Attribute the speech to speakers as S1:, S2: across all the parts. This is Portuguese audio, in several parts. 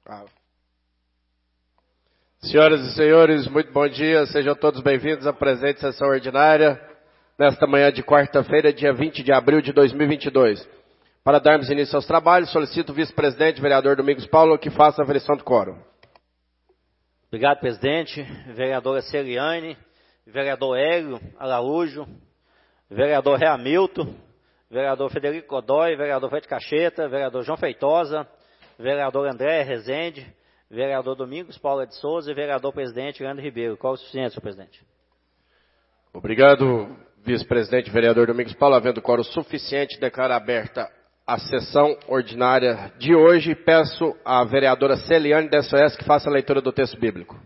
S1: Senhoras e senhores, muito bom dia. Sejam todos bem-vindos à presente sessão ordinária nesta manhã de quarta-feira, dia 20 de abril de 2022. Para darmos início aos trabalhos, solicito o vice-presidente, vereador Domingos Paulo, que faça a avaliação do quórum.
S2: Obrigado, presidente. Vereadora Celiane, vereador Hélio Araújo, vereador Hamilton, vereador Frederico Godoy, vereador Fred Cacheta, vereador João Feitosa, vereador André Rezende, vereador Domingos Paulo de Souza e vereador presidente Leandro Ribeiro. Qual o suficiente, senhor presidente?
S1: Obrigado, vice-presidente, vereador Domingos Paulo. Havendo quórum suficiente, declaro aberta a sessão ordinária de hoje. Peço à vereadora Celiane da SOS que faça a leitura do texto bíblico.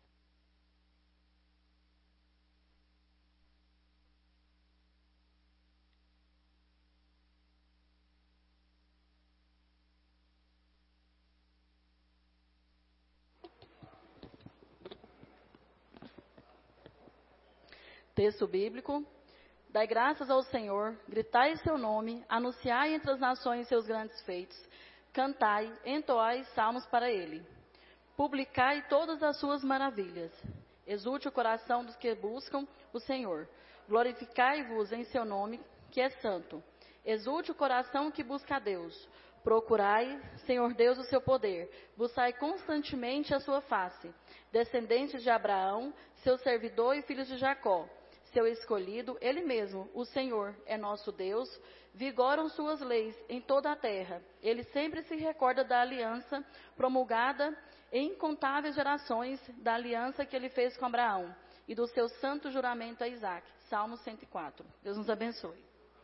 S3: Texto bíblico. Dai graças ao Senhor, gritai seu nome, anunciai entre as nações seus grandes feitos, cantai, entoai salmos para ele. Publicai todas as suas maravilhas. Exulte o coração dos que buscam o Senhor. Glorificai-vos em seu nome, que é santo. Exulte o coração que busca a Deus. Procurai, Senhor Deus, o seu poder. Buscai constantemente a sua face. Descendentes de Abraão, seu servidor e filhos de Jacó. Seu escolhido, ele mesmo, o Senhor, é nosso Deus, vigoram suas leis em toda a terra. Ele sempre se recorda da aliança promulgada em incontáveis gerações, da aliança que ele fez com Abraão e do seu santo juramento a Isaac. Salmo 104. Deus nos abençoe.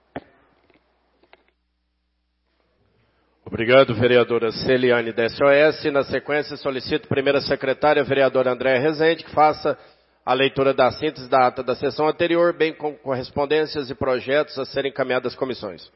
S1: Obrigado, vereadora Celiane da SOS. Na sequência, solicito primeira secretária, vereadora André Rezende, que faça a leitura da síntese da ata da sessão anterior, bem como correspondências e projetos a serem encaminhados às comissões.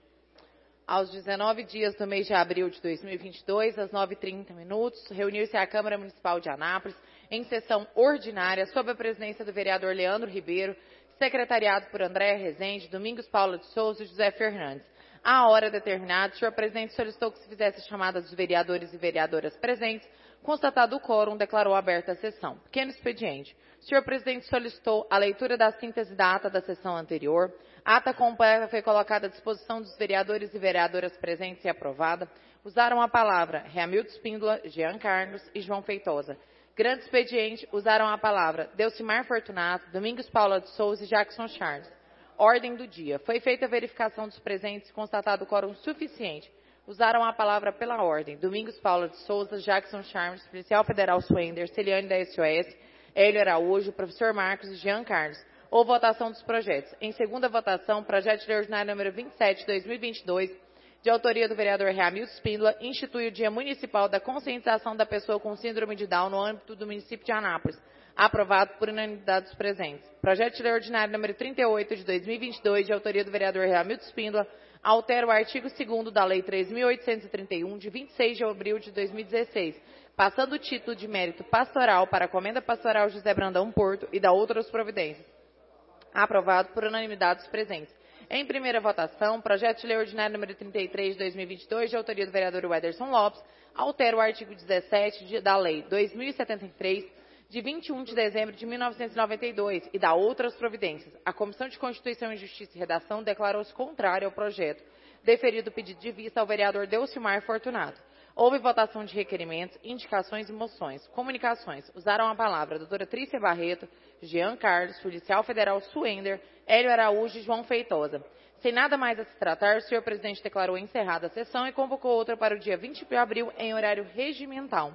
S4: Aos 19 dias do mês de abril de 2022, às 9h30, reuniu-se a Câmara Municipal de Anápolis em sessão ordinária sob a presidência do vereador Leandro Ribeiro, secretariado por André Rezende, Domingos Paulo de Souza e José Fernandes. À hora determinada, o senhor presidente solicitou que se fizesse a chamada dos vereadores e vereadoras presentes. Constatado o quórum, declarou aberta a sessão. Pequeno expediente. O senhor presidente solicitou a leitura da síntese da ata da sessão anterior. A ata completa foi colocada à disposição dos vereadores e vereadoras presentes e aprovada. Usaram a palavra Hamilton Spíndola, Jean Carlos e João Feitosa. Grande expediente, usaram a palavra Delcimar Fortunato, Domingos Paulo de Souza e Jackson Charles. Ordem do dia. Foi feita a verificação dos presentes e constatado o quórum suficiente. Usaram a palavra pela ordem. Domingos Paulo de Souza, Jackson Charles, Policial Federal Suender, Celiane da SOS, Hélio Araújo, Professor Marcos e Jean Carlos. Houve votação dos projetos. Em segunda votação, projeto de lei ordinário número 27 de 2022, de autoria do vereador Hamilton Spíndola, institui o Dia Municipal da Conscientização da Pessoa com Síndrome de Down no âmbito do município de Anápolis. Aprovado por unanimidade dos presentes. Projeto de lei ordinário número 38 de 2022, de autoria do vereador Hamilton Spíndola, altera o artigo 2º da Lei 3.831, de 26 de abril de 2016, passando o título de mérito pastoral para a Comenda Pastoral José Brandão Porto e da outras providências. Aprovado por unanimidade dos presentes. Em primeira votação, projeto de lei ordinário número 33 de 2022, de autoria do vereador Wederson Lopes, altera o artigo 17 da Lei 2073, de 21 de dezembro de 1992 e da outras providências. A Comissão de Constituição e Justiça e Redação declarou-se contrária ao projeto, deferido o pedido de vista ao vereador Delcimar Fortunato. Houve votação de requerimentos, indicações e moções. Comunicações. Usaram a palavra a doutora Trícia Barreto, Jean Carlos, Policial Federal Suender, Hélio Araújo e João Feitosa. Sem nada mais a se tratar, o senhor presidente declarou encerrada a sessão e convocou outra para o dia 20 de abril em horário regimental.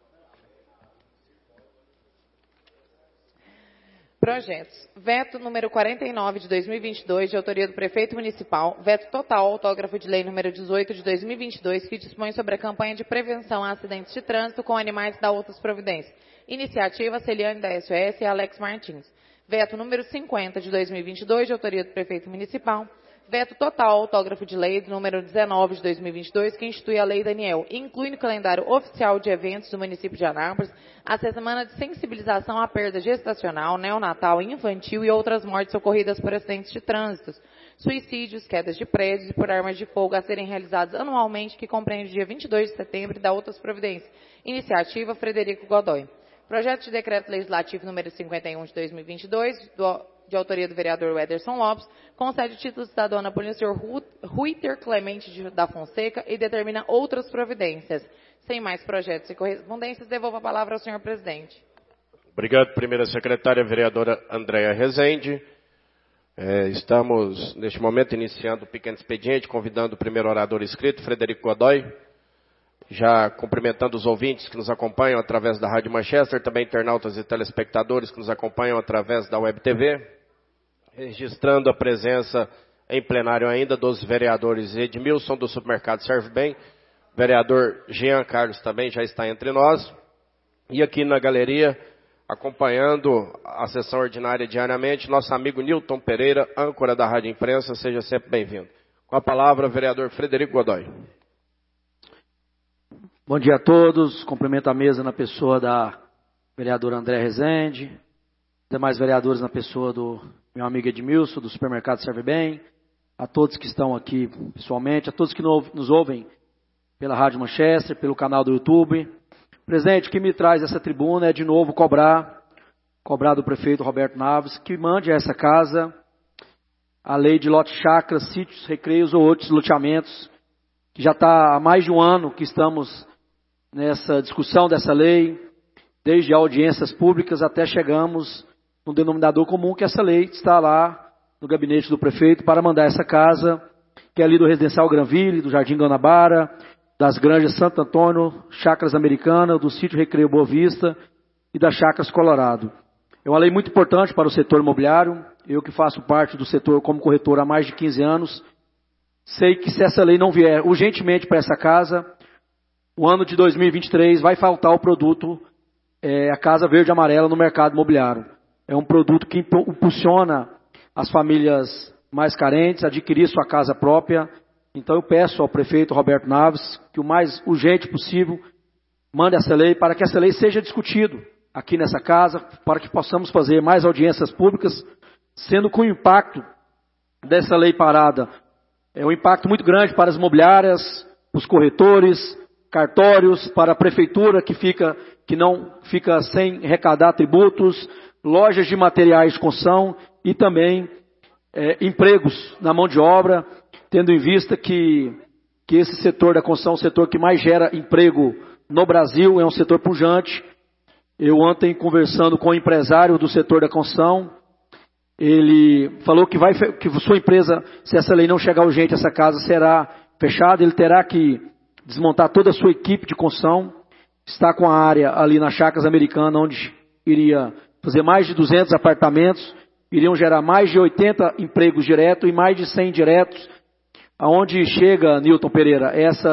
S4: Projetos. Veto número 49 de 2022, de autoria do prefeito municipal. Veto total, autógrafo de lei número 18 de 2022, que dispõe sobre a campanha de prevenção a acidentes de trânsito com animais e da outras providências. Iniciativa Celiane da SOS e Alex Martins. Veto número 50 de 2022, de autoria do prefeito municipal. Veto total ao autógrafo de lei número 19 de 2022, que institui a Lei Daniel e inclui no calendário oficial de eventos do município de Anápolis a semana de sensibilização à perda gestacional, neonatal, infantil e outras mortes ocorridas por acidentes de trânsito, suicídios, quedas de prédios e por armas de fogo a serem realizados anualmente, que compreende o dia 22 de setembro e da outras providências. Iniciativa Frederico Godoy. Projeto de decreto legislativo número 51 de 2022, de autoria do vereador Wederson Lopes, concede o título de cidadão na polícia ao senhor Ruiter Clemente da Fonseca e determina outras providências. Sem mais projetos e correspondências, devolvo a palavra ao senhor presidente.
S1: Obrigado, primeira secretária, vereadora Andréa Rezende. Estamos, neste momento, iniciando o pequeno expediente, convidando o primeiro orador inscrito, Frederico Godoy, já cumprimentando os ouvintes que nos acompanham através da Rádio Manchester, também internautas e telespectadores que nos acompanham através da Web TV, registrando a presença em plenário ainda dos vereadores Edmilson, do Supermercado Serve Bem, vereador Jean Carlos também já está entre nós, e aqui na galeria, acompanhando a sessão ordinária diariamente, nosso amigo Nilton Pereira, âncora da Rádio Imprensa, seja sempre bem-vindo. Com a palavra, vereador Frederico Godoy.
S5: Bom dia a todos, cumprimento a mesa na pessoa da vereadora André Rezende, demais vereadores na pessoa do meu amigo Edmilson, do Supermercado Serve Bem, a todos que estão aqui pessoalmente, a todos que nos ouvem pela Rádio Manchester, pelo canal do YouTube. Presidente, o que me traz essa tribuna é de novo cobrar do prefeito Roberto Naves, que mande a essa casa a lei de lote chacras, sítios, recreios ou outros loteamentos, que já está há mais de um ano que estamos nessa discussão dessa lei, desde audiências públicas até chegamos no denominador comum que essa lei está lá no gabinete do prefeito para mandar essa casa, que é ali do Residencial Granville, do Jardim Guanabara, das Granjas Santo Antônio, Chácaras Americana, do Sítio Recreio Boa Vista e das Chácaras Colorado. É uma lei muito importante para o setor imobiliário, eu que faço parte do setor como corretor há mais de 15 anos, sei que se essa lei não vier urgentemente para essa casa, o ano de 2023 vai faltar o produto, a Casa Verde e Amarela no mercado imobiliário. É um produto que impulsiona as famílias mais carentes a adquirir sua casa própria. Então eu peço ao prefeito Roberto Naves que o mais urgente possível mande essa lei para que essa lei seja discutida aqui nessa casa, para que possamos fazer mais audiências públicas, sendo que o impacto dessa lei parada é um impacto muito grande para as imobiliárias, os corretores, cartórios, para a prefeitura que não fica sem arrecadar tributos, lojas de materiais de construção e também empregos na mão de obra, tendo em vista que esse setor da construção é o setor que mais gera emprego no Brasil, é um setor pujante. Eu ontem, conversando com o empresário do setor da construção, ele falou que sua empresa, se essa lei não chegar urgente, essa casa será fechada, ele terá que desmontar toda a sua equipe de construção, está com a área ali na Chácaras Americana, onde iria fazer mais de 200 apartamentos, iriam gerar mais de 80 empregos diretos e mais de 100 indiretos. Aonde chega, Nilton Pereira,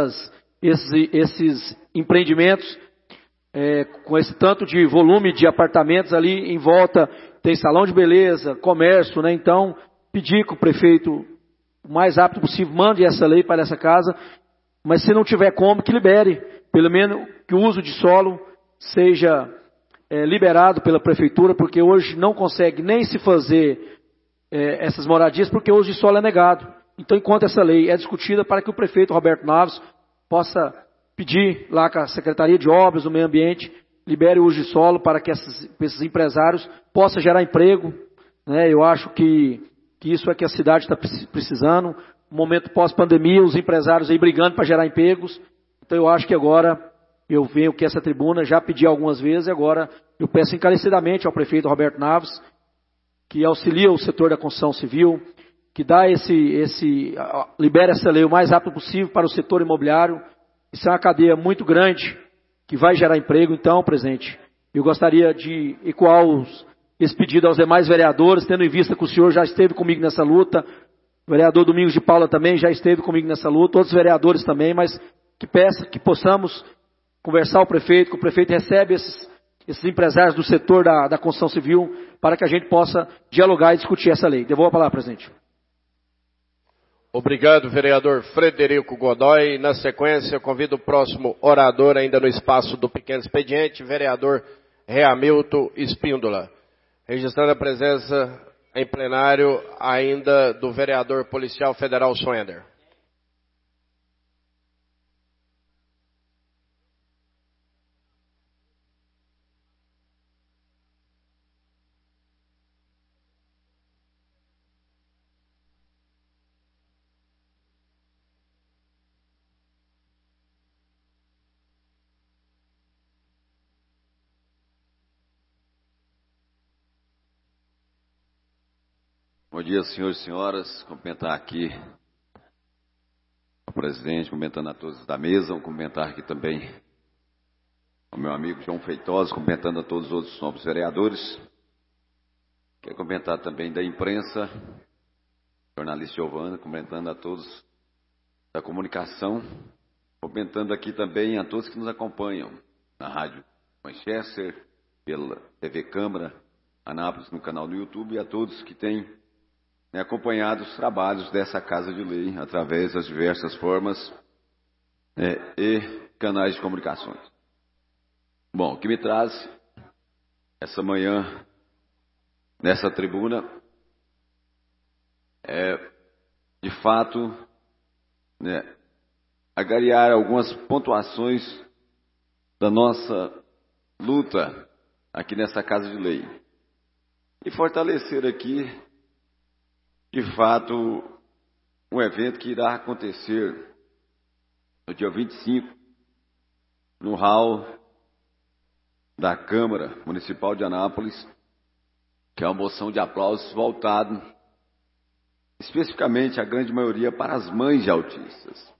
S5: esses empreendimentos, com esse tanto de volume de apartamentos ali em volta, tem salão de beleza, comércio, né? Então, pedir que o prefeito, o mais rápido possível, mande essa lei para essa casa, mas se não tiver como, que libere, pelo menos que o uso de solo seja liberado pela prefeitura, porque hoje não consegue nem se fazer essas moradias, porque o uso de solo é negado. Então, enquanto essa lei é discutida, para que o prefeito Roberto Naves possa pedir lá com a Secretaria de Obras do Meio Ambiente, libere o uso de solo para que esses empresários possam gerar emprego, né? Eu acho que isso é que a cidade está precisando. No momento pós-pandemia, os empresários aí brigando para gerar empregos. Então, eu acho que agora eu venho que essa tribuna já pedi algumas vezes, e agora eu peço encarecidamente ao prefeito Roberto Naves que auxilia o setor da construção civil, que dá libera essa lei o mais rápido possível para o setor imobiliário. Isso é uma cadeia muito grande que vai gerar emprego. Então, presidente, eu gostaria de ecoar esse pedido aos demais vereadores, tendo em vista que o senhor já esteve comigo nessa luta, o vereador Domingos de Paula também já esteve comigo nessa luta, outros vereadores também, mas que peça que possamos conversar com o prefeito, que o prefeito recebe esses empresários do setor da construção civil, para que a gente possa dialogar e discutir essa lei. Devolvo a palavra, presidente.
S1: Obrigado, vereador Frederico Godoy. Na sequência, convido o próximo orador, ainda no espaço do pequeno expediente, vereador Reamilton Espíndola. Registrando a presença em plenário ainda do vereador policial federal Swender.
S6: Bom dia, senhores e senhoras. Cumprimentar aqui o presidente, cumprimentando a todos da mesa. Cumprimentar aqui também o meu amigo João Feitosa, cumprimentando a todos os outros nobres vereadores. Quero cumprimentar também da imprensa, jornalista Giovana, cumprimentando a todos da comunicação. Cumprimentando aqui também a todos que nos acompanham na Rádio Manchester, pela TV Câmara, Anápolis, no canal do YouTube, e a todos que têm acompanhado os trabalhos dessa Casa de Lei através das diversas formas e canais de comunicações. Bom, o que me traz essa manhã nessa tribuna é, de fato, agariar algumas pontuações da nossa luta aqui nessa Casa de Lei e fortalecer aqui, de fato, um evento que irá acontecer no dia 25, no hall da Câmara Municipal de Anápolis, que é uma moção de aplausos voltado especificamente, a grande maioria, para as mães de autistas.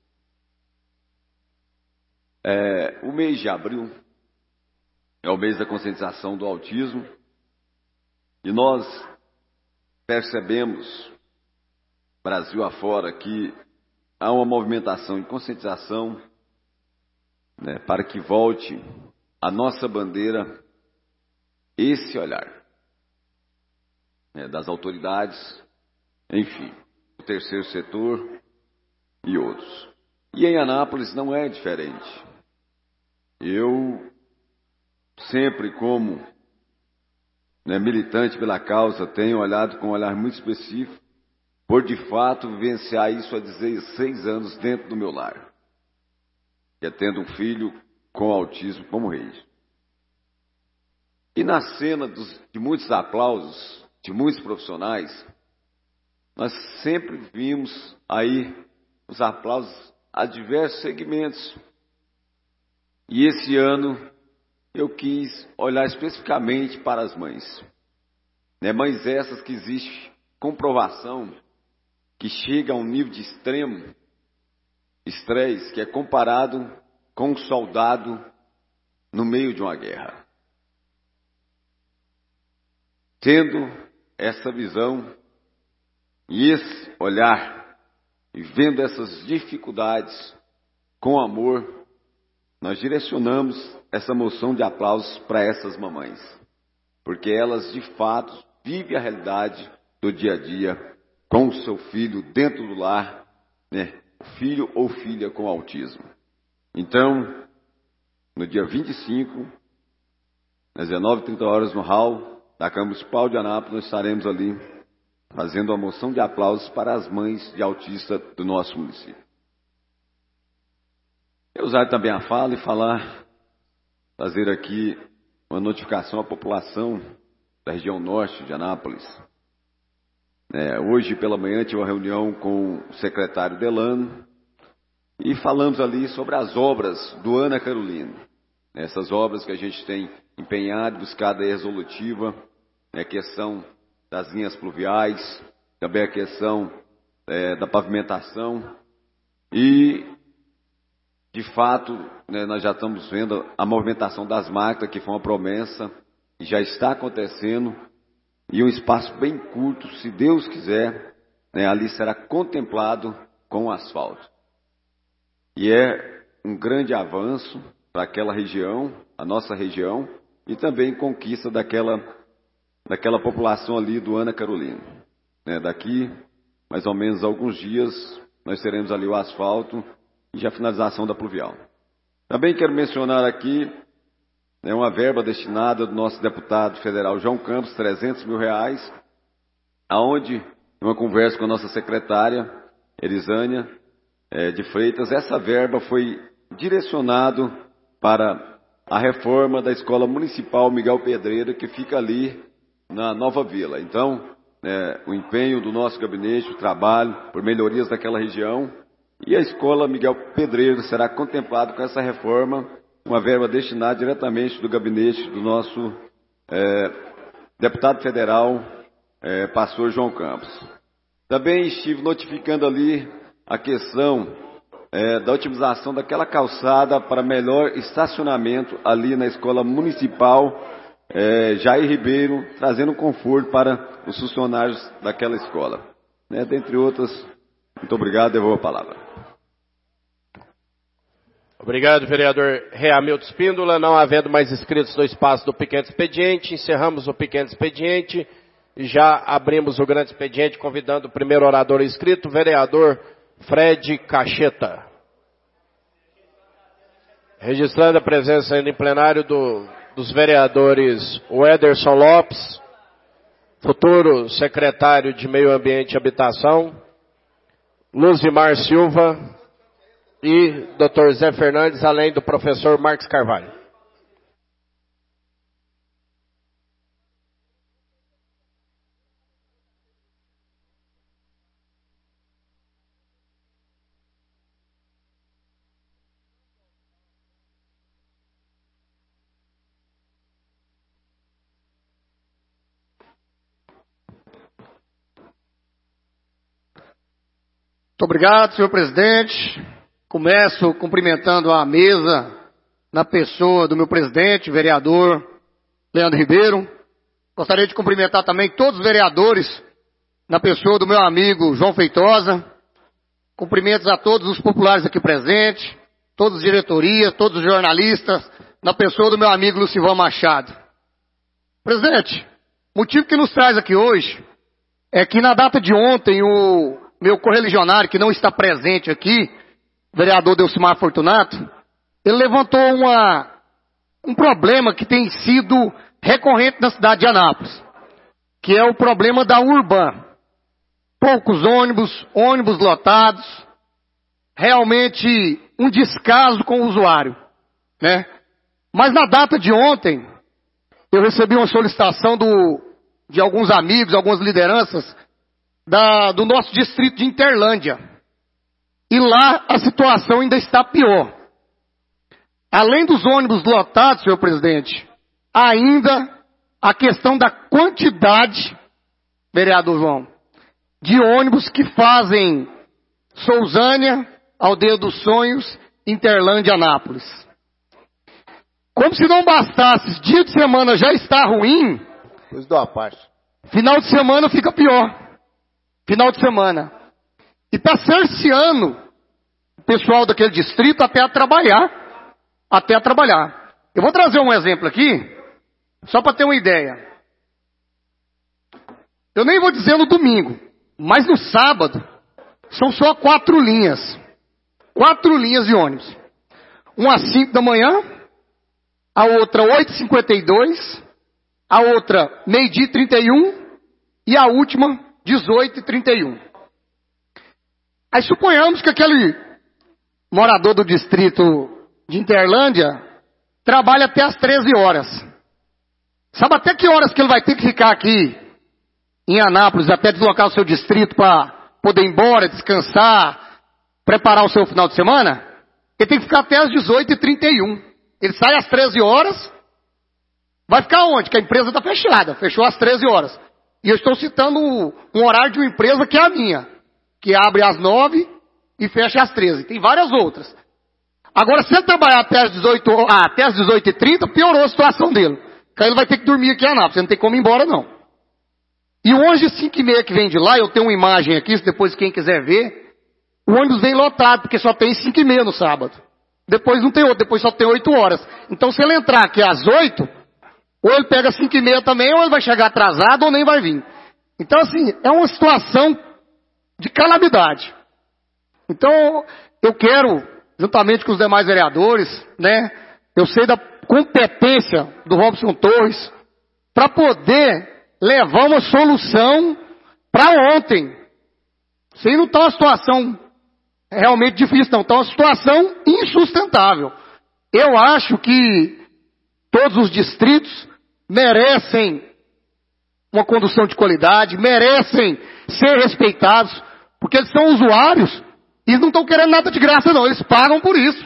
S6: O mês de abril é o mês da conscientização do autismo e nós percebemos, Brasil afora, que há uma movimentação de conscientização para que volte a nossa bandeira esse olhar das autoridades, enfim, o terceiro setor e outros. E em Anápolis não é diferente. Eu sempre, como militante pela causa, tenho olhado com um olhar muito específico por, de fato, vivenciar isso há 16 anos dentro do meu lar, que é tendo um filho com autismo como rei. E na cena de muitos aplausos, de muitos profissionais, nós sempre vimos aí os aplausos a diversos segmentos. E esse ano eu quis olhar especificamente para as mães. Mães essas que existe comprovação que chega a um nível de extremo estresse que é comparado com um soldado no meio de uma guerra. Tendo essa visão e esse olhar e vendo essas dificuldades com amor, nós direcionamos essa moção de aplausos para essas mamães, porque elas de fato vivem a realidade do dia a dia com o seu filho dentro do lar, filho ou filha com autismo. Então, no dia 25, às 19h30 no hall da Câmara Municipal de Anápolis, nós estaremos ali fazendo uma moção de aplausos para as mães de autista do nosso município. Eu usar também a fala e fazer aqui uma notificação à população da região norte de Anápolis. Hoje pela manhã tive uma reunião com o secretário Delano e falamos ali sobre as obras do Ana Carolina. Essas obras que a gente tem empenhado, buscado a resolutiva, a questão das linhas pluviais, também a questão da pavimentação e, de fato, nós já estamos vendo a movimentação das máquinas, que foi uma promessa e já está acontecendo, e um espaço bem curto, se Deus quiser, ali será contemplado com asfalto. E é um grande avanço para aquela região, a nossa região, e também conquista daquela população ali do Ana Carolina. Daqui, mais ou menos alguns dias, nós teremos ali o asfalto e a finalização da pluvial. Também quero mencionar aqui uma verba destinada do nosso deputado federal João Campos, R$300 mil, aonde, em uma conversa com a nossa secretária, Elisânia de Freitas, essa verba foi direcionada para a reforma da Escola Municipal Miguel Pedreira, que fica ali na Nova Vila. Então, o empenho do nosso gabinete, o trabalho por melhorias daquela região, e a Escola Miguel Pedreira será contemplado com essa reforma, uma verba destinada diretamente do gabinete do nosso deputado federal, pastor João Campos. Também estive notificando ali a questão da otimização daquela calçada para melhor estacionamento ali na Escola Municipal Jair Ribeiro, trazendo conforto para os funcionários daquela escola. Dentre outras, muito obrigado, devolvo a palavra.
S1: Obrigado, vereador Reamilton Espíndola. Não havendo mais inscritos no espaço do pequeno expediente, encerramos o pequeno expediente e já abrimos o grande expediente, convidando o primeiro orador inscrito, vereador Fred Cacheta. Registrando a presença ainda em plenário dos vereadores Wederson Lopes, futuro secretário de Meio Ambiente e Habitação, Luzimar Silva e Dr. Zé Fernandes, além do professor Marcos Carvalho.
S7: Muito obrigado, senhor presidente. Começo cumprimentando a mesa na pessoa do meu presidente, vereador Leandro Ribeiro. Gostaria de cumprimentar também todos os vereadores na pessoa do meu amigo João Feitosa. Cumprimentos a todos os populares aqui presentes, todas as diretorias, todos os jornalistas, na pessoa do meu amigo Lucivão Machado. Presidente, o motivo que nos traz aqui hoje é que na data de ontem o meu correligionário, que não está presente aqui, o vereador Delcimar Fortunato, ele levantou um problema que tem sido recorrente na cidade de Anápolis, que é o problema da Urban. Poucos ônibus lotados, realmente um descaso com o usuário, né? Mas na data de ontem, eu recebi uma solicitação de alguns amigos, algumas lideranças, do nosso distrito de Interlândia. E lá a situação ainda está pior. Além dos ônibus lotados, senhor presidente, ainda a questão da quantidade, vereador João, de ônibus que fazem Sousânia, Aldeia dos Sonhos, Interlândia, Anápolis. Como se não bastasse, dia de semana já está ruim,
S8: pois dou a parte.
S7: Final de semana fica pior. Final de semana. E está cerceando o pessoal daquele distrito até a trabalhar. Eu vou trazer um exemplo aqui, só para ter uma ideia. Eu nem vou dizer no domingo, mas no sábado, são só 4 linhas. 4 linhas de ônibus. Uma às 5 da manhã, a outra 8h52, a outra 12h31 e a última 18h31. Aí suponhamos que aquele morador do distrito de Interlândia trabalha até as 13 horas. Sabe até que horas que ele vai ter que ficar aqui em Anápolis, até deslocar o seu distrito para poder ir embora, descansar, preparar o seu final de semana? Ele tem que ficar até as 18h31. Ele sai às 13 horas, vai ficar onde? Que a empresa está fechada, fechou às 13 horas. E eu estou citando um horário de uma empresa que é a minha, que abre às 9 e fecha às 13. Tem várias outras. Agora, se ele trabalhar até às 18h30, piorou a situação dele. Porque aí ele vai ter que dormir aqui em Anápolis, ele não tem como ir embora, não. E o ônibus de 5h30 que vem de lá, eu tenho uma imagem aqui, se depois quem quiser ver, o ônibus vem lotado, porque só tem 5h30 no sábado. Depois não tem outro, depois só tem 8 horas. Então, se ele entrar aqui às 8, ou ele pega 5h30 também, ou ele vai chegar atrasado, ou nem vai vir. Então, assim, é uma situação de calamidade. Então, eu quero, juntamente com os demais vereadores, né, eu sei da competência do Robson Torres, para poder levar uma solução para ontem. Isso aí não está uma situação realmente difícil, não. Está uma situação insustentável. Eu acho que todos os distritos merecem uma condução de qualidade, merecem ser respeitados, porque eles são usuários e eles não estão querendo nada de graça, não. Eles pagam por isso.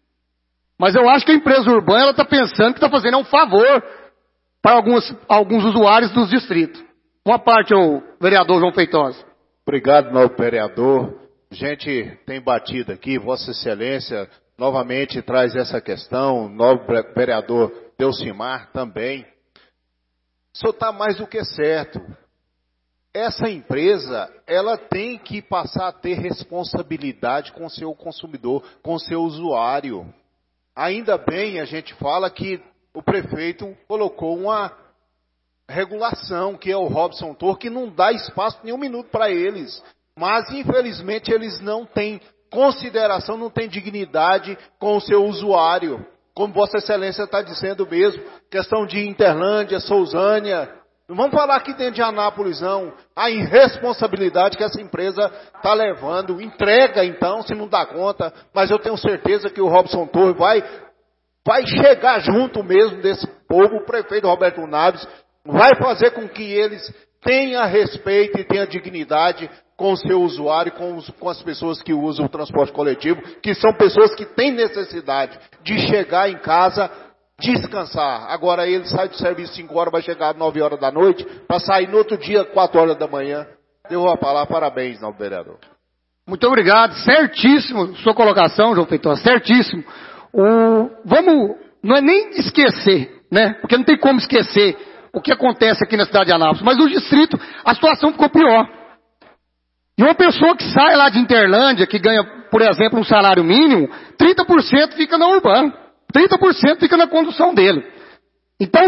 S7: Mas eu acho que a empresa urbana está pensando que está fazendo um favor para alguns usuários dos distritos. Uma parte ao vereador João Feitosa.
S8: Obrigado, novo vereador. A gente tem batido aqui, Vossa Excelência novamente traz essa questão, novo vereador Delcimar também. O senhor está mais do que certo. Essa empresa, ela tem que passar a ter responsabilidade com o seu consumidor, com o seu usuário. Ainda bem, a gente fala que o prefeito colocou uma regulação, que é o Robson Torres, que não dá espaço nem um minuto para eles. Mas, infelizmente, eles não têm consideração, não têm dignidade com o seu usuário. Como Vossa Excelência está dizendo mesmo, questão de Interlândia, Sousânia. Não vamos falar aqui dentro de Anápolis, não. A irresponsabilidade que essa empresa está levando. Entrega, então, se não dá conta. Mas eu tenho certeza que o Robson Torres vai chegar junto mesmo desse povo. O prefeito Roberto Naves vai fazer com que eles tenham respeito e tenham dignidade com o seu usuário, com as pessoas que usam o transporte coletivo, que são pessoas que têm necessidade de chegar em casa, descansar. Agora ele sai do serviço 5 horas, vai chegar às 9 horas da noite, para sair no outro dia, 4 horas da manhã. Deu a palavra, parabéns, novo vereador.
S7: Muito obrigado, certíssimo sua colocação, João Feitosa, certíssimo. Vamos, não é nem esquecer, né? Porque não tem como esquecer o que acontece aqui na cidade de Anápolis, mas no distrito a situação ficou pior. E uma pessoa que sai lá de Interlândia, que ganha, por exemplo, um salário mínimo, 30% fica na urbana, 30% fica na condução dele. Então,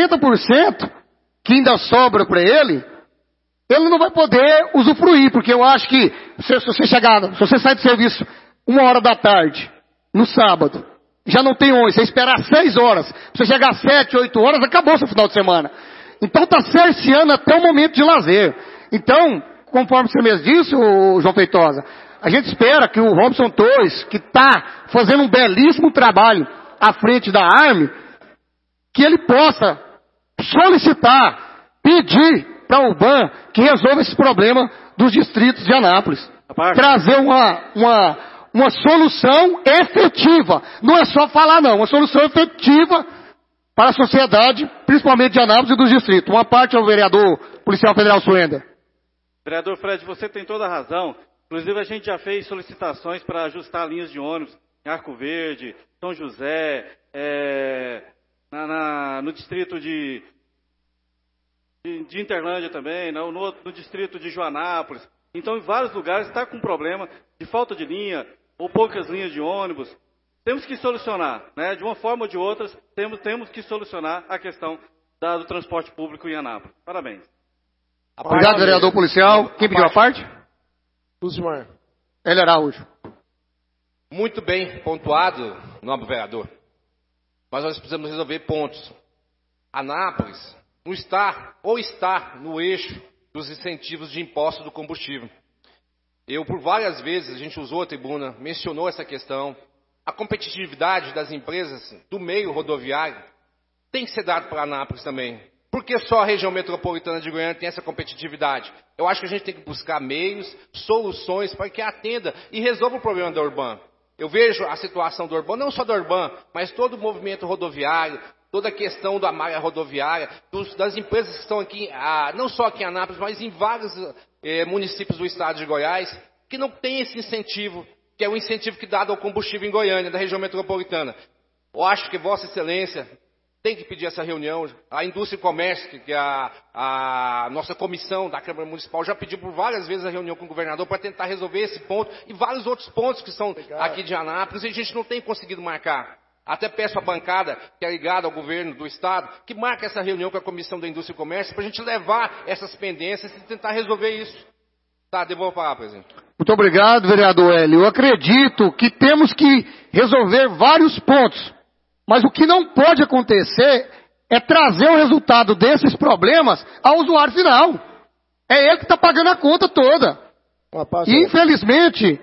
S7: 70% que ainda sobra para ele não vai poder usufruir, porque eu acho que se você sai do serviço 1h da tarde, no sábado, já não tem ônibus, você esperar 6 horas, você chegar às 7, 8 horas, acabou seu final de semana. Então está cerceando até o momento de lazer. Então, conforme você mesmo disse, João Feitosa, a gente espera que o Robson Torres, que está fazendo um belíssimo trabalho à frente da ARME, que ele possa solicitar, pedir para a URBAN que resolva esse problema dos distritos de Anápolis. Trazer uma solução efetiva. Não é só falar não, uma solução efetiva para a sociedade, principalmente de Anápolis e dos distritos. Uma parte ao vereador policial federal Suenda.
S9: Vereador Fred, você tem toda a razão. Inclusive, a gente já fez solicitações para ajustar linhas de ônibus em Arco Verde, São José, no distrito de Interlândia também, no distrito de Joanápolis. Então, em vários lugares está com problema de falta de linha ou poucas linhas de ônibus. Temos que solucionar, né? De uma forma ou de outra, temos que solucionar a questão do transporte público em Anápolis. Parabéns.
S7: Obrigado, vereador policial. Quem pediu a parte?
S1: Luzimar.
S7: Ele Araújo.
S10: Muito bem pontuado, nobre vereador. Mas nós precisamos resolver pontos. Anápolis não está, ou está, no eixo dos incentivos de impostos do combustível. Por várias vezes, a gente usou a tribuna, mencionou essa questão. A competitividade das empresas do meio rodoviário tem que ser dado para Anápolis também. Por que só a região metropolitana de Goiânia tem essa competitividade? Eu acho que a gente tem que buscar meios, soluções para que atenda e resolva o problema da Urban. Eu vejo a situação do Urban, não só da Urban, mas todo o movimento rodoviário, toda a questão da malha rodoviária, das empresas que estão aqui, não só aqui em Anápolis, mas em vários municípios do estado de Goiás, que não tem esse incentivo, que é o incentivo que é dado ao combustível em Goiânia, da região metropolitana. Eu acho que Vossa Excelência tem que pedir essa reunião. A Indústria e Comércio, que é a nossa comissão da Câmara Municipal, já pediu por várias vezes a reunião com o governador para tentar resolver esse ponto e vários outros pontos que são aqui de Anápolis e a gente não tem conseguido marcar. Até peço à bancada, que é ligada ao governo do estado, que marque essa reunião com a Comissão da Indústria e Comércio para a gente levar essas pendências e tentar resolver isso. Tá, devolvo a palavra, presidente.
S7: Muito obrigado, vereador Hélio. Eu acredito que temos que resolver vários pontos. Mas o que não pode acontecer é trazer o resultado desses problemas ao usuário final. É ele que está pagando a conta toda. E, infelizmente,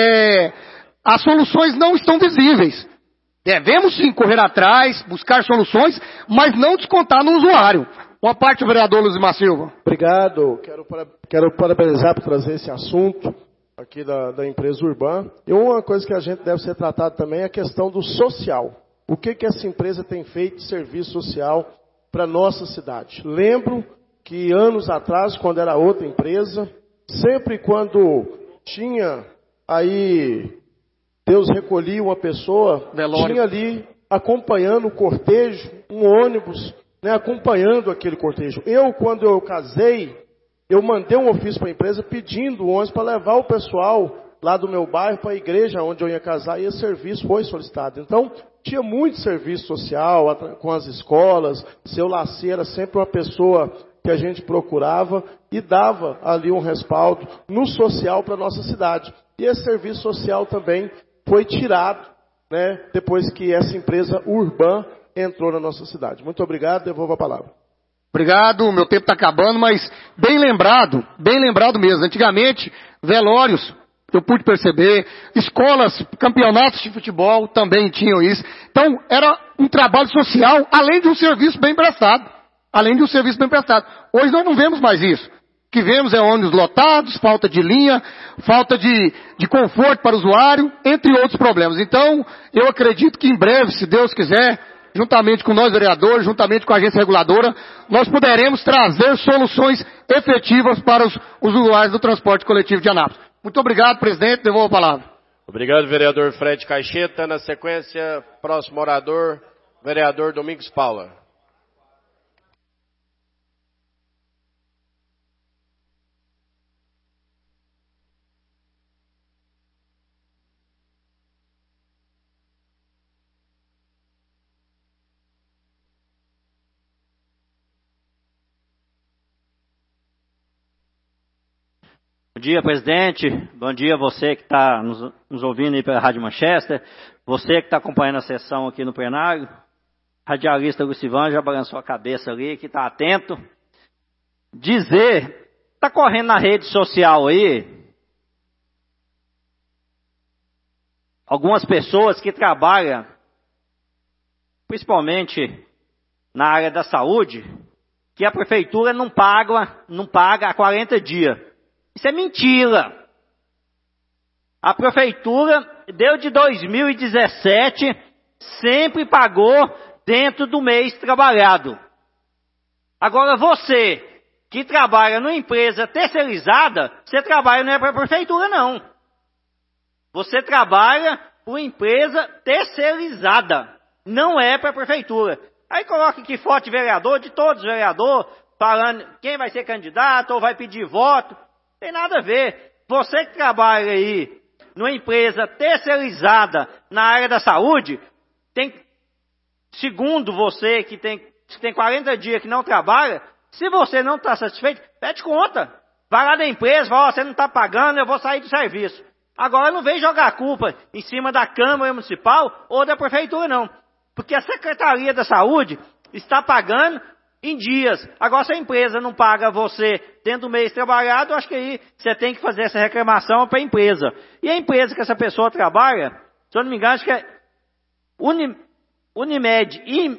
S7: as soluções não estão visíveis. Devemos sim correr atrás, buscar soluções, mas não descontar no usuário. Uma parte do vereador Luzimar Silva.
S11: Obrigado. Quero parabenizar por trazer esse assunto aqui da empresa Urbã. E uma coisa que a gente deve ser tratado também é a questão do social. O que essa empresa tem feito de serviço social para a nossa cidade? Lembro que anos atrás, quando era outra empresa, sempre quando tinha aí, Deus recolhia uma pessoa, tinha ali acompanhando o cortejo, um ônibus, né, acompanhando aquele cortejo. Quando eu casei, eu mandei um ofício para a empresa pedindo o ônibus para levar o pessoal lá do meu bairro para a igreja onde eu ia casar, e esse serviço foi solicitado. Então, tinha muito serviço social com as escolas, seu Lacer era sempre uma pessoa que a gente procurava e dava ali um respaldo no social para a nossa cidade. E esse serviço social também foi tirado, né, depois que essa empresa Urbã entrou na nossa cidade. Muito obrigado, devolvo a palavra.
S7: Obrigado, meu tempo está acabando, mas bem lembrado mesmo. Antigamente, velórios, eu pude perceber, escolas, campeonatos de futebol também tinham isso. Então, era um trabalho social, além de um serviço bem prestado. Hoje nós não vemos mais isso. O que vemos é ônibus lotados, falta de linha, falta de conforto para o usuário, entre outros problemas. Então, eu acredito que em breve, se Deus quiser, juntamente com nós vereadores, juntamente com a agência reguladora, nós poderemos trazer soluções efetivas para os usuários do transporte coletivo de Anápolis. Muito obrigado, presidente. Devolvo a palavra.
S1: Obrigado, vereador Fred Caixeta. Na sequência, próximo orador, vereador Domingos Paula.
S2: Bom dia, presidente. Bom dia você que está nos ouvindo aí pela Rádio Manchester. Você que está acompanhando a sessão aqui no plenário. Radialista Lucivan já balançou a cabeça ali, que está atento. Está correndo na rede social aí, algumas pessoas que trabalham, principalmente na área da saúde, que a prefeitura não paga há 40 dias. Isso é mentira. A prefeitura, desde 2017, sempre pagou dentro do mês trabalhado. Agora você, que trabalha numa empresa terceirizada, você trabalha não é para a prefeitura, não. Você trabalha para uma empresa terceirizada, não é para a prefeitura. Aí coloca aqui foto de vereador, de todos os vereadores, falando quem vai ser candidato ou vai pedir voto. Tem nada a ver. Você que trabalha aí numa empresa terceirizada na área da saúde, segundo você que tem 40 dias que não trabalha, se você não está satisfeito, pede conta. Vai lá da empresa, fala, você não está pagando, eu vou sair do serviço. Agora não vem jogar a culpa em cima da Câmara Municipal ou da Prefeitura, não. Porque a Secretaria da Saúde está pagando em dias. Agora, se a empresa não paga você dentro do mês trabalhado, eu acho que aí você tem que fazer essa reclamação para a empresa. E a empresa que essa pessoa trabalha, se eu não me engano, acho que é Unimed,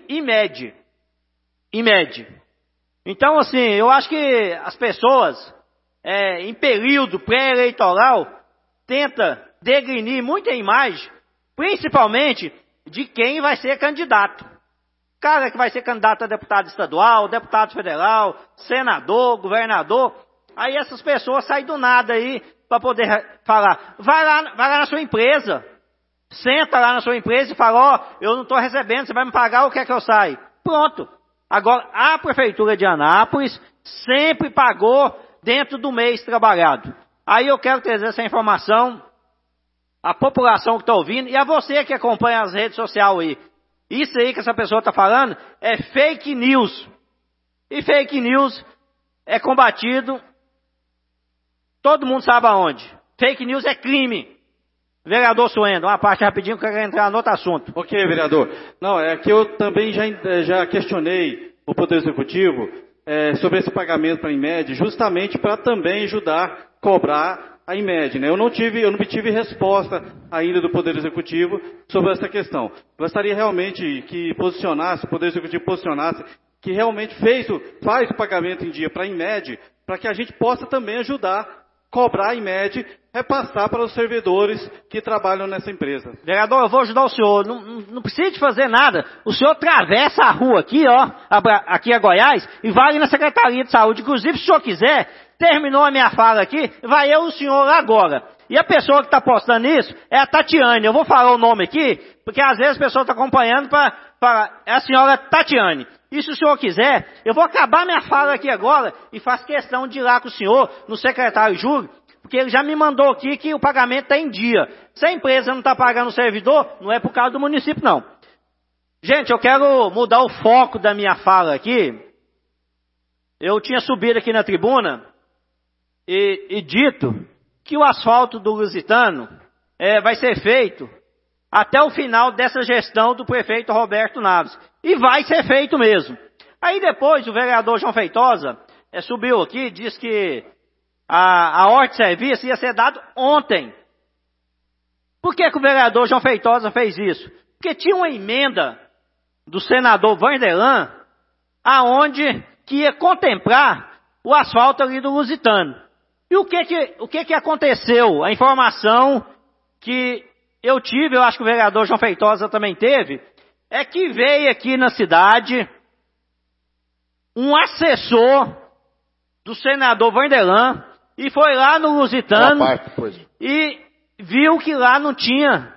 S2: IMED. Então, assim, eu acho que as pessoas, em período pré-eleitoral, tentam degrinir muita imagem, principalmente de quem vai ser candidato. Cara que vai ser candidato a deputado estadual, deputado federal, senador, governador. Aí essas pessoas saem do nada aí para poder falar. Vai lá na sua empresa. Senta lá na sua empresa e fala, eu não estou recebendo, você vai me pagar ou quer que eu saia? Pronto. Agora, a Prefeitura de Anápolis sempre pagou dentro do mês trabalhado. Aí eu quero trazer essa informação à população que está ouvindo e a você que acompanha as redes sociais aí. Isso aí que essa pessoa está falando é fake news. E fake news é combatido todo mundo sabe aonde. Fake news é crime. Vereador Suendo, uma parte rapidinho que eu quero entrar no outro assunto.
S9: Ok, vereador. Não, é que eu também já questionei o Poder Executivo sobre esse pagamento para a IMED, justamente para também ajudar a cobrar a IMED, né? Eu não obtive resposta ainda do Poder Executivo sobre essa questão. Gostaria realmente que o Poder Executivo posicionasse que realmente faz o pagamento em dia para a IMED, para que a gente possa também ajudar cobrar a IMED, repassar para os servidores que trabalham nessa empresa.
S2: Vereador, eu vou ajudar o senhor. Não precisa de fazer nada. O senhor atravessa a rua aqui, ó, aqui a Goiás, e vai ali na Secretaria de Saúde. Inclusive, se o senhor quiser, terminou a minha fala aqui, vai eu e o senhor lá agora. E a pessoa que está postando isso é a Tatiane. Eu vou falar o nome aqui, porque às vezes a pessoa está acompanhando é a senhora Tatiane. E se o senhor quiser, eu vou acabar minha fala aqui agora e faço questão de ir lá com o senhor, no secretário Júlio, porque ele já me mandou aqui que o pagamento está em dia. Se a empresa não está pagando o servidor, não é por causa do município, não. Gente, eu quero mudar o foco da minha fala aqui. Eu tinha subido aqui na tribuna e dito que o asfalto do Lusitano vai ser feito até o final dessa gestão do prefeito Roberto Naves. E vai ser feito mesmo. Aí depois o vereador João Feitosa subiu aqui e disse que a ordem de serviço ia ser dado ontem. Por que o vereador João Feitosa fez isso? Porque tinha uma emenda do senador Vanderlan aonde que ia contemplar o asfalto ali do Lusitano. E o que aconteceu? A informação que eu tive, eu acho que o vereador João Feitosa também teve, é que veio aqui na cidade um assessor do senador Vanderlan e foi lá no Lusitano e viu que lá não tinha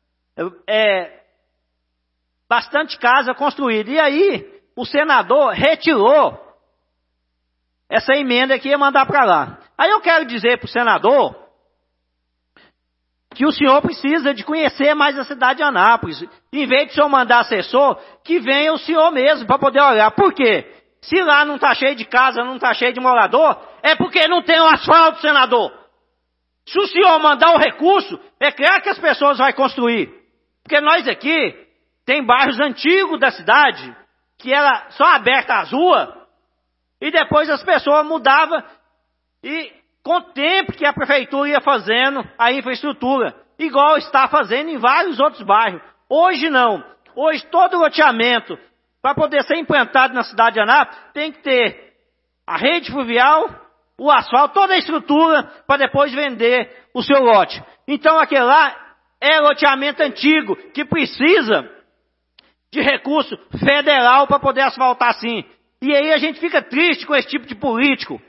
S2: bastante casa construída. E aí o senador retirou essa emenda que ia mandar para lá. Aí eu quero dizer para o senador que o senhor precisa de conhecer mais a cidade de Anápolis. Em vez de o senhor mandar assessor, que venha o senhor mesmo para poder olhar. Por quê? Se lá não está cheio de casa, não está cheio de morador, é porque não tem o asfalto, senador. Se o senhor mandar o recurso, é claro que as pessoas vão construir. Porque nós aqui, tem bairros antigos da cidade, que era só aberta as ruas, e depois as pessoas mudavam, e com o tempo que a prefeitura ia fazendo a infraestrutura, igual está fazendo em vários outros bairros. Hoje não. Hoje todo loteamento, para poder ser implantado na cidade de Anápolis, tem que ter a rede fluvial, o asfalto, toda a estrutura, para depois vender o seu lote. Então aquele lá é loteamento antigo, que precisa de recurso federal para poder asfaltar sim. E aí a gente fica triste com esse tipo de político.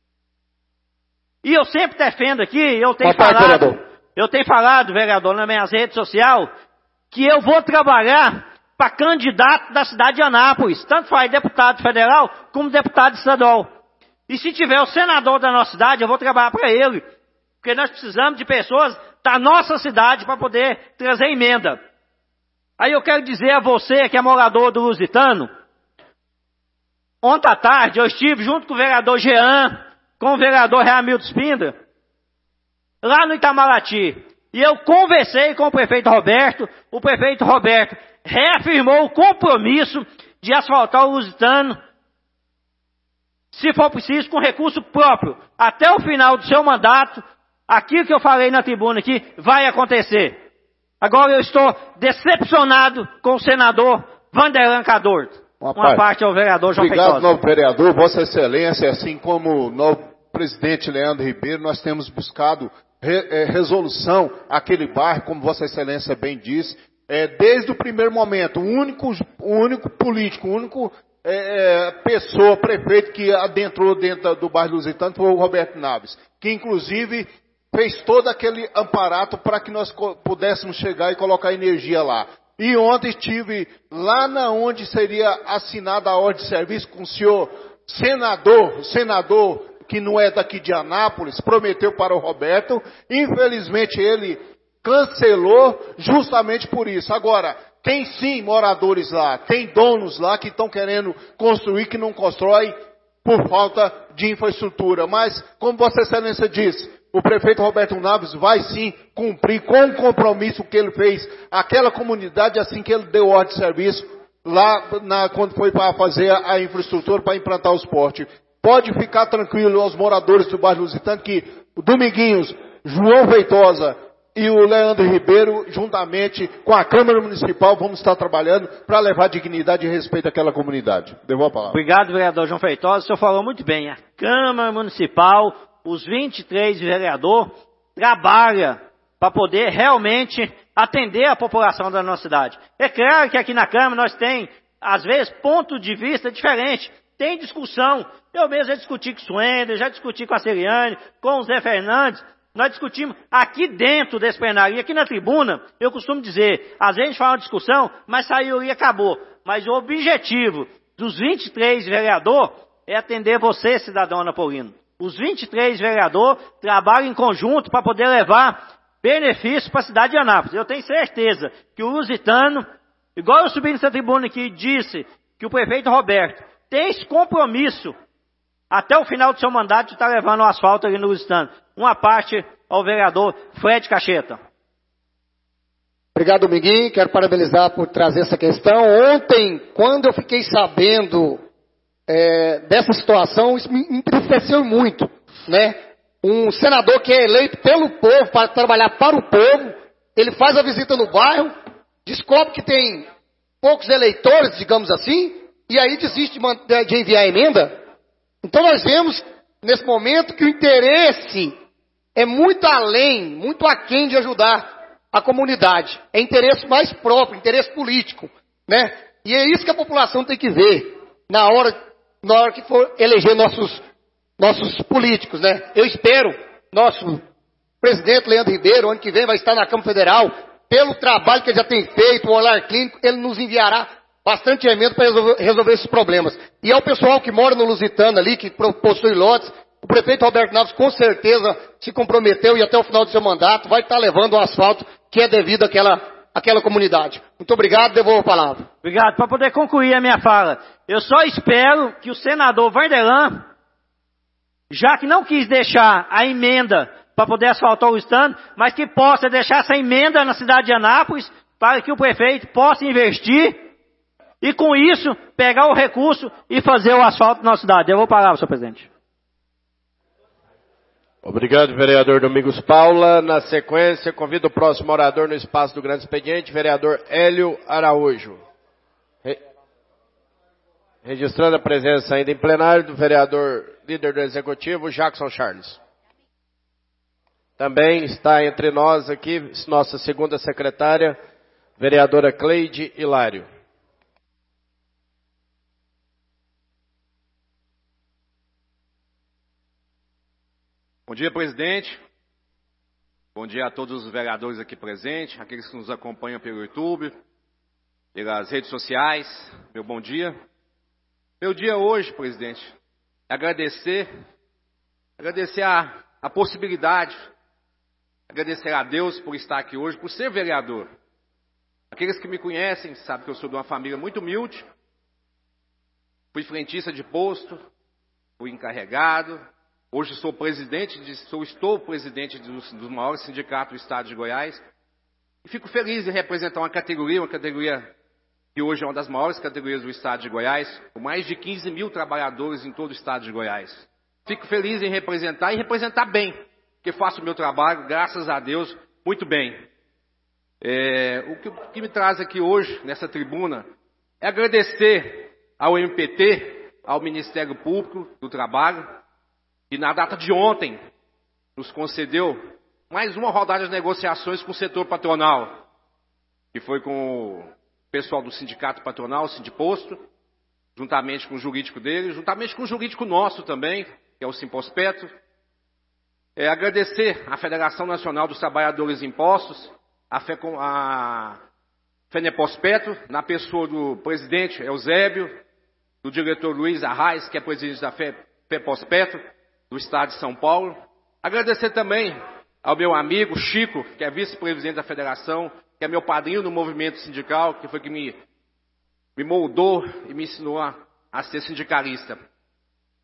S2: E eu sempre defendo aqui, eu tenho falado, vereador, nas minhas redes sociais, que eu vou trabalhar para candidato da cidade de Anápolis, tanto faz deputado federal como deputado estadual. E se tiver o senador da nossa cidade, eu vou trabalhar para ele, porque nós precisamos de pessoas da nossa cidade para poder trazer emenda. Aí eu quero dizer a você que é morador do Lusitano, ontem à tarde eu estive junto com o vereador Jean, com o vereador Reamildo Spindra, lá no Itamaraty. E eu conversei com o prefeito Roberto reafirmou o compromisso de asfaltar o Lusitano, se for preciso, com recurso próprio. Até o final do seu mandato, aquilo que eu falei na tribuna aqui, vai acontecer. Agora eu estou decepcionado com o senador Vanderlan Cadorto. Uma parte ao vereador João Feitosa.
S8: Obrigado, novo vereador, Vossa Excelência, assim como o novo presidente Leandro Ribeiro, nós temos buscado resolução àquele bairro, como Vossa Excelência bem disse, desde o primeiro momento. O único político, o único pessoa, prefeito que adentrou dentro do bairro Lusitano foi o Roberto Naves, que inclusive fez todo aquele amparato para que nós pudéssemos chegar e colocar energia lá. E ontem estive lá na onde seria assinada a ordem de serviço com o senhor senador que não é daqui de Anápolis, prometeu para o Roberto. Infelizmente ele cancelou justamente por isso. Agora, tem sim moradores lá, tem donos lá que estão querendo construir, que não constrói. por falta de infraestrutura. Mas, como Vossa Excelência disse, o prefeito Roberto Naves vai sim cumprir com o compromisso que ele fez àquela comunidade assim que ele deu ordem de serviço lá quando foi para fazer a infraestrutura para implantar o esporte. Pode ficar tranquilo aos moradores do bairro Lusitano que o Dominguinhos, João Feitosa e o Leandro Ribeiro, juntamente com a Câmara Municipal, vamos estar trabalhando para levar dignidade e respeito àquela comunidade. Devolvo a palavra.
S2: Obrigado, vereador João Feitosa. O senhor falou muito bem. A Câmara Municipal, os 23 vereadores, trabalham para poder realmente atender a população da nossa cidade. É claro que aqui na Câmara nós temos, às vezes, pontos de vista diferentes. Tem discussão. Eu mesmo já discuti com o Suender, já discuti com a Celiane, com o Zé Fernandes. Nós discutimos aqui dentro desse plenário. E aqui na tribuna, eu costumo dizer, às vezes a gente fala uma discussão, mas saiu e acabou. Mas o objetivo dos 23 vereadores é atender você, cidadão anapolino. Os 23 vereadores trabalham em conjunto para poder levar benefícios para a cidade de Anápolis. Eu tenho certeza que o lusitano, igual eu subi nessa tribuna aqui, disse que o prefeito Roberto tem esse compromisso até o final do seu mandato de estar levando o asfalto ali no Lusitano. Uma parte ao vereador Fred Cacheta.
S7: Obrigado, Dominguinho. Quero parabenizar por trazer essa questão. Ontem, quando eu fiquei sabendo dessa situação, isso me entristeceu muito, né? Um senador que é eleito pelo povo, para trabalhar para o povo, ele faz a visita no bairro, descobre que tem poucos eleitores, digamos assim, e aí desiste de enviar a emenda. Então nós vemos, nesse momento, que o interesse é muito além, muito aquém de ajudar a comunidade. É interesse mais próprio, interesse político, né? E é isso que a população tem que ver na hora que for eleger nossos políticos, né? Eu espero, nosso presidente Leandro Ribeiro, ano que vem vai estar na Câmara Federal, pelo trabalho que ele já tem feito, o Olhar Clínico, ele nos enviará bastante emenda para resolver esses problemas. E ao pessoal que mora no Lusitano ali, que possui lotes, o prefeito Roberto Naves com certeza se comprometeu e até o final do seu mandato vai estar levando o asfalto que é devido àquela comunidade. Muito obrigado, devolvo a palavra.
S2: Obrigado. Para poder concluir a minha fala, eu só espero que o senador Vanderlan, já que não quis deixar a emenda para poder asfaltar o Lusitano, mas que possa deixar essa emenda na cidade de Anápolis para que o prefeito possa investir e com isso pegar o recurso e fazer o asfalto na nossa cidade. Eu vou parar, senhor presidente.
S1: Obrigado, vereador Domingos Paula. Na sequência, convido o próximo orador no espaço do grande expediente, vereador Hélio Araújo. Registrando a presença ainda em plenário do vereador líder do Executivo, Jackson Charles. Também está entre nós aqui nossa segunda secretária, vereadora Cleide Hilário.
S10: Bom dia, presidente. Bom dia a todos os vereadores aqui presentes, aqueles que nos acompanham pelo YouTube, pelas redes sociais. Meu bom dia. Meu dia hoje, presidente, é agradecer a possibilidade, agradecer a Deus por estar aqui hoje, por ser vereador. Aqueles que me conhecem sabem que eu sou de uma família muito humilde, fui frentista de posto, fui encarregado. Hoje estou presidente dos maiores sindicatos do estado de Goiás. E fico feliz em representar uma categoria que hoje é uma das maiores categorias do estado de Goiás, com mais de 15 mil trabalhadores em todo o estado de Goiás. Fico feliz em representar e representar bem, porque faço o meu trabalho, graças a Deus, muito bem. O que me traz aqui hoje, nessa tribuna, é agradecer ao MPT, ao Ministério Público do Trabalho, que na data de ontem nos concedeu mais uma rodada de negociações com o setor patronal, que foi com o pessoal do sindicato patronal, o Sindiposto, juntamente com o jurídico dele, juntamente com o jurídico nosso também, que é o Simpospeto. Agradecer à Federação Nacional dos Trabalhadores Impostos, a FENEPOSPETO, na pessoa do presidente Eusébio, do diretor Luiz Arraes, que é presidente da FEPOSPETO, do estado de São Paulo. Agradecer também ao meu amigo Chico, que é vice-presidente da federação, que é meu padrinho no movimento sindical, que foi que me moldou e me ensinou a ser sindicalista.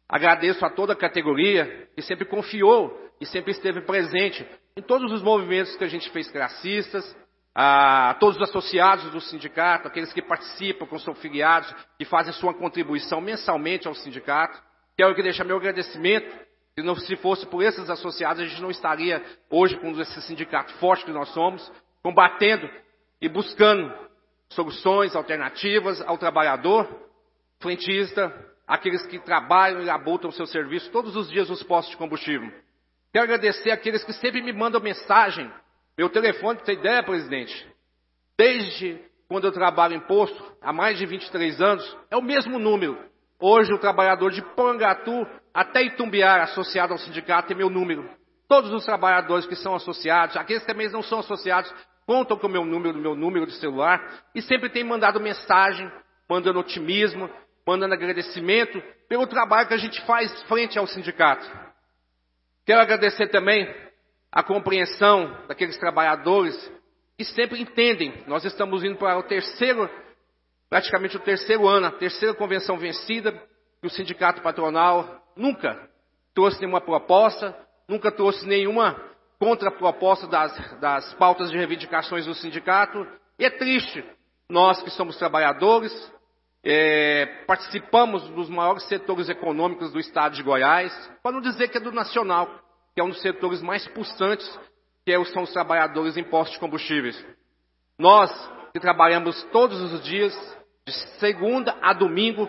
S10: Agradeço a toda a categoria que sempre confiou e sempre esteve presente em todos os movimentos que a gente fez classistas, a todos os associados do sindicato, aqueles que participam, que são filiados, que fazem sua contribuição mensalmente ao sindicato. Quero que deixar meu agradecimento. Se fosse por esses associados, a gente não estaria hoje com esse sindicato forte que nós somos, combatendo e buscando soluções alternativas ao trabalhador, frentista, aqueles que trabalham e labutam o seu serviço todos os dias nos postos de combustível. Quero agradecer aqueles que sempre me mandam mensagem. Meu telefone, para ter ideia, presidente, desde quando eu trabalho em posto, há mais de 23 anos, é o mesmo número. Hoje o trabalhador de Porangatu até Itumbiara, associado ao sindicato, tem meu número. Todos os trabalhadores que são associados, aqueles que também não são associados, contam com o meu número de celular, e sempre têm mandado mensagem, mandando otimismo, mandando agradecimento pelo trabalho que a gente faz frente ao sindicato. Quero agradecer também a compreensão daqueles trabalhadores que sempre entendem. Nós estamos indo para praticamente o terceiro ano, a terceira convenção vencida, e o sindicato patronal nunca trouxe nenhuma proposta, nunca trouxe nenhuma contraproposta das pautas de reivindicações do sindicato. E é triste, nós que somos trabalhadores, participamos dos maiores setores econômicos do estado de Goiás, para não dizer que é do nacional, que é um dos setores mais pulsantes, são os trabalhadores em postos de combustíveis. Nós que trabalhamos todos os dias, de segunda a domingo,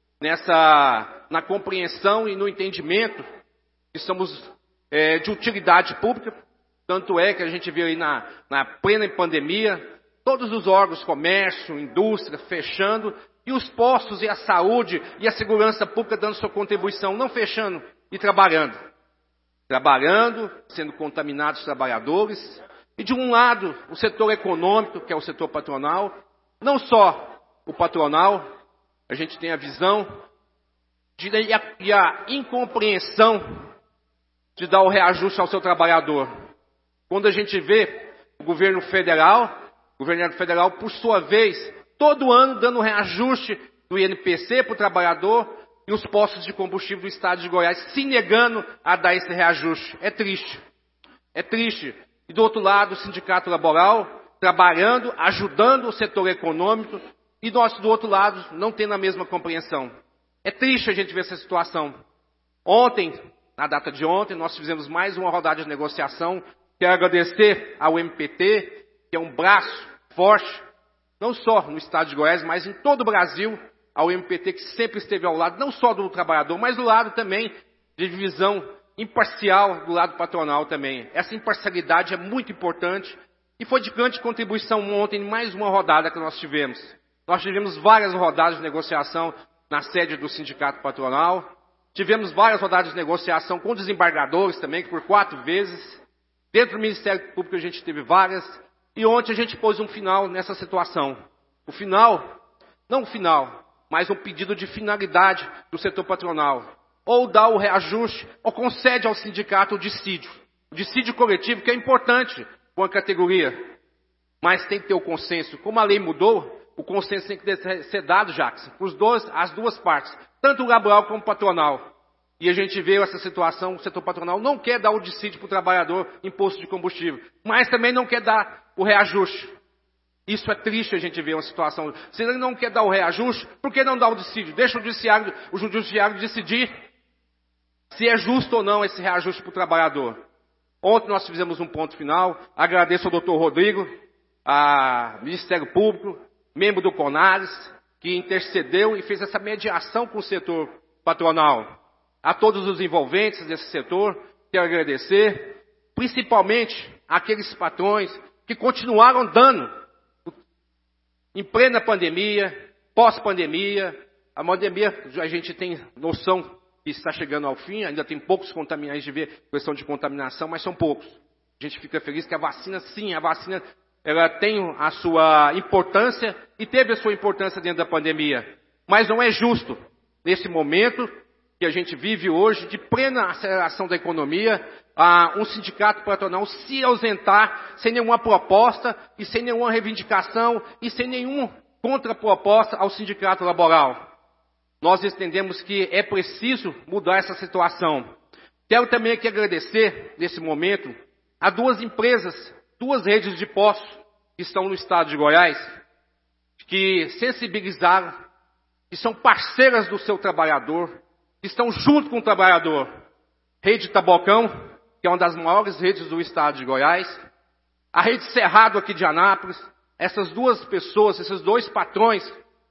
S10: na compreensão e no entendimento que somos de utilidade pública, tanto é que a gente viu aí na plena pandemia, todos os órgãos, comércio, indústria, fechando, e os postos e a saúde e a segurança pública dando sua contribuição, não fechando e trabalhando. Trabalhando, sendo contaminados os trabalhadores, e de um lado o setor econômico, que é o setor patronal, não só o patronal, a gente tem a visão e a incompreensão de dar o reajuste ao seu trabalhador. Quando a gente vê o governo federal, por sua vez, todo ano dando reajuste do INPC para o trabalhador, e os postos de combustível do estado de Goiás se negando a dar esse reajuste. É triste. É triste. E do outro lado, o sindicato laboral trabalhando, ajudando o setor econômico, e nós do outro lado não tendo a mesma compreensão. É triste a gente ver essa situação. Ontem, na data de ontem, nós fizemos mais uma rodada de negociação. Quero agradecer ao MPT, que é um braço forte, não só no estado de Goiás, mas em todo o Brasil, ao MPT, que sempre esteve ao lado, não só do trabalhador, mas do lado também de visão imparcial do lado patronal também. Essa imparcialidade é muito importante e foi de grande contribuição ontem em mais uma rodada que nós tivemos. Nós tivemos várias rodadas de negociação na sede do sindicato patronal, tivemos várias rodadas de negociação com desembargadores também, que por 4 vezes, dentro do Ministério Público a gente teve várias, e ontem a gente pôs um final nessa situação. O final, não o final, mas um pedido de finalidade do setor patronal. Ou dá o reajuste, ou concede ao sindicato o dissídio. O dissídio coletivo, que é importante com a categoria. Mas tem que ter o consenso. Como a lei mudou, o consenso tem que ser dado, Jackson, as duas partes. Tanto o laboral como o patronal. E a gente vê essa situação, o setor patronal não quer dar o dissídio para o trabalhador em posto de combustível. Mas também não quer dar o reajuste. Isso é triste a gente ver uma situação. Se ele não quer dar o reajuste, por que não dar o dissídio? Deixa o judiciário decidir se é justo ou não esse reajuste para o trabalhador. Ontem nós fizemos um ponto final. Agradeço ao doutor Rodrigo, ao Ministério Público, membro do CONARES, que intercedeu e fez essa mediação com o setor patronal. A todos os envolventes desse setor, quero agradecer, principalmente aqueles patrões que continuaram dando em plena pandemia, pós-pandemia. A pandemia, a gente tem noção que está chegando ao fim, ainda tem poucos contaminados, de ver questão de contaminação, mas são poucos. A gente fica feliz que a vacina, sim, ela tem a sua importância e teve a sua importância dentro da pandemia. Mas não é justo, nesse momento que a gente vive hoje, de plena aceleração da economia, um sindicato patronal se ausentar sem nenhuma proposta e sem nenhuma reivindicação e sem nenhuma contraproposta ao sindicato laboral. nós entendemos que é preciso mudar essa situação. Quero também aqui agradecer, nesse momento, a 2 empresas, 2 redes de postos que estão no estado de Goiás, que sensibilizaram, que são parceiras do seu trabalhador, que estão junto com o trabalhador. Rede Tabocão, que é uma das maiores redes do estado de Goiás, a Rede Cerrado aqui de Anápolis, essas 2 pessoas, esses 2 patrões,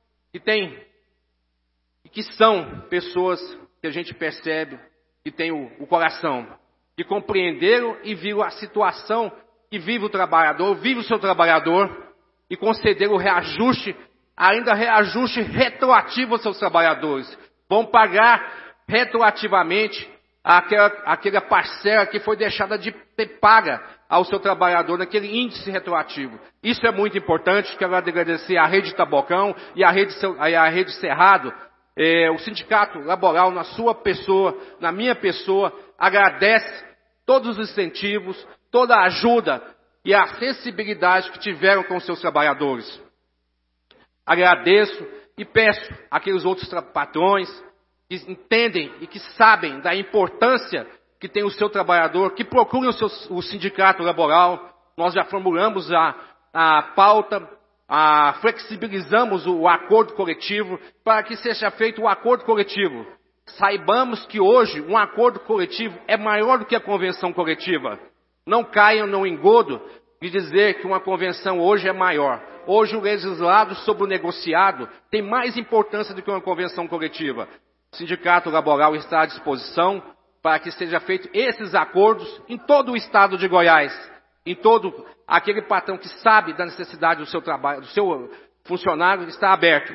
S10: que são pessoas que a gente percebe que têm o coração, que compreenderam e viram a situação que vive o trabalhador, vive o seu trabalhador, e concederam o reajuste, ainda reajuste retroativo aos seus trabalhadores. Vão pagar retroativamente aquela parcela que foi deixada de ter paga ao seu trabalhador naquele índice retroativo. Isso é muito importante. Quero agradecer à Rede Tabocão e à Rede Cerrado. O Sindicato Laboral, na sua pessoa, na minha pessoa, agradece todos os incentivos, toda a ajuda e a sensibilidade que tiveram com os seus trabalhadores. Agradeço e peço àqueles outros patrões que entendem e que sabem da importância que tem o seu trabalhador, que procurem o sindicato laboral. Nós já formulamos a pauta, flexibilizamos o acordo coletivo para que seja feito o acordo coletivo. Saibamos que hoje um acordo coletivo é maior do que a convenção coletiva. Não caiam no engodo de dizer que uma convenção hoje é maior. Hoje o legislado sobre o negociado tem mais importância do que uma convenção coletiva. O Sindicato Laboral está à disposição para que seja feito esses acordos em todo o estado de Goiás. Em todo aquele patrão que sabe da necessidade do seu trabalho, do seu funcionário, está aberto.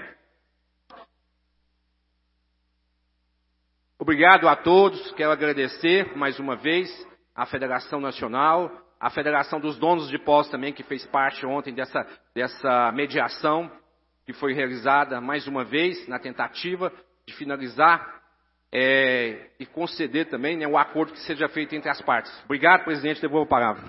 S10: Obrigado a todos. Quero agradecer mais uma vez à Federação Nacional, à Federação dos Donos de Postos também, que fez parte ontem dessa mediação que foi realizada mais uma vez na tentativa de finalizar e conceder também o acordo que seja feito entre as partes. Obrigado, presidente. Devolvo a palavra.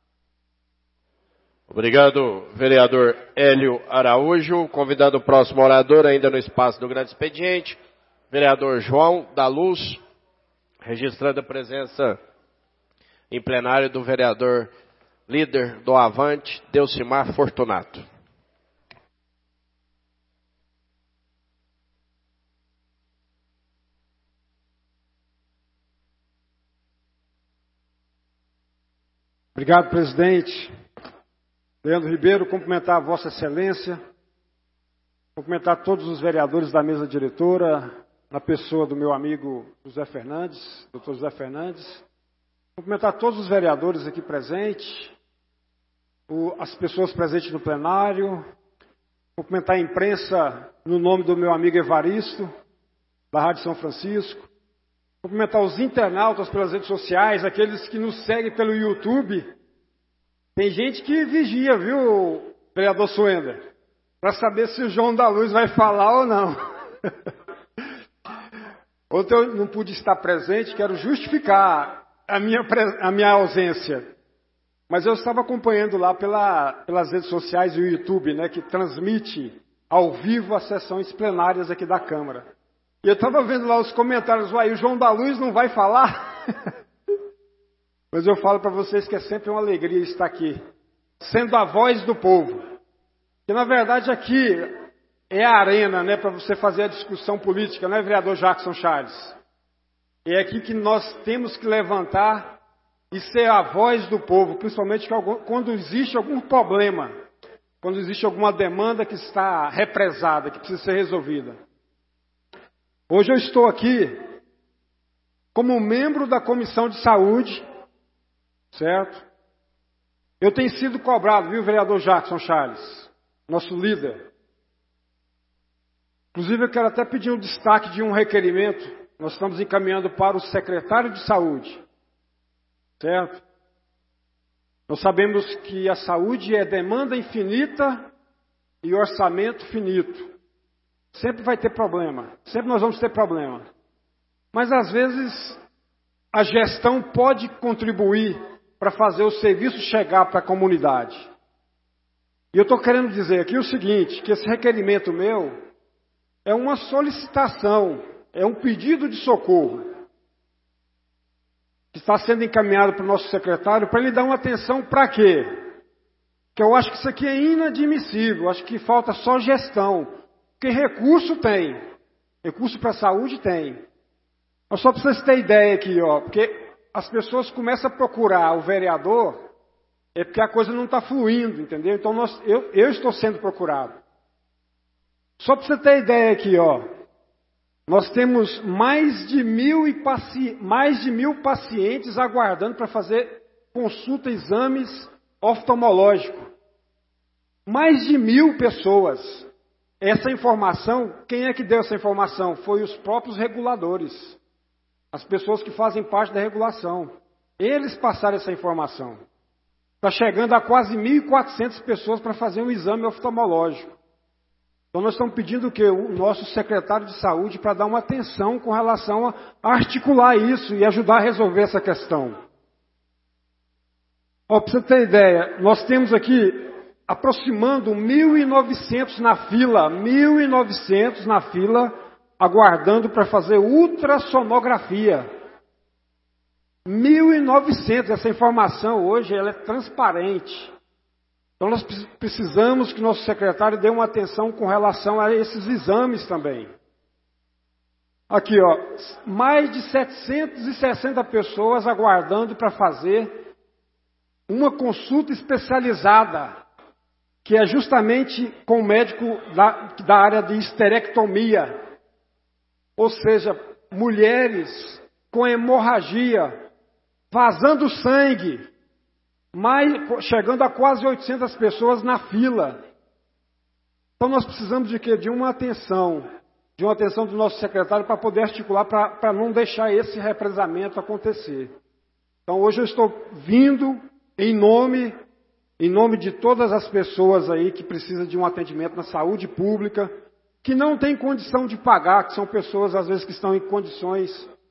S1: Obrigado, vereador Hélio Araújo. Convidando o próximo orador, ainda no espaço do grande expediente, vereador João da Luz, registrando a presença em plenário do vereador líder do Avante, Delcimar Fortunato.
S12: Obrigado, presidente. Leandro Ribeiro, cumprimentar a Vossa Excelência, cumprimentar todos os vereadores da mesa diretora, na pessoa do meu amigo José Fernandes, doutor José Fernandes, cumprimentar todos os vereadores aqui presentes, as pessoas presentes no plenário, cumprimentar a imprensa no nome do meu amigo Evaristo, da Rádio São Francisco, cumprimentar os internautas pelas redes sociais, aqueles que nos seguem pelo YouTube. Tem gente que vigia, viu, vereador Suender, para saber se o João da Luz vai falar ou não. Ontem eu não pude estar presente, quero justificar a minha ausência. Mas eu estava acompanhando lá pelas redes sociais e o YouTube, né, que transmite ao vivo as sessões plenárias aqui da Câmara. E eu estava vendo lá os comentários, o João da Luz não vai falar? Mas eu falo para vocês que é sempre uma alegria estar aqui, sendo a voz do povo. Que na verdade aqui é a arena, né, para você fazer a discussão política, não é, vereador Jackson Charles? É aqui que nós temos que levantar e ser a voz do povo, principalmente quando existe algum problema, quando existe alguma demanda que está represada, que precisa ser resolvida. Hoje eu estou aqui como membro da Comissão de Saúde, certo? Eu tenho sido cobrado, viu, vereador Jackson Charles, nosso líder. Inclusive eu quero até pedir um destaque de um requerimento. Nós estamos encaminhando para o secretário de Saúde, certo? Nós sabemos que a saúde é demanda infinita e orçamento finito. Sempre vai ter problema, sempre nós vamos ter problema. Mas às vezes a gestão pode contribuir para fazer o serviço chegar para a comunidade. E eu estou querendo dizer aqui o seguinte, que esse requerimento meu é uma solicitação, é um pedido de socorro que está sendo encaminhado para o nosso secretário para ele dar uma atenção para quê? Que eu acho que isso aqui é inadmissível, acho que falta só gestão, porque recurso tem, recurso para a saúde tem. Mas só para vocês terem ideia aqui, ó, porque as pessoas começam a procurar o vereador, é porque a coisa não está fluindo, entendeu? Então eu estou sendo procurado. Só para você ter ideia aqui, ó, nós temos mais de 1.000 pacientes aguardando para fazer consulta, exames oftalmológicos. Mais de 1.000 pessoas. Essa informação, quem é que deu essa informação? Foi os próprios reguladores. As pessoas que fazem parte da regulação. Eles passaram essa informação. Está chegando a quase 1.400 pessoas para fazer um exame oftalmológico. Então nós estamos pedindo o quê? O nosso secretário de saúde para dar uma atenção com relação a articular isso e ajudar a resolver essa questão. Para você ter ideia, nós temos aqui aproximando 1.900 na fila, 1.900 na fila, aguardando para fazer ultrassonografia. 1.900, essa informação hoje ela é transparente. Então nós precisamos que nosso secretário dê uma atenção com relação a esses exames também. Aqui, ó, mais de 760 pessoas aguardando para fazer uma consulta especializada, que é justamente com o médico da área de esterectomia. Ou seja, mulheres com hemorragia, vazando sangue, chegando a quase 800 pessoas na fila. Então nós precisamos de quê? De uma atenção do nosso secretário para poder articular, para não deixar esse represamento acontecer. Então hoje eu estou vindo em nome de todas as pessoas aí que precisam de um atendimento na saúde pública, que não tem condição de pagar, que são pessoas às vezes que estão em condições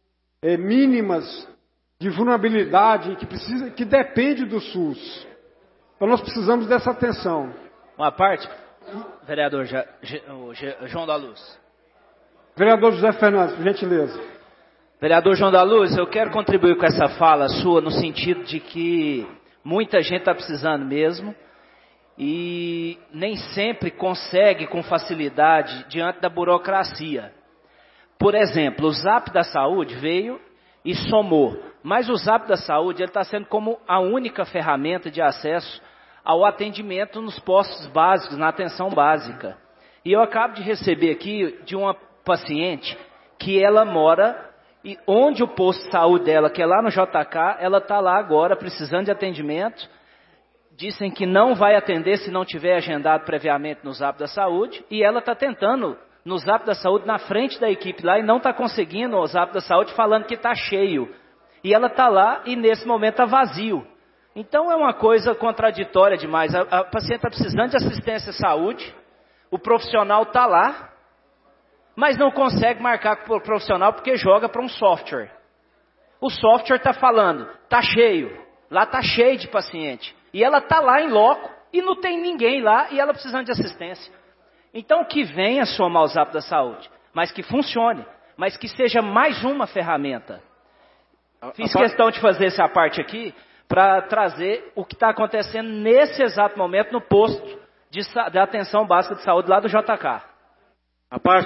S12: mínimas de vulnerabilidade, que depende do SUS. Então nós precisamos dessa atenção.
S13: Uma parte, vereador João da Luz.
S12: Vereador José Fernandes, por gentileza.
S13: Vereador João da Luz, eu quero contribuir com essa fala sua no sentido de que muita gente está precisando mesmo e nem sempre consegue com facilidade diante da burocracia. Por exemplo, o Zap da Saúde veio e somou, mas o Zap da Saúde está sendo como a única ferramenta de acesso ao atendimento nos postos básicos, na atenção básica. E eu acabo de receber aqui de uma paciente que ela mora, e onde o posto de saúde dela, que é lá no JK, ela está lá agora precisando de atendimento. Dizem que não vai atender se não tiver agendado previamente no Zap da Saúde, e ela está tentando no Zap da Saúde na frente da equipe lá e não está conseguindo o Zap da Saúde falando que está cheio. E ela está lá e nesse momento está vazio. Então é uma coisa contraditória demais. A paciente está precisando de assistência à saúde, o profissional está lá, mas não consegue marcar com o profissional porque joga para um software. O software está falando, está cheio, lá está cheio de paciente. E ela está lá em loco e não tem ninguém lá e ela precisando de assistência. Então que venha somar o Zap da Saúde, mas que funcione, mas que seja mais uma ferramenta. Fiz questão de fazer essa parte aqui para trazer o que está acontecendo nesse exato momento no posto de atenção básica de saúde lá do JK.
S12: A parte,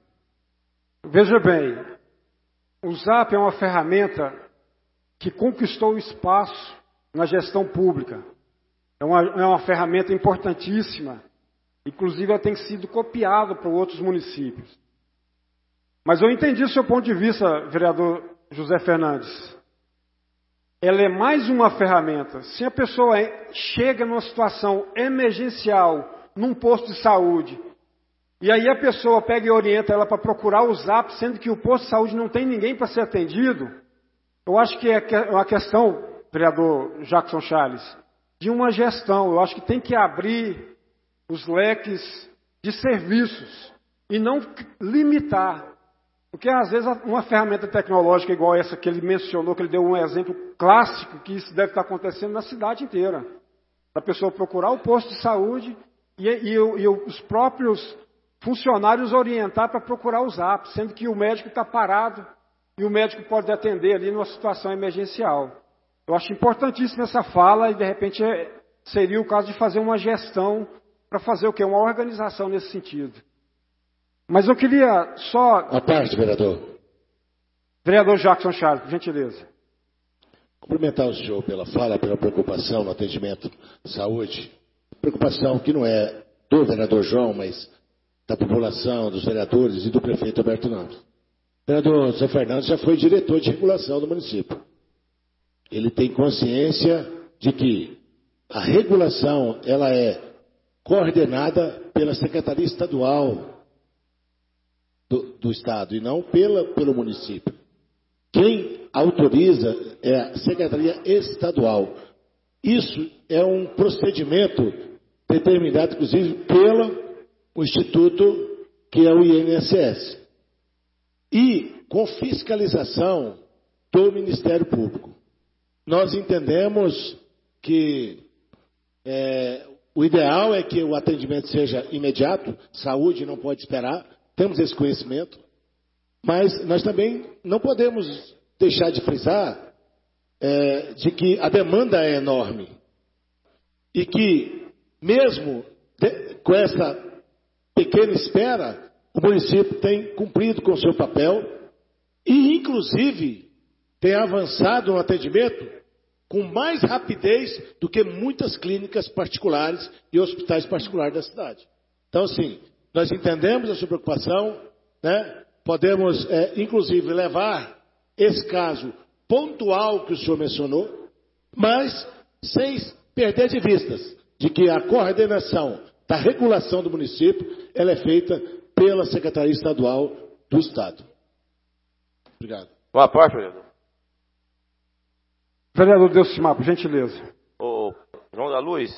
S12: veja bem, o Zap é uma ferramenta que conquistou o espaço na gestão pública. É uma ferramenta importantíssima. Inclusive, ela tem sido copiada para outros municípios. Mas eu entendi o seu ponto de vista, vereador José Fernandes. Ela é mais uma ferramenta. Se a pessoa chega numa situação emergencial, num posto de saúde, e aí a pessoa pega e orienta ela para procurar o Zap, sendo que o posto de saúde não tem ninguém para ser atendido, eu acho que é uma questão, vereador Jackson Charles, de uma gestão. Eu acho que tem que abrir os leques de serviços e não limitar. Porque às vezes uma ferramenta tecnológica igual essa que ele mencionou, que ele deu um exemplo clássico, que isso deve estar acontecendo na cidade inteira. A pessoa procurar o posto de saúde e os próprios funcionários orientar para procurar o Zap, sendo que o médico está parado e o médico pode atender ali numa situação emergencial. Eu acho importantíssima essa fala e, de repente, seria o caso de fazer uma gestão para fazer o quê? Uma organização nesse sentido. Mas eu queria só...
S14: À parte, vereador.
S12: Vereador Jackson Charles, por gentileza.
S14: Cumprimentar o senhor pela fala, pela preocupação no atendimento à saúde. Preocupação que não é do vereador João, mas da população, dos vereadores e do prefeito Alberto Naves. O vereador Zé Fernandes já foi diretor de regulação do município. Ele tem consciência de que a regulação ela é coordenada pela Secretaria Estadual do Estado e não pelo município. Quem autoriza é a Secretaria Estadual. Isso é um procedimento determinado, inclusive, pelo Instituto, que é o INSS. E com fiscalização do Ministério Público. Nós entendemos que o ideal é que o atendimento seja imediato, saúde não pode esperar, temos esse conhecimento, mas nós também não podemos deixar de frisar de que a demanda é enorme e que, mesmo com essa pequena espera, o município tem cumprido com o seu papel e, inclusive, tem avançado no atendimento com mais rapidez do que muitas clínicas particulares e hospitais particulares da cidade. Então, sim, nós entendemos a sua preocupação, né? Podemos, inclusive, levar esse caso pontual que o senhor mencionou, mas sem perder de vista de que a coordenação da regulação do município ela é feita pela Secretaria Estadual do Estado. Obrigado.
S15: Boa parte, vereador.
S12: Vereador Delcimar, por gentileza.
S15: Ô, João da Luz,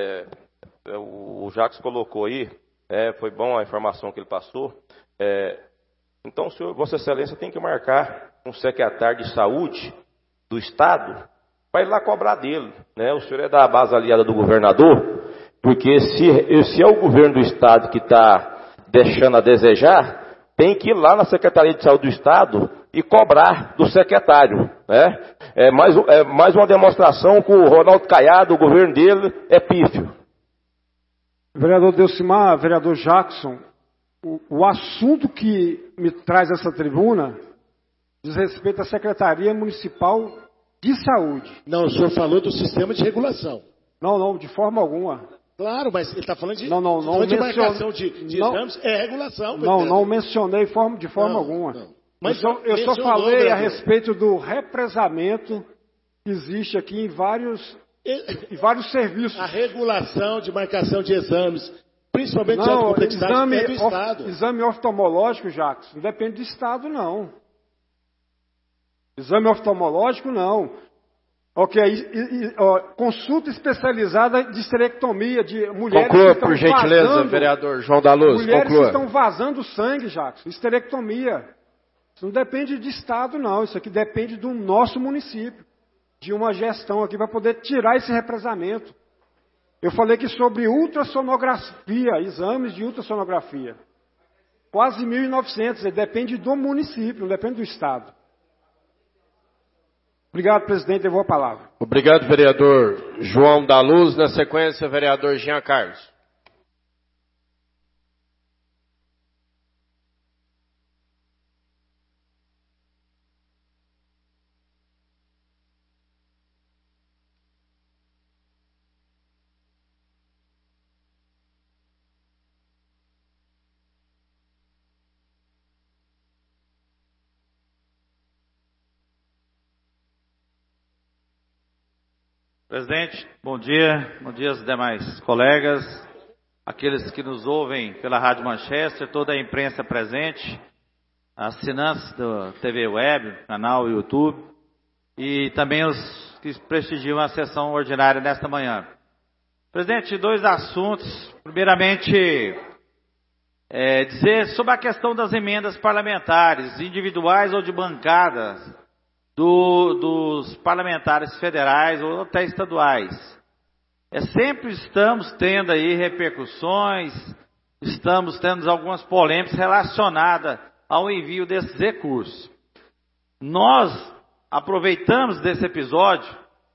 S15: o Jacques colocou aí, foi bom a informação que ele passou. Então, senhor, Vossa Excelência tem que marcar um secretário de saúde do Estado para ir lá cobrar dele. Né? O senhor é da base aliada do governador, porque se é o governo do Estado que está deixando a desejar, tem que ir lá na Secretaria de Saúde do Estado e cobrar do secretário. Né? É mais uma demonstração que o Ronaldo Caiado, o governo dele, é pífio.
S12: Vereador Delcimar, vereador Jackson, o assunto que me traz essa tribuna diz respeito à Secretaria Municipal de Saúde.
S14: Não, o senhor falou do sistema de regulação.
S12: Não, de forma alguma.
S14: Claro, mas ele está falando de,
S12: não
S14: de marcação de exames, é regulação.
S12: Não mencionei de forma alguma. Não. Mas eu só falei a respeito do represamento que existe aqui em vários serviços.
S14: A regulação de marcação de exames, principalmente de alta complexidade, é do Estado.
S12: Exame oftalmológico, Jacques, não depende do Estado, não. Exame oftalmológico, não. Ok, consulta especializada de esterectomia de mulheres.
S1: Conclua, por gentileza, vereador João da Luz.
S12: Mulheres que estão vazando sangue, Jacques. Esterectomia. Isso não depende de Estado, não. Isso aqui depende do nosso município. De uma gestão aqui para poder tirar esse represamento. Eu falei aqui sobre ultrassonografia, exames de ultrassonografia. Quase 1.900. Depende do município, não depende do Estado. Obrigado, presidente. Eu vou a palavra.
S1: Obrigado, vereador João da Luz. Na sequência, vereador Jean Carlos.
S16: Presidente, bom dia aos demais colegas, aqueles que nos ouvem pela Rádio Manchester, toda a imprensa presente, assinantes do TV Web, canal YouTube, e também os que prestigiam a sessão ordinária nesta manhã. Presidente, 2 assuntos. Primeiramente, dizer sobre a questão das emendas parlamentares, individuais ou de bancadas, dos parlamentares federais ou até estaduais. Sempre estamos tendo aí repercussões, estamos tendo algumas polêmicas relacionadas ao envio desses recursos. Nós aproveitamos desse episódio,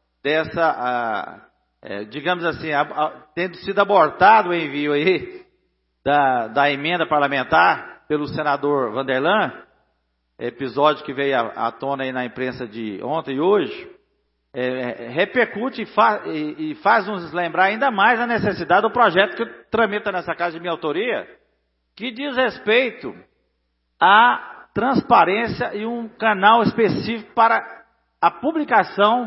S16: digamos assim, tendo sido abortado o envio aí da emenda parlamentar pelo senador Vanderlan, episódio que veio à tona aí na imprensa de ontem e hoje, repercute e faz nos lembrar ainda mais a necessidade do projeto que tramita nessa casa de minha autoria, que diz respeito à transparência e um canal específico para a publicação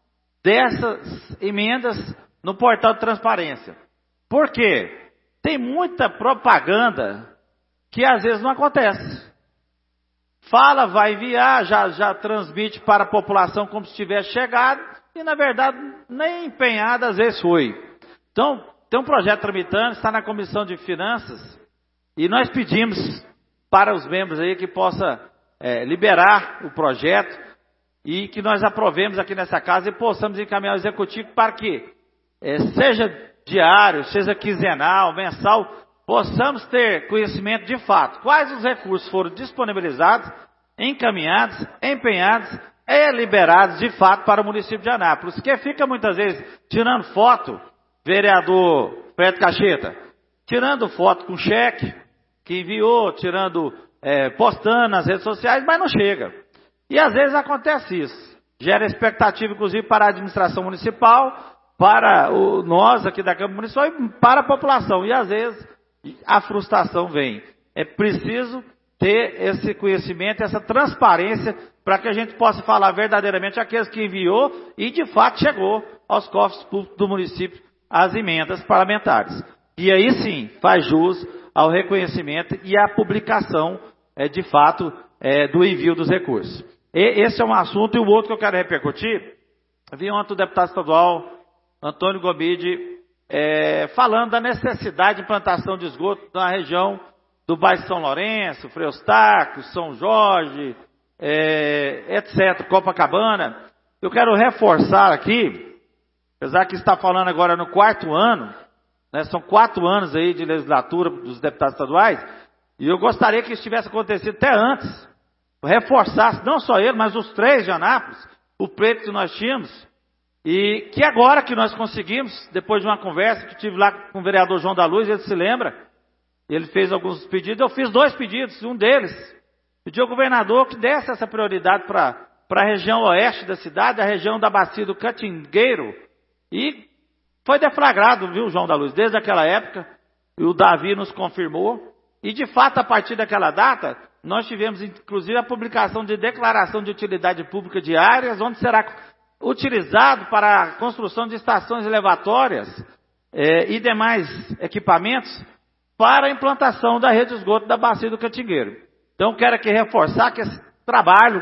S16: dessas emendas no portal de transparência. Por quê? Tem muita propaganda que às vezes não acontece. Fala, vai enviar, já transmite para a população como se tivesse chegado, e na verdade nem empenhada às vezes foi. Então, tem um projeto tramitando, está na Comissão de Finanças, e nós pedimos para os membros aí que possa liberar o projeto, e que nós aprovemos aqui nessa casa e possamos encaminhar ao Executivo para que, seja diário, seja quinzenal, mensal, possamos ter conhecimento de fato, quais os recursos foram disponibilizados, encaminhados, empenhados e liberados de fato para o município de Anápolis, que fica muitas vezes tirando foto, vereador Fred Cacheta, tirando foto com cheque, que enviou, postando nas redes sociais, mas não chega. E às vezes acontece isso, gera expectativa inclusive para a administração municipal, para nós aqui da Câmara Municipal e para a população, e às vezes a frustração vem. É preciso ter esse conhecimento, essa transparência, para que a gente possa falar verdadeiramente aqueles que enviou e de fato chegou aos cofres públicos do município as emendas parlamentares. E aí sim faz jus ao reconhecimento e à publicação de fato do envio dos recursos. E esse é um assunto, e o outro que eu quero repercutir, vi ontem o deputado estadual Antônio Gomide falando da necessidade de implantação de esgoto na região do bairro São Lourenço, Frei Eustáquio, São Jorge, etc., Copacabana. Eu quero reforçar aqui, apesar que está falando agora no 4º ano, né, são 4 anos aí de legislatura dos deputados estaduais, e eu gostaria que isso tivesse acontecido até antes, reforçasse não só ele, mas os 3 de Anápolis, o pleito que nós tínhamos, e que agora que nós conseguimos, depois de uma conversa que tive lá com o vereador João da Luz, ele se lembra, ele fez alguns pedidos, eu fiz 2 pedidos, um deles, pedi ao governador que desse essa prioridade para a região oeste da cidade, a região da bacia do Catingueiro, e foi deflagrado, viu, João da Luz, desde aquela época, e o Davi nos confirmou, e de fato a partir daquela data, nós tivemos inclusive a publicação de declaração de utilidade pública de áreas, onde será utilizado para a construção de estações elevatórias e demais equipamentos para a implantação da rede de esgoto da bacia do Catingueiro. Então quero aqui reforçar que esse trabalho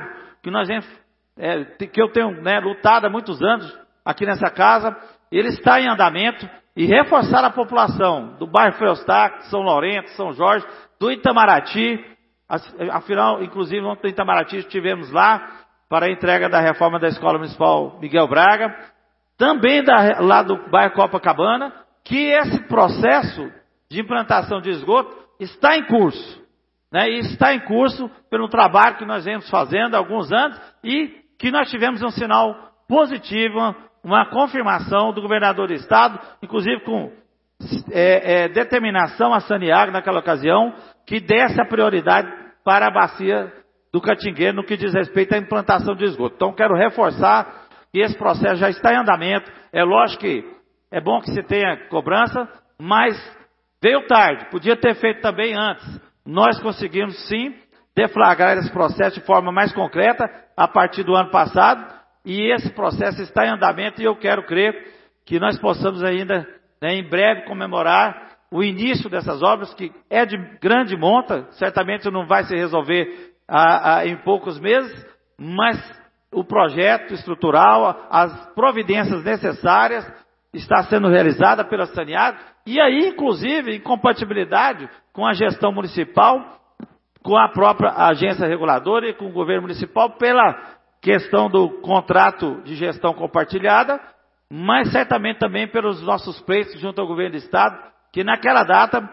S16: que eu tenho lutado há muitos anos aqui nessa casa, ele está em andamento, e reforçar a população do bairro Frei Eustáquio, São Lourenço, São Jorge, do Itamaraty, afinal, inclusive ontem no Itamaraty estivemos lá para a entrega da reforma da Escola Municipal Miguel Braga, também lá do bairro Copacabana, que esse processo de implantação de esgoto está em curso, né? E está em curso pelo trabalho que nós vemos fazendo há alguns anos, e que nós tivemos um sinal positivo, uma confirmação do governador do estado, inclusive com determinação a Saniago naquela ocasião, que desse a prioridade para a bacia do Catingueiro no que diz respeito à implantação de esgoto. Então quero reforçar que esse processo já está em andamento. É lógico que é bom que se tenha cobrança, mas veio tarde, podia ter feito também antes. Nós conseguimos sim deflagrar esse processo de forma mais concreta a partir do ano passado, e esse processo está em andamento, e eu quero crer que nós possamos ainda, em breve, comemorar o início dessas obras, que é de grande monta, certamente não vai se resolver em poucos meses, mas o projeto estrutural, as providências necessárias, está sendo realizada pela Saniago, e aí, inclusive, em compatibilidade com a gestão municipal, com a própria agência reguladora e com o governo municipal, pela questão do contrato de gestão compartilhada, mas certamente também pelos nossos pleitos junto ao governo do estado, que naquela data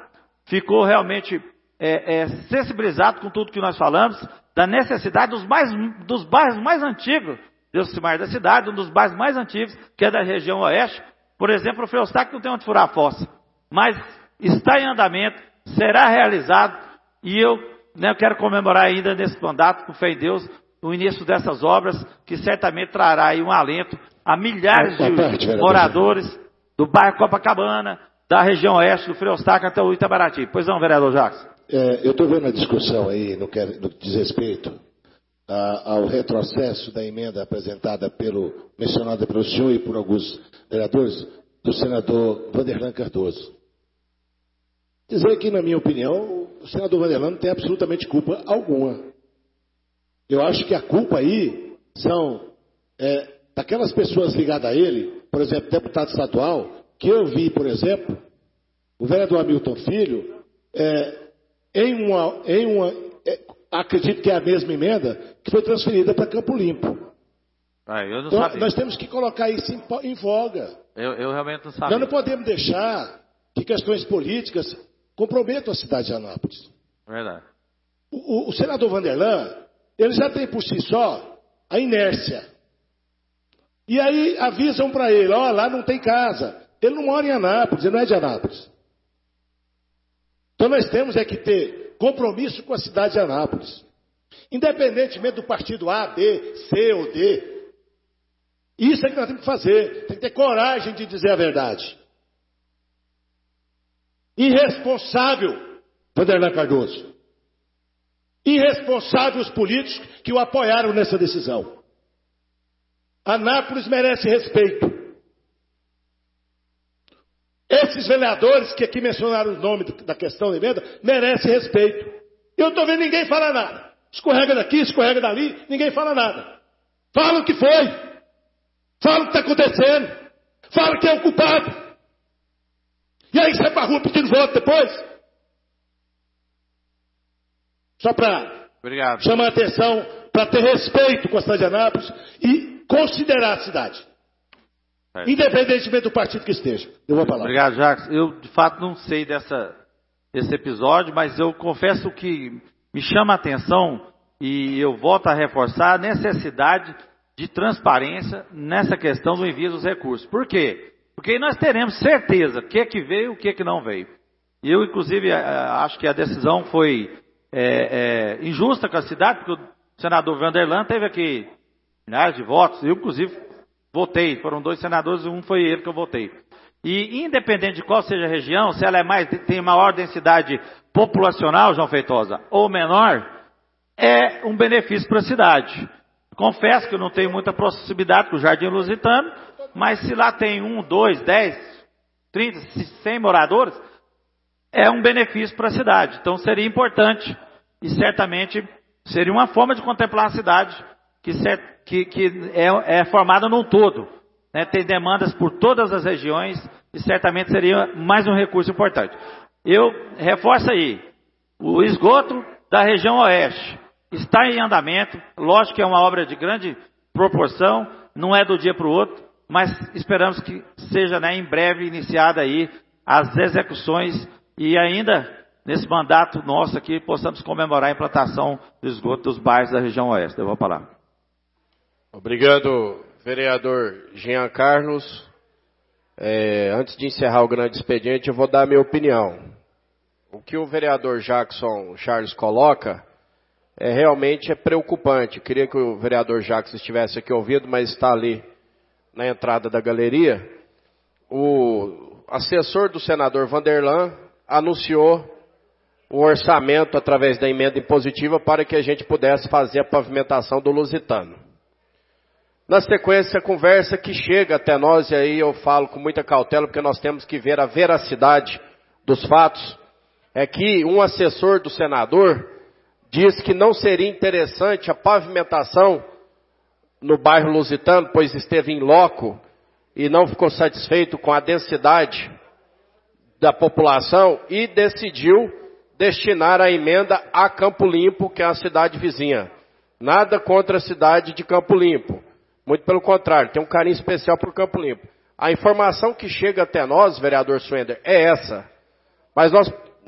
S16: ficou realmente sensibilizado com tudo que nós falamos, da necessidade dos bairros mais antigos de Elcimar da cidade, um dos bairros mais antigos, que é da região oeste. Por exemplo, o Frei Eustáquio não tem onde furar a fossa, mas está em andamento, será realizado, e eu quero comemorar ainda nesse mandato, com fé em Deus, o início dessas obras, que certamente trará aí um alento a milhares de moradores do bairro Copacabana, da região oeste, do Frei Eustáquio até o Itabaraty. Pois não, vereador Jacques?
S14: Eu estou vendo a discussão aí no que diz respeito ao retrocesso da emenda apresentada mencionada pelo senhor e por alguns vereadores, do senador Vanderlan Cardoso. Dizer que, na minha opinião, o senador Vanderlan não tem absolutamente culpa alguma. Eu acho que a culpa aí são daquelas pessoas ligadas a ele, por exemplo, deputado estadual, que eu vi, por exemplo, o vereador Hamilton Filho, acredito que é a mesma emenda, que foi transferida para Campo Limpo.
S16: Eu não
S14: então,
S16: sabia.
S14: Nós temos que colocar isso em voga.
S16: Eu realmente não sabia.
S14: Nós não podemos deixar que questões políticas comprometam a cidade de Anápolis.
S16: Verdade.
S14: O senador Vanderlan, ele já tem por si só a inércia. E aí avisam para ele, lá não tem casa. Ele não mora em Anápolis, ele não é de Anápolis. Então nós temos que ter compromisso com a cidade de Anápolis. Independentemente do partido A, B, C ou D. Isso é que nós temos que fazer. Tem que ter coragem de dizer a verdade. Irresponsável, Vanderlan Cardoso. Irresponsável os políticos que o apoiaram nessa decisão. Anápolis merece respeito. Esses vereadores que aqui mencionaram o nome da questão da emenda, merecem respeito. Eu não estou vendo ninguém falar nada. Escorrega daqui, escorrega dali, ninguém fala nada. Fala o que foi. Fala o que está acontecendo. Fala quem é o culpado. E aí sai para a rua pedindo voto depois. Só para chamar a atenção, para ter respeito com a cidade de Anápolis e considerar a cidade. Independentemente do partido que esteja. Eu vou falar.
S16: Obrigado, Jacques. Eu, de fato, não sei desse episódio, mas eu confesso que me chama a atenção e eu volto a reforçar a necessidade de transparência nessa questão do envio dos recursos. Por quê? Porque aí nós teremos certeza o que veio e o que não veio. E eu, inclusive, acho que a decisão foi injusta com a cidade, porque o senador Vanderlan teve aqui milhares de votos. Eu, inclusive, votei. Foram 2 senadores e um foi ele que eu votei. E independente de qual seja a região, se ela tem maior densidade populacional, João Feitosa, ou menor, é um benefício para a cidade. Confesso que eu não tenho muita proximidade com o Jardim Lusitano, mas se lá tem 1, 2, 10, 30, 100 moradores, é um benefício para a cidade. Então seria importante e certamente seria uma forma de contemplar a cidade que é formada num todo. Né? Tem demandas por todas as regiões e certamente seria mais um recurso importante. Eu reforço aí, o esgoto da região oeste está em andamento, lógico que é uma obra de grande proporção, não é do dia para o outro, mas esperamos que seja em breve iniciada aí as execuções e ainda nesse mandato nosso aqui possamos comemorar a implantação do esgoto dos bairros da região oeste. Eu vou falar.
S1: Obrigado, vereador Jean Carlos. Antes de encerrar o grande expediente, eu vou dar a minha opinião. O que o vereador Jackson Charles coloca realmente é preocupante. Eu queria que o vereador Jackson estivesse aqui ouvindo, mas está ali na entrada da galeria. O assessor do senador Vanderlan anunciou o orçamento através da emenda impositiva para que a gente pudesse fazer a pavimentação do Lusitano. Na sequência, a conversa que chega até nós, e aí eu falo com muita cautela, porque nós temos que ver a veracidade dos fatos, é que um assessor do senador diz que não seria interessante a pavimentação no bairro Lusitano, pois esteve em loco e não ficou satisfeito com a densidade da população e decidiu destinar a emenda a Campo Limpo, que é a cidade vizinha. Nada contra a cidade de Campo Limpo. Muito pelo contrário, tem um carinho especial para o Campo Limpo. A informação que chega até nós, vereador Swender, é essa. Mas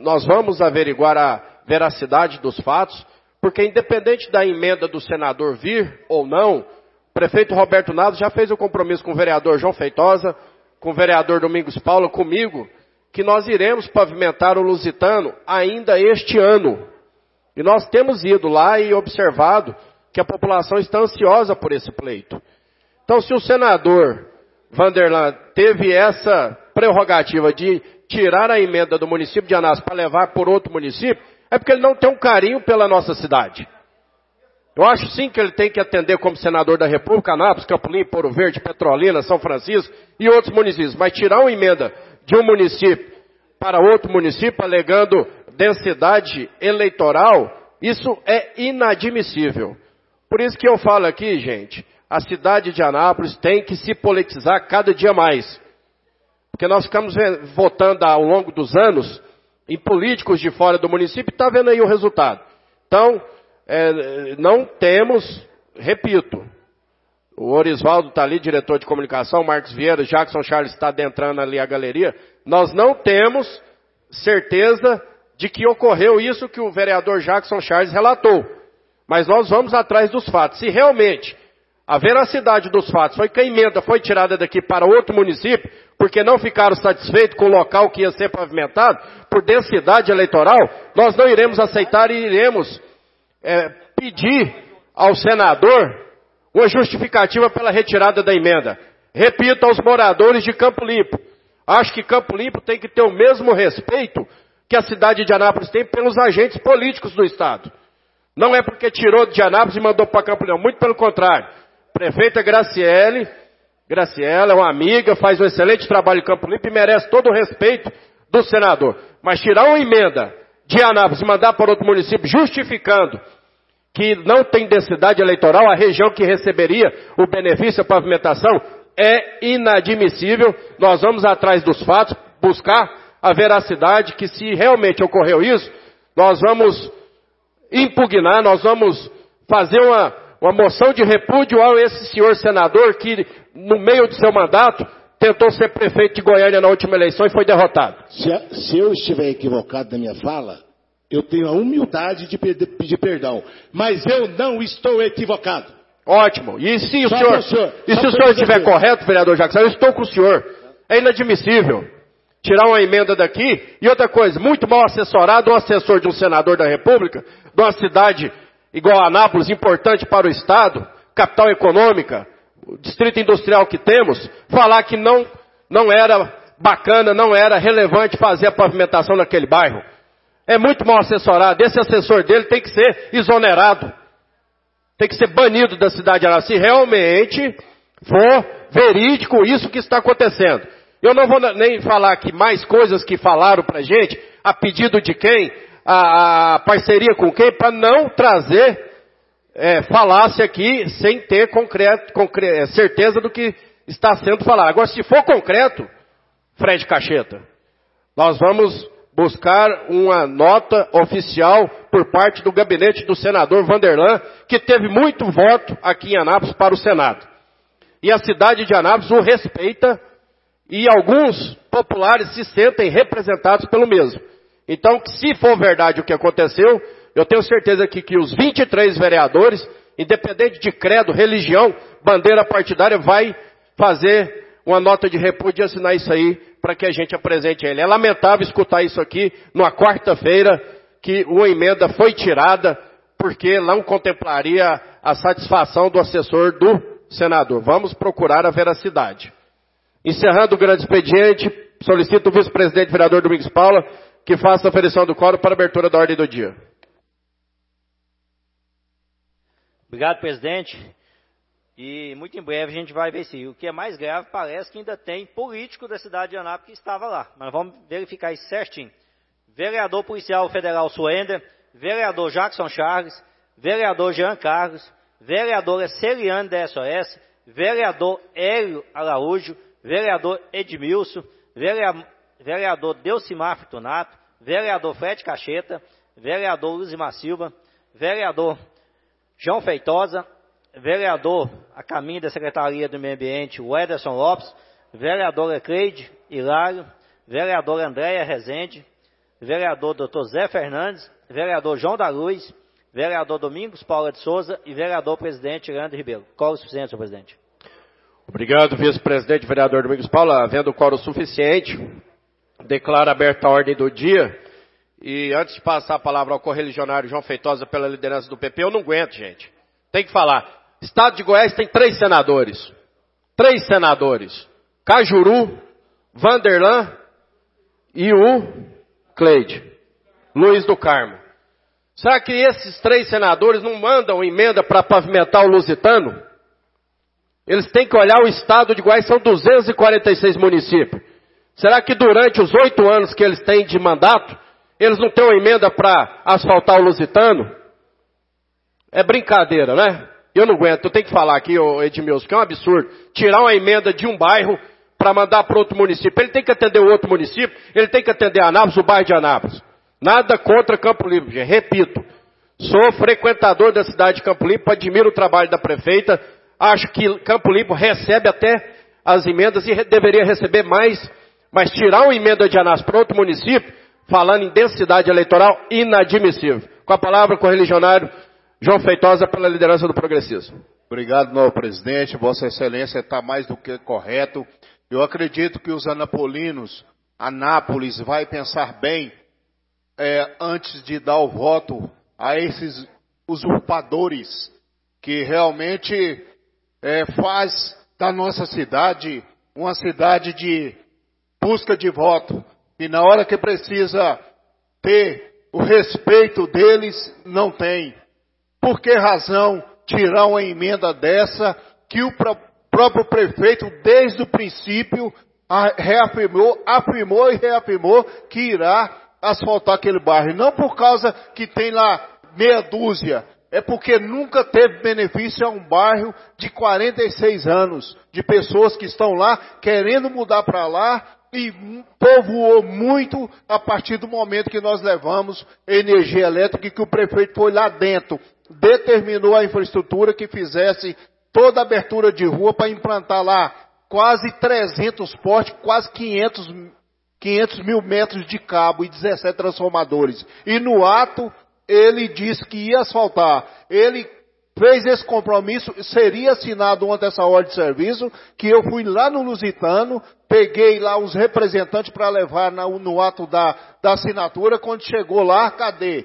S1: nós vamos averiguar a veracidade dos fatos, porque independente da emenda do senador vir ou não, o prefeito Roberto Nado já fez o compromisso com o vereador João Feitosa, com o vereador Domingos Paulo, comigo, que nós iremos pavimentar o Lusitano ainda este ano. E nós temos ido lá e observado que a população está ansiosa por esse pleito. Então, se o senador Vanderlan teve essa prerrogativa de tirar a emenda do município de Anápolis para levar por outro município, é porque ele não tem um carinho pela nossa cidade. Eu acho sim que ele tem que atender como senador da República, Anápolis, Campo Limpo, Ouro Verde, Petrolina, São Francisco e outros municípios. Mas tirar uma emenda de um município para outro município, alegando densidade eleitoral, isso é inadmissível. Por isso que eu falo aqui, gente, a cidade de Anápolis tem que se politizar cada dia mais. Porque nós ficamos votando ao longo dos anos em políticos de fora do município e está vendo aí o resultado. Então, não temos, repito, o Orisvaldo está ali, diretor de comunicação, Marcos Vieira, Jackson Charles está adentrando ali a galeria. Nós não temos certeza de que ocorreu isso que o vereador Jackson Charles relatou. Mas nós vamos atrás dos fatos. Se realmente a veracidade dos fatos foi que a emenda foi tirada daqui para outro município, porque não ficaram satisfeitos com o local que ia ser pavimentado, por densidade eleitoral, nós não iremos aceitar e iremos pedir ao senador uma justificativa pela retirada da emenda. Repito aos moradores de Campo Limpo, acho que Campo Limpo tem que ter o mesmo respeito que a cidade de Anápolis tem pelos agentes políticos do Estado. Não é porque tirou de Anápolis e mandou para Campo Limpo, muito pelo contrário. Prefeita Graciela é uma amiga, faz um excelente trabalho em Campo Limpo e merece todo o respeito do senador. Mas tirar uma emenda de Anápolis e mandar para outro município justificando que não tem densidade eleitoral, a região que receberia o benefício da pavimentação, é inadmissível. Nós vamos atrás dos fatos, buscar a veracidade, que se realmente ocorreu isso, nós vamos impugnar, nós vamos fazer uma moção de repúdio a esse senhor senador que, no meio do seu mandato, tentou ser prefeito de Goiânia na última eleição e foi derrotado.
S14: Se eu estiver equivocado na minha fala, eu tenho a humildade de pedir perdão. Mas eu não estou equivocado.
S1: Ótimo. E se o senhor estiver correto, vereador Jackson, eu estou com o senhor. É inadmissível tirar uma emenda daqui. E outra coisa, muito mal assessorado, um assessor de um senador da República, de uma cidade igual a Anápolis, importante para o Estado, capital econômica, o distrito industrial que temos, falar que não era bacana, não era relevante fazer a pavimentação naquele bairro. É muito mal assessorado. Esse assessor dele tem que ser exonerado. Tem que ser banido da cidade de Anápolis. Se realmente for verídico isso que está acontecendo. Eu não vou nem falar aqui mais coisas que falaram pra gente, a pedido de quem, a parceria com quem, para não trazer falácia aqui sem ter certeza do que está sendo falado. Agora, se for concreto, Fred Cacheta, nós vamos buscar uma nota oficial por parte do gabinete do senador Vanderlan, que teve muito voto aqui em Anápolis para o Senado. E a cidade de Anápolis o respeita e alguns populares se sentem representados pelo mesmo. Então, se for verdade o que aconteceu, eu tenho certeza que os 23 vereadores, independente de credo, religião, bandeira partidária, vai fazer uma nota de repúdio e assinar isso aí para que a gente apresente ele. É lamentável escutar isso aqui numa quarta-feira, que uma emenda foi tirada porque não contemplaria a satisfação do assessor do senador. Vamos procurar a veracidade. Encerrando o grande expediente, solicito o vice-presidente vereador Domingos Paulo que faça a aferição do quórum para a abertura da ordem do dia.
S2: Obrigado, presidente. E muito em breve a gente vai ver se o que é mais grave parece que ainda tem político da cidade de Anápolis que estava lá. Mas vamos verificar isso certinho. Vereador policial federal Suender, vereador Jackson Charles, vereador Jean Carlos, vereadora Celiane da SOS, vereador Hélio Araújo, vereador Edmilson, vereador Delcimar Fortunato, vereador Fred Cacheta, vereador Luzimar Silva, vereador João Feitosa, vereador a caminho da Secretaria do Meio Ambiente, o Ederson Lopes, vereadora Cleide Hilário, vereadora Andréia Rezende, vereador Dr. Zé Fernandes, vereador João da Luz, vereador Domingos Paula de Souza e vereador presidente Leandro Ribeiro. Quórum suficiente, senhor presidente.
S1: Obrigado, vice-presidente, vereador Domingos Paula. Havendo quórum suficiente, declaro aberta a ordem do dia. E antes de passar a palavra ao correligionário João Feitosa pela liderança do PP, eu não aguento, gente. Tem que falar. Estado de Goiás tem 3 senadores. 3 senadores. Cajuru, Vanderlan e o Cleide. Luiz do Carmo. Será que esses 3 senadores não mandam emenda para pavimentar o Lusitano? Eles têm que olhar o estado de Goiás, são 246 municípios. Será que durante os 8 anos que eles têm de mandato, eles não têm uma emenda para asfaltar o Lusitano? É brincadeira, né? Eu não aguento, eu tenho que falar aqui, Edmilson, que é um absurdo. Tirar uma emenda de um bairro para mandar para outro município. Ele tem que atender o outro município, ele tem que atender Anápolis, o bairro de Anápolis. Nada contra Campo Limpo, gente. Repito, sou frequentador da cidade de Campo Limpo, admiro o trabalho da prefeita, acho que Campo Limpo recebe até as emendas e deveria receber mais, mas tirar uma emenda de Anápolis para outro município, falando em densidade eleitoral, inadmissível. Com a palavra, correligionário João Feitosa, pela liderança do Progressismo.
S8: Obrigado, novo presidente. Vossa Excelência está mais do que correto. Eu acredito que os anapolinos, Anápolis, vai pensar bem antes de dar o voto a esses usurpadores que realmente faz da nossa cidade uma cidade de busca de voto. E na hora que precisa ter o respeito deles, não tem. Por que razão tirar uma emenda dessa que o próprio prefeito, desde o princípio, afirmou e reafirmou que irá asfaltar aquele bairro? Não por causa que tem lá meia dúzia, é porque nunca teve benefício a um bairro de 46 anos, de pessoas que estão lá querendo mudar para lá, e povoou muito a partir do momento que nós levamos energia elétrica e que o prefeito foi lá dentro, determinou a infraestrutura que fizesse toda a abertura de rua para implantar lá quase 300 postes, quase 500 mil metros de cabo e 17 transformadores. E no ato, ele disse que ia asfaltar. Ele fez esse compromisso, seria assinado ontem essa ordem de serviço, que eu fui lá no Lusitano, peguei lá os representantes para levar no ato da assinatura. Quando chegou lá, cadê?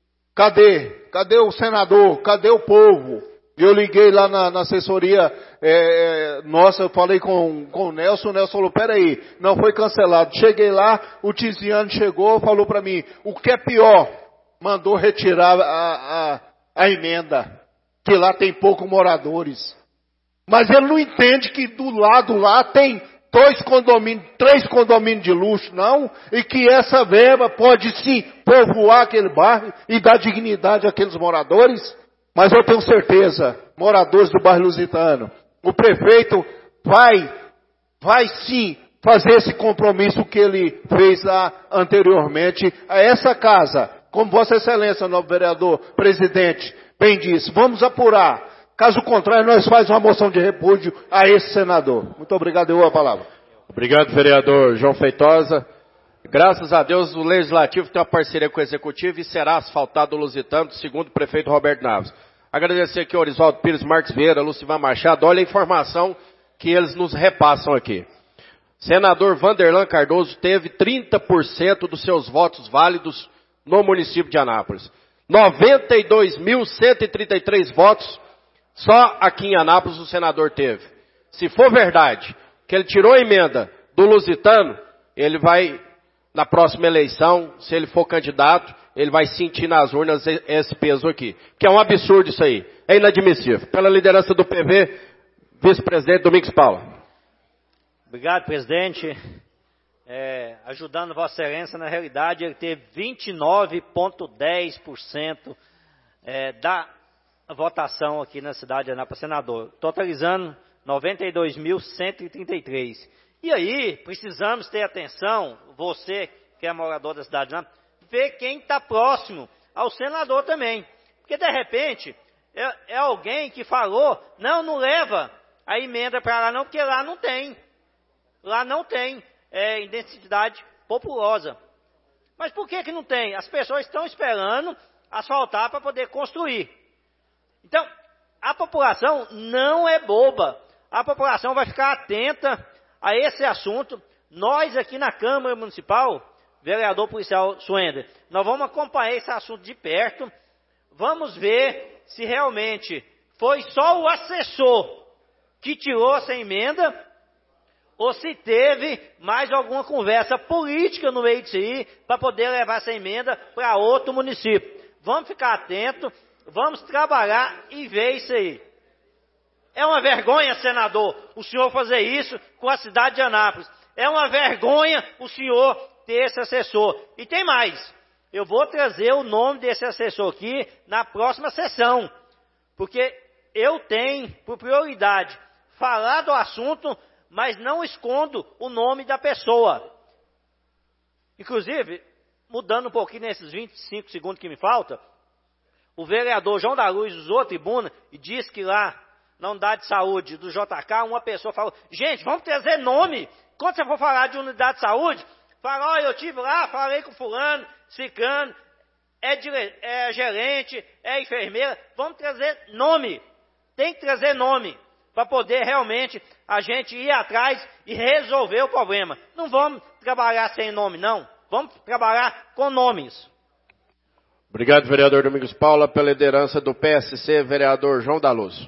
S8: Cadê o senador? Cadê o povo? Eu liguei lá na assessoria nossa, eu falei com o Nelson falou, peraí, não foi cancelado. Cheguei lá, o Tiziano chegou, falou para mim, o que é pior, mandou retirar a emenda, que lá tem poucos moradores. Mas ele não entende que do lado lá tem 3 condomínios de luxo, não, e que essa verba pode sim povoar aquele bairro e dar dignidade àqueles moradores. Mas eu tenho certeza, moradores do bairro Lusitano, o prefeito vai sim fazer esse compromisso que ele fez lá anteriormente a essa casa. Como Vossa Excelência, novo vereador, presidente, bem disse, vamos apurar. Caso contrário, nós fazemos uma moção de repúdio a esse senador. Muito obrigado, eu a palavra.
S1: Obrigado, vereador João Feitosa. Graças a Deus, o Legislativo tem uma parceria com o Executivo e será asfaltado o Lusitano, segundo o prefeito Roberto Naves. Agradecer aqui ao Orivaldo Pires, Marques Vieira, Lucivan Machado. Olha a informação que eles nos repassam aqui. Senador Vanderlan Cardoso teve 30% dos seus votos válidos no município de Anápolis. 92.133 votos só aqui em Anápolis o senador teve. Se for verdade que ele tirou a emenda do Lusitano, ele vai, na próxima eleição, se ele for candidato, ele vai sentir nas urnas esse peso aqui. Que é um absurdo isso aí. É inadmissível. Pela liderança do PV, vice-presidente Domingos Paula.
S2: Obrigado, presidente. Ajudando Vossa Excelência, na realidade, ele teve 29,10% da votação aqui na cidade de Anápolis, senador, totalizando 92.133. E aí, precisamos ter atenção, você que é morador da cidade de Anápolis, ver quem está próximo ao senador também. Porque, de repente, é alguém que falou, não leva a emenda para lá não, porque lá não tem. Lá não tem identidade populosa. Mas por que não tem? As pessoas estão esperando asfaltar para poder construir. Então, a população não é boba. A população vai ficar atenta a esse assunto. Nós aqui na Câmara Municipal, vereador policial Suender, nós vamos acompanhar esse assunto de perto. Vamos ver se realmente foi só o assessor que tirou essa emenda ou se teve mais alguma conversa política no meio disso aí para poder levar essa emenda para outro município. Vamos ficar atentos, vamos trabalhar e ver isso aí. É uma vergonha, senador, o senhor fazer isso com a cidade de Anápolis. É uma vergonha o senhor ter esse assessor. E tem mais. Eu vou trazer o nome desse assessor aqui na próxima sessão. Porque eu tenho por prioridade falar do assunto, mas não escondo o nome da pessoa. Inclusive, mudando um pouquinho nesses 25 segundos que me falta, o vereador João da Luz usou a tribuna e disse que lá na unidade de saúde do JK, uma pessoa falou, gente, vamos trazer nome. Quando você for falar de unidade de saúde, fala, olha, eu estive lá, falei com fulano, ciclano, é gerente, é enfermeira, vamos trazer nome. Tem que trazer nome para poder realmente a gente ir atrás e resolver o problema. Não vamos trabalhar sem nome, não. Vamos trabalhar com nomes.
S1: Obrigado, vereador Domingos Paula. Pela liderança do PSC, vereador João da Luz.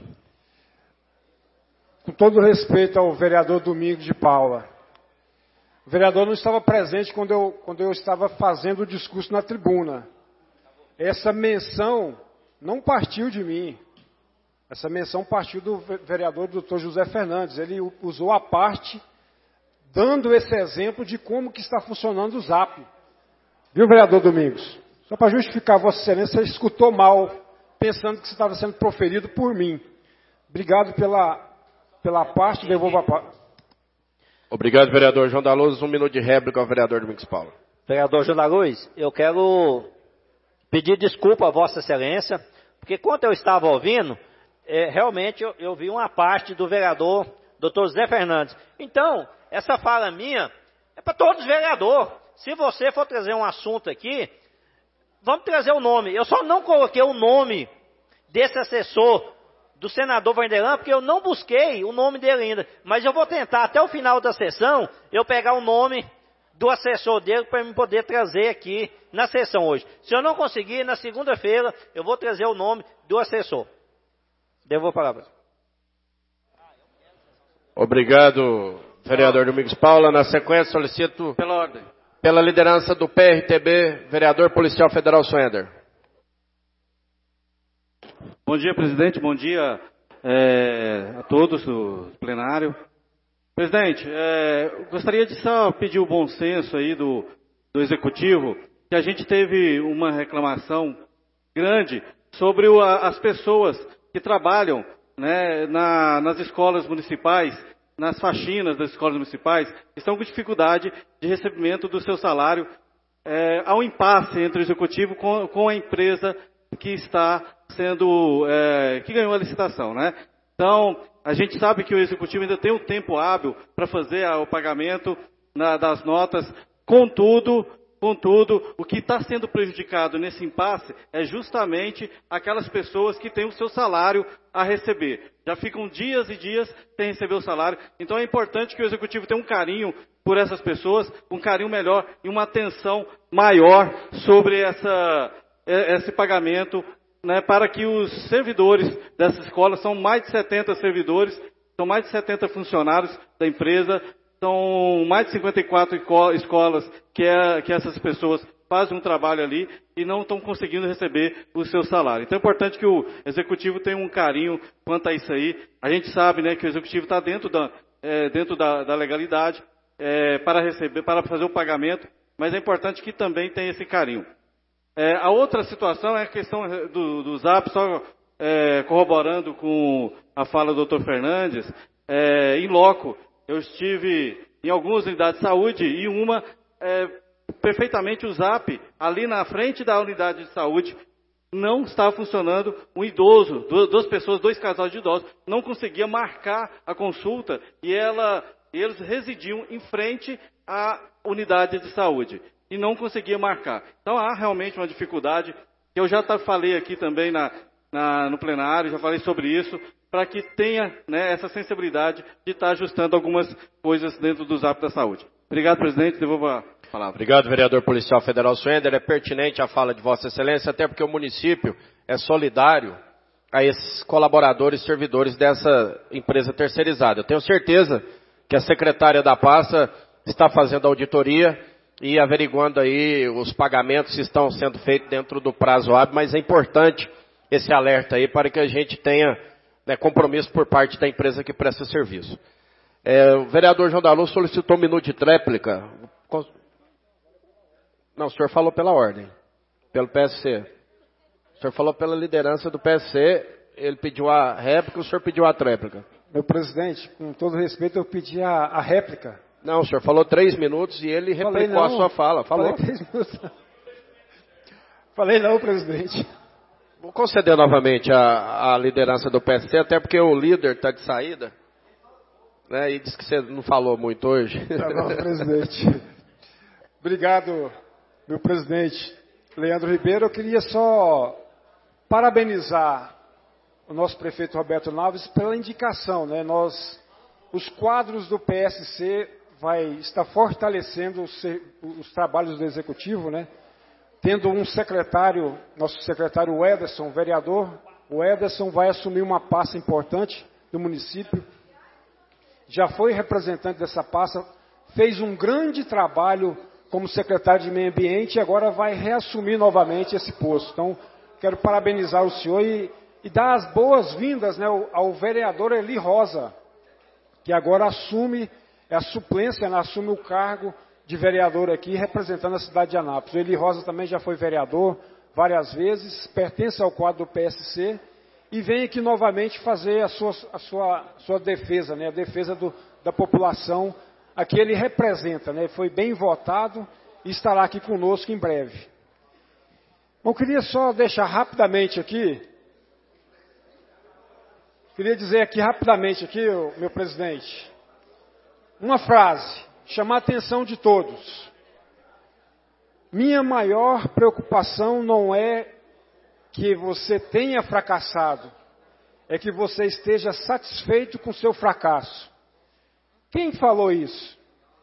S12: Com todo respeito ao vereador Domingos de Paula, o vereador não estava presente quando eu estava fazendo o discurso na tribuna. Essa menção não partiu de mim. Essa menção partiu do vereador Dr. José Fernandes. Ele usou a parte, dando esse exemplo de como que está funcionando o Zap. Viu, vereador Domingos? Só para justificar, Vossa Excelência escutou mal, pensando que isso estava sendo proferido por mim. Obrigado pela parte, devolvo a parte.
S1: Obrigado, vereador João da Luz. 1 minuto de réplica ao vereador Domingos Paula.
S2: Vereador João da Luz, eu quero pedir desculpa a Vossa Excelência, porque quando eu estava ouvindo, realmente eu vi uma parte do vereador Dr. José Fernandes. Então, essa fala minha é para todos os vereadores. Se você for trazer um assunto aqui, vamos trazer o nome. Eu só não coloquei o nome desse assessor do senador Vanderlan, porque eu não busquei o nome dele ainda. Mas eu vou tentar, até o final da sessão, eu pegar o nome do assessor dele para eu poder trazer aqui na sessão hoje. Se eu não conseguir, na segunda-feira, eu vou trazer o nome do assessor. Devolvo a palavra.
S1: Obrigado, vereador Domingos Paula. Na sequência, solicito,
S9: pela ordem,
S1: pela liderança do PRTB, vereador policial federal Suender.
S9: Bom dia, presidente. Bom dia a todos do plenário. Presidente, gostaria de só pedir o bom senso aí do executivo, que a gente teve uma reclamação grande sobre as pessoas que trabalham, né, nas escolas municipais, nas faxinas das escolas municipais, estão com dificuldade de recebimento do seu salário. Há um impasse entre o executivo com a empresa que está sendo, que ganhou a licitação, né? Então, a gente sabe que o executivo ainda tem um tempo hábil para fazer o pagamento das notas. Contudo, o que está sendo prejudicado nesse impasse é justamente aquelas pessoas que têm o seu salário a receber. Já ficam dias e dias sem receber o salário. Então é importante que o executivo tenha um carinho por essas pessoas, um carinho melhor e uma atenção maior sobre esse pagamento, né, para que os servidores dessa escola, são mais de 70 servidores, são mais de 70 funcionários da empresa, são mais de 54 escolas que essas pessoas fazem um trabalho ali e não estão conseguindo receber o seu salário. Então é importante que o executivo tenha um carinho quanto a isso aí. A gente sabe, né, que o executivo está dentro da legalidade para fazer o pagamento, mas é importante que também tenha esse carinho. A outra situação é a questão do Zap, só corroborando com a fala do Dr. Fernandes, em loco. Eu estive em algumas unidades de saúde e uma, perfeitamente o Zap, ali na frente da unidade de saúde, não estava funcionando. Um idoso, duas pessoas, 2 casais de idosos, não conseguia marcar a consulta e eles residiam em frente à unidade de saúde. e não conseguia marcar. Então há realmente uma dificuldade, que eu já falei aqui também no plenário, já falei sobre isso, para que tenha, né, essa sensibilidade de estar ajustando algumas coisas dentro dos hábitos da saúde. Obrigado, presidente. Devolvo a palavra.
S1: Obrigado, vereador policial federal Swender. É pertinente a fala de Vossa Excelência, até porque o município é solidário a esses colaboradores e servidores dessa empresa terceirizada. Eu tenho certeza que a secretária da pasta está fazendo auditoria e averiguando aí os pagamentos se estão sendo feitos dentro do prazo hábil, mas é importante esse alerta aí para que a gente tenha, né, compromisso por parte da empresa que presta serviço. O vereador João da Luz solicitou um minuto de tréplica. Não, o senhor falou pela ordem, pelo PSC. O senhor falou pela liderança do PSC, ele pediu a réplica, o senhor pediu a tréplica.
S12: Meu presidente, com todo respeito, eu pedi a réplica.
S1: Não, o senhor falou 3 minutos e ele replicou a sua fala. Falou.
S12: Falei 3 minutos. Falei não, presidente.
S1: Vou conceder novamente a liderança do PSC, até porque o líder está de saída, né, e disse que você não falou muito hoje.
S12: Tá bom, presidente. Obrigado, meu presidente Leandro Ribeiro. Eu queria só parabenizar o nosso prefeito Roberto Naves pela indicação, né? Os quadros do PSC vai estar fortalecendo os trabalhos do Executivo, né? Tendo um secretário, nosso secretário Ederson, vereador, o Ederson vai assumir uma pasta importante do município, já foi representante dessa pasta, fez um grande trabalho como secretário de Meio Ambiente e agora vai reassumir novamente esse posto. Então, quero parabenizar o senhor e dar as boas-vindas, né, ao vereador Eli Rosa, que agora assume a suplência, né, assume o cargo de vereador aqui, representando a cidade de Anápolis. O Eli Rosa também já foi vereador várias vezes, pertence ao quadro do PSC e vem aqui novamente fazer a sua defesa, né, a defesa da população a que ele representa, né, foi bem votado e estará aqui conosco em breve. Eu queria só deixar rapidamente aqui, meu presidente, uma frase, chamar a atenção de todos. Minha maior preocupação não é que você tenha fracassado, é que você esteja satisfeito com seu fracasso. Quem falou isso?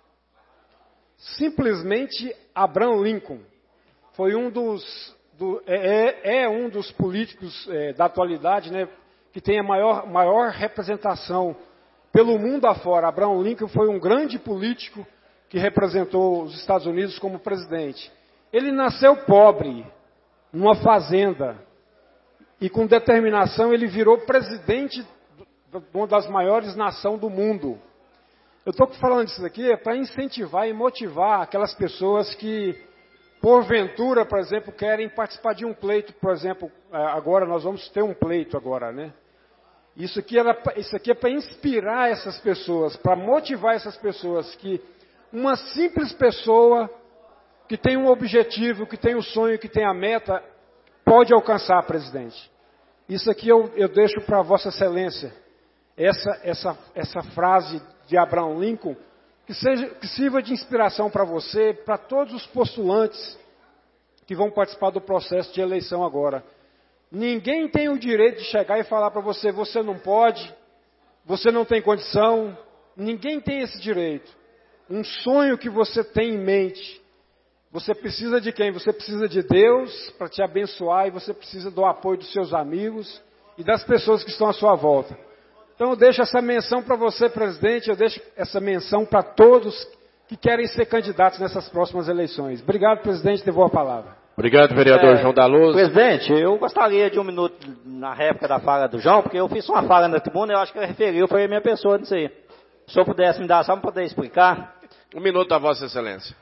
S12: Simplesmente Abraham Lincoln. Foi um dos políticos da atualidade, né, que tem a maior representação pelo mundo afora. Abraham Lincoln foi um grande político que representou os Estados Unidos como presidente. Ele nasceu pobre, numa fazenda, e com determinação ele virou presidente de uma das maiores nações do mundo. Eu estou falando isso aqui para incentivar e motivar aquelas pessoas que, porventura, por exemplo, querem participar de um pleito, por exemplo, agora nós vamos ter um pleito agora, né? Isso aqui é para inspirar essas pessoas, para motivar essas pessoas que uma simples pessoa que tem um objetivo, que tem um sonho, que tem a meta, pode alcançar, presidente. Isso aqui eu deixo para Vossa Excelência, essa frase de Abraham Lincoln, que sirva de inspiração para você, para todos os postulantes que vão participar do processo de eleição agora. Ninguém tem o direito de chegar e falar para você, você não pode, você não tem condição. Ninguém tem esse direito. Um sonho que você tem em mente, você precisa de quem? Você precisa de Deus para te abençoar e você precisa do apoio dos seus amigos e das pessoas que estão à sua volta. Então eu deixo essa menção para você, presidente, eu deixo essa menção para todos que querem ser candidatos nessas próximas eleições. Obrigado, presidente, devolvo a palavra.
S1: Obrigado, vereador João da Luz.
S2: Presidente, eu gostaria de um minuto na réplica da fala do João, porque eu fiz uma fala na tribuna e eu acho que ele referiu, foi a minha pessoa nisso aí. Se o senhor pudesse me dar só para poder explicar.
S1: Um minuto a Vossa Excelência.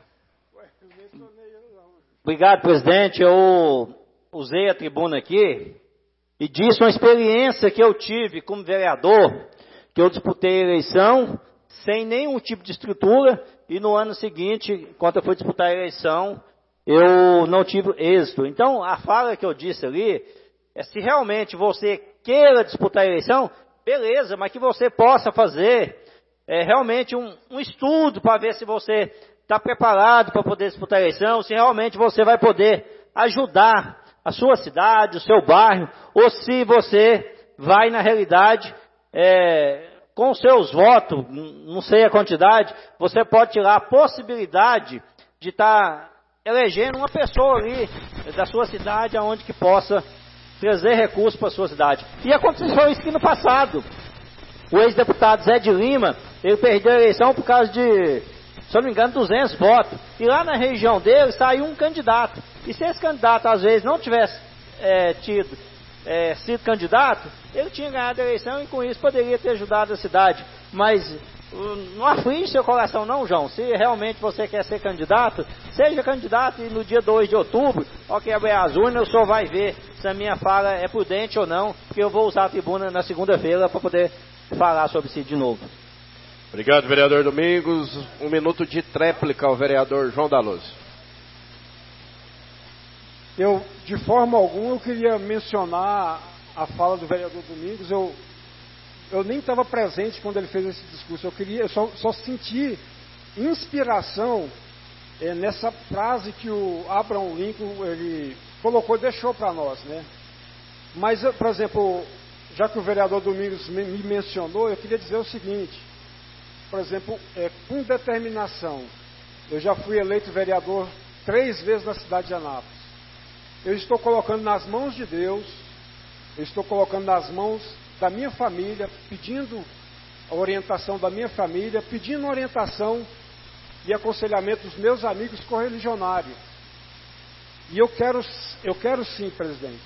S2: Obrigado, presidente. Eu usei a tribuna aqui e disse uma experiência que eu tive como vereador, que eu disputei a eleição sem nenhum tipo de estrutura e no ano seguinte, quando eu fui disputar a eleição, eu não tive êxito. Então, a fala que eu disse ali, é se realmente você queira disputar a eleição, beleza, mas que você possa fazer realmente um estudo para ver se você está preparado para poder disputar a eleição, se realmente você vai poder ajudar a sua cidade, o seu bairro, ou se você vai, na realidade, com seus votos, não sei a quantidade, você pode tirar a possibilidade de estar elegendo uma pessoa ali da sua cidade, aonde que possa trazer recursos para a sua cidade. E aconteceu isso aqui no passado. O ex-deputado Zé de Lima, ele perdeu a eleição por causa de, se eu não me engano, 200 votos. E lá na região dele saiu um candidato. E se esse candidato, às vezes, não tivesse sido candidato, ele tinha ganhado a eleição e com isso poderia ter ajudado a cidade. Mas não aflige seu coração não, João. Se realmente você quer ser candidato, seja candidato e no dia 2 de outubro, ao que abrir as urnas, o senhor vai ver se a minha fala é prudente ou não, porque eu vou usar a tribuna na segunda-feira para poder falar sobre isso de novo.
S1: Obrigado, vereador Domingos. 1 minuto de tréplica ao vereador João da Luz.
S12: Eu, de forma alguma, eu queria mencionar a fala do vereador Domingos. Eu nem estava presente quando ele fez esse discurso. Eu só senti inspiração nessa frase que o Abraham Lincoln ele colocou e deixou para nós, né? Mas, por exemplo, já que o vereador Domingos me mencionou, eu queria dizer o seguinte. Por exemplo, com determinação, eu já fui eleito vereador 3 vezes na cidade de Anápolis. Eu estou colocando nas mãos de Deus, eu estou colocando nas mãos da minha família, pedindo a orientação da minha família, pedindo orientação e aconselhamento dos meus amigos correligionários. E eu quero sim, presidente,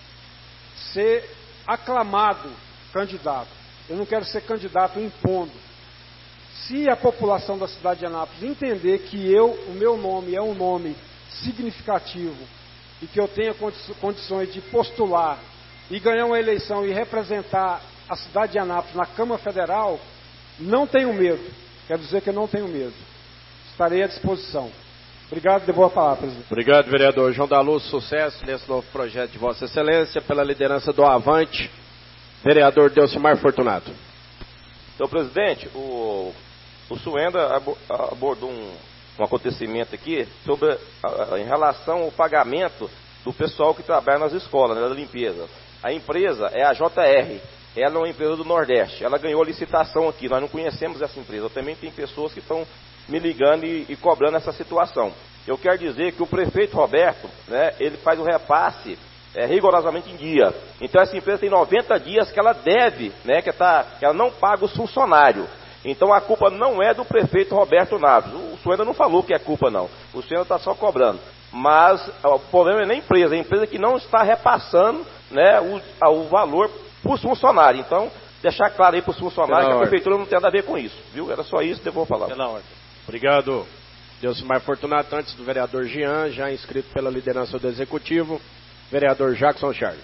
S12: ser aclamado candidato. Eu não quero ser candidato impondo. Se a população da cidade de Anápolis entender que o meu nome é um nome significativo e que eu tenha condições de postular e ganhar uma eleição e representar a cidade de Anápolis na Câmara Federal, não tenho medo. Quero dizer que eu não tenho medo. Estarei à disposição. Obrigado, devolvo a palavra, presidente.
S1: Obrigado, vereador João da Luz. Sucesso nesse novo projeto de Vossa Excelência, pela liderança do Avante, vereador Delcimar Fortunato.
S15: Então, presidente, o Suenda abordou um acontecimento aqui em relação ao pagamento do pessoal que trabalha nas escolas, né, da limpeza. A empresa é a JR, ela é uma empresa do Nordeste, ela ganhou a licitação aqui, nós não conhecemos essa empresa, também tem pessoas que estão me ligando e cobrando essa situação. Eu quero dizer que o prefeito Roberto, né, ele faz o repasse rigorosamente em dia. Então essa empresa tem 90 dias que ela deve, né, que ela não paga os funcionários. Então a culpa não é do prefeito Roberto Naves. O Suenda não falou que é culpa não. O Suenda está só cobrando. Mas o problema é na empresa. A empresa que não está repassando, né, o valor para os funcionários. Então, deixar claro aí para os funcionários que a prefeitura não tem nada a ver com isso. Viu? Era só isso, devolvo a palavra.
S1: Pela ordem. Obrigado, Delcimar Fortunato. Antes do vereador Jean, já inscrito pela liderança do Executivo, vereador Jackson Charles.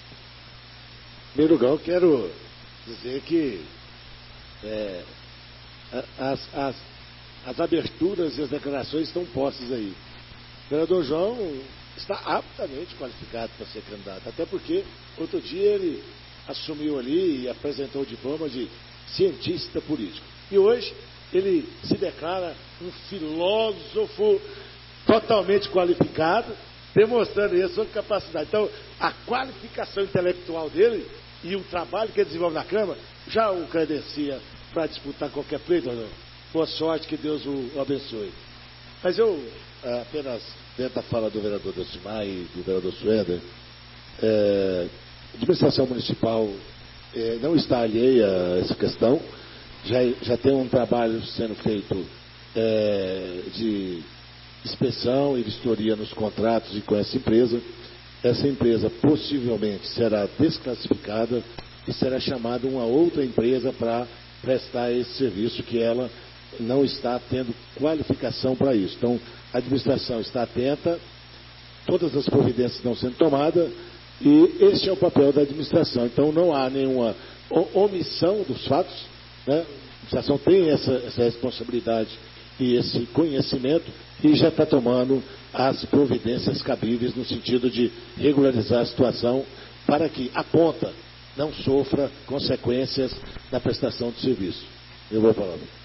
S14: Em primeiro lugar, eu quero dizer que as aberturas e as declarações estão postas aí. O vereador João está aptamente qualificado para ser candidato, até porque outro dia ele assumiu ali e apresentou o diploma de cientista político. E hoje ele se declara um filósofo totalmente qualificado, demonstrando aí a sua capacidade. Então, a qualificação intelectual dele e o trabalho que ele desenvolve na Câmara já o credencia para disputar qualquer pleito. Boa sorte, que Deus o abençoe. Mas eu, apenas dentro da fala do vereador Delcimar e do vereador Suenda, a administração municipal não está alheia a essa questão. Já tem um trabalho sendo feito de inspeção e vistoria nos contratos e com essa empresa. Essa empresa possivelmente será desclassificada e será chamada uma outra empresa para prestar esse serviço, que ela não está tendo qualificação para isso. Então, a administração está atenta, todas as providências estão sendo tomadas e esse é o papel da administração. Então, não há nenhuma omissão dos fatos, né? A administração tem essa responsabilidade e esse conhecimento e já está tomando as providências cabíveis no sentido de regularizar a situação para que a ponta não sofra consequências na prestação do serviço. Eu vou falar.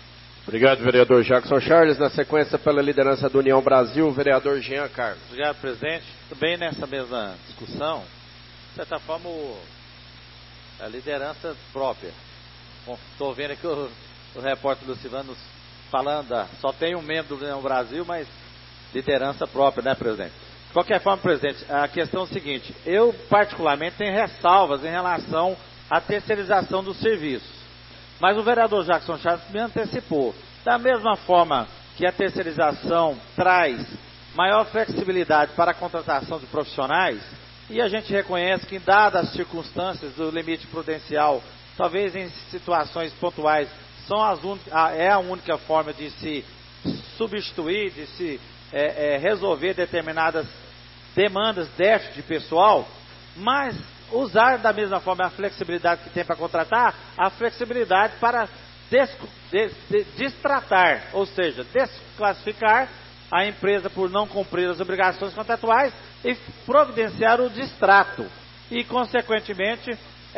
S1: Obrigado, vereador Jackson Charles. Na sequência, pela liderança do União Brasil, o vereador Jean Carlos.
S16: Obrigado, presidente. Também nessa mesma discussão, de certa forma, a liderança própria. Estou vendo aqui o repórter Lucivano falando, só tem um membro do União Brasil, mas liderança própria, né, presidente? De qualquer forma, presidente, a questão é o seguinte, eu particularmente tenho ressalvas em relação à terceirização dos serviços. Mas o vereador Jackson Charles me antecipou. Da mesma forma que a terceirização traz maior flexibilidade para a contratação de profissionais, e a gente reconhece que, dadas as circunstâncias do limite prudencial, talvez em situações pontuais, é a única forma de se substituir, de se resolver determinadas demandas, déficit de pessoal, mas usar da mesma forma a flexibilidade que tem para contratar, a flexibilidade para destratar, ou seja, desclassificar a empresa por não cumprir as obrigações contratuais e providenciar o distrato. E, consequentemente,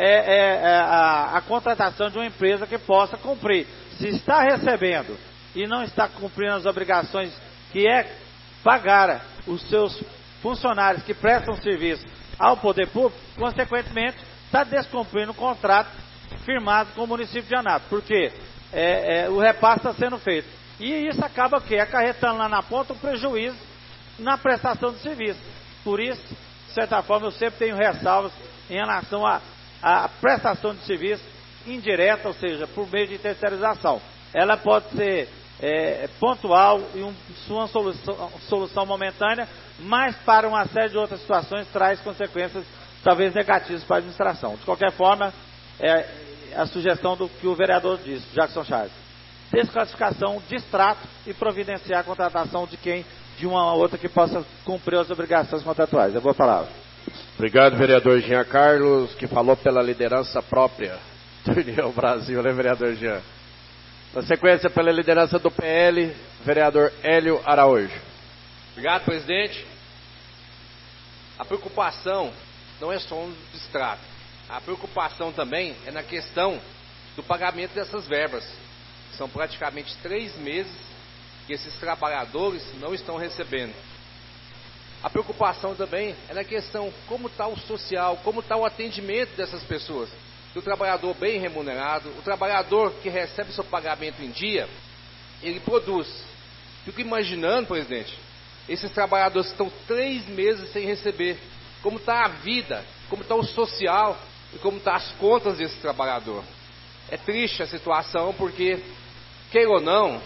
S16: a contratação de uma empresa que possa cumprir. Se está recebendo e não está cumprindo as obrigações que é pagar os seus funcionários que prestam serviço ao poder público, consequentemente, está descumprindo o contrato firmado com o município de Anápolis, porque o repasse está sendo feito. E isso acaba acarretando lá na ponta um prejuízo na prestação de serviço. Por isso, de certa forma, eu sempre tenho ressalvas em relação à prestação de serviço indireta, ou seja, por meio de terceirização. Ela pode ser pontual e uma solução momentânea, mas para uma série de outras situações traz consequências talvez negativas para a administração. De qualquer forma, a sugestão do que o vereador disse, Jackson Charles. Desclassificação, distrato e providenciar a contratação de uma ou outra que possa cumprir as obrigações contratuais. É boa palavra.
S1: Obrigado, vereador Jean Carlos, que falou pela liderança própria do União Brasil, né, vereador Jean? Na sequência, pela liderança do PL, vereador Hélio Araújo.
S10: Obrigado, presidente. A preocupação não é só um distrato. A preocupação também é na questão do pagamento dessas verbas. São praticamente 3 meses que esses trabalhadores não estão recebendo. A preocupação também é na questão como está o social, como está o atendimento dessas pessoas. Do trabalhador bem remunerado, o trabalhador que recebe seu pagamento em dia, ele produz. Fico imaginando, presidente, esses trabalhadores estão 3 meses sem receber. Como está a vida, como está o social e como estão as contas desse trabalhador. É triste a situação porque, queira ou não,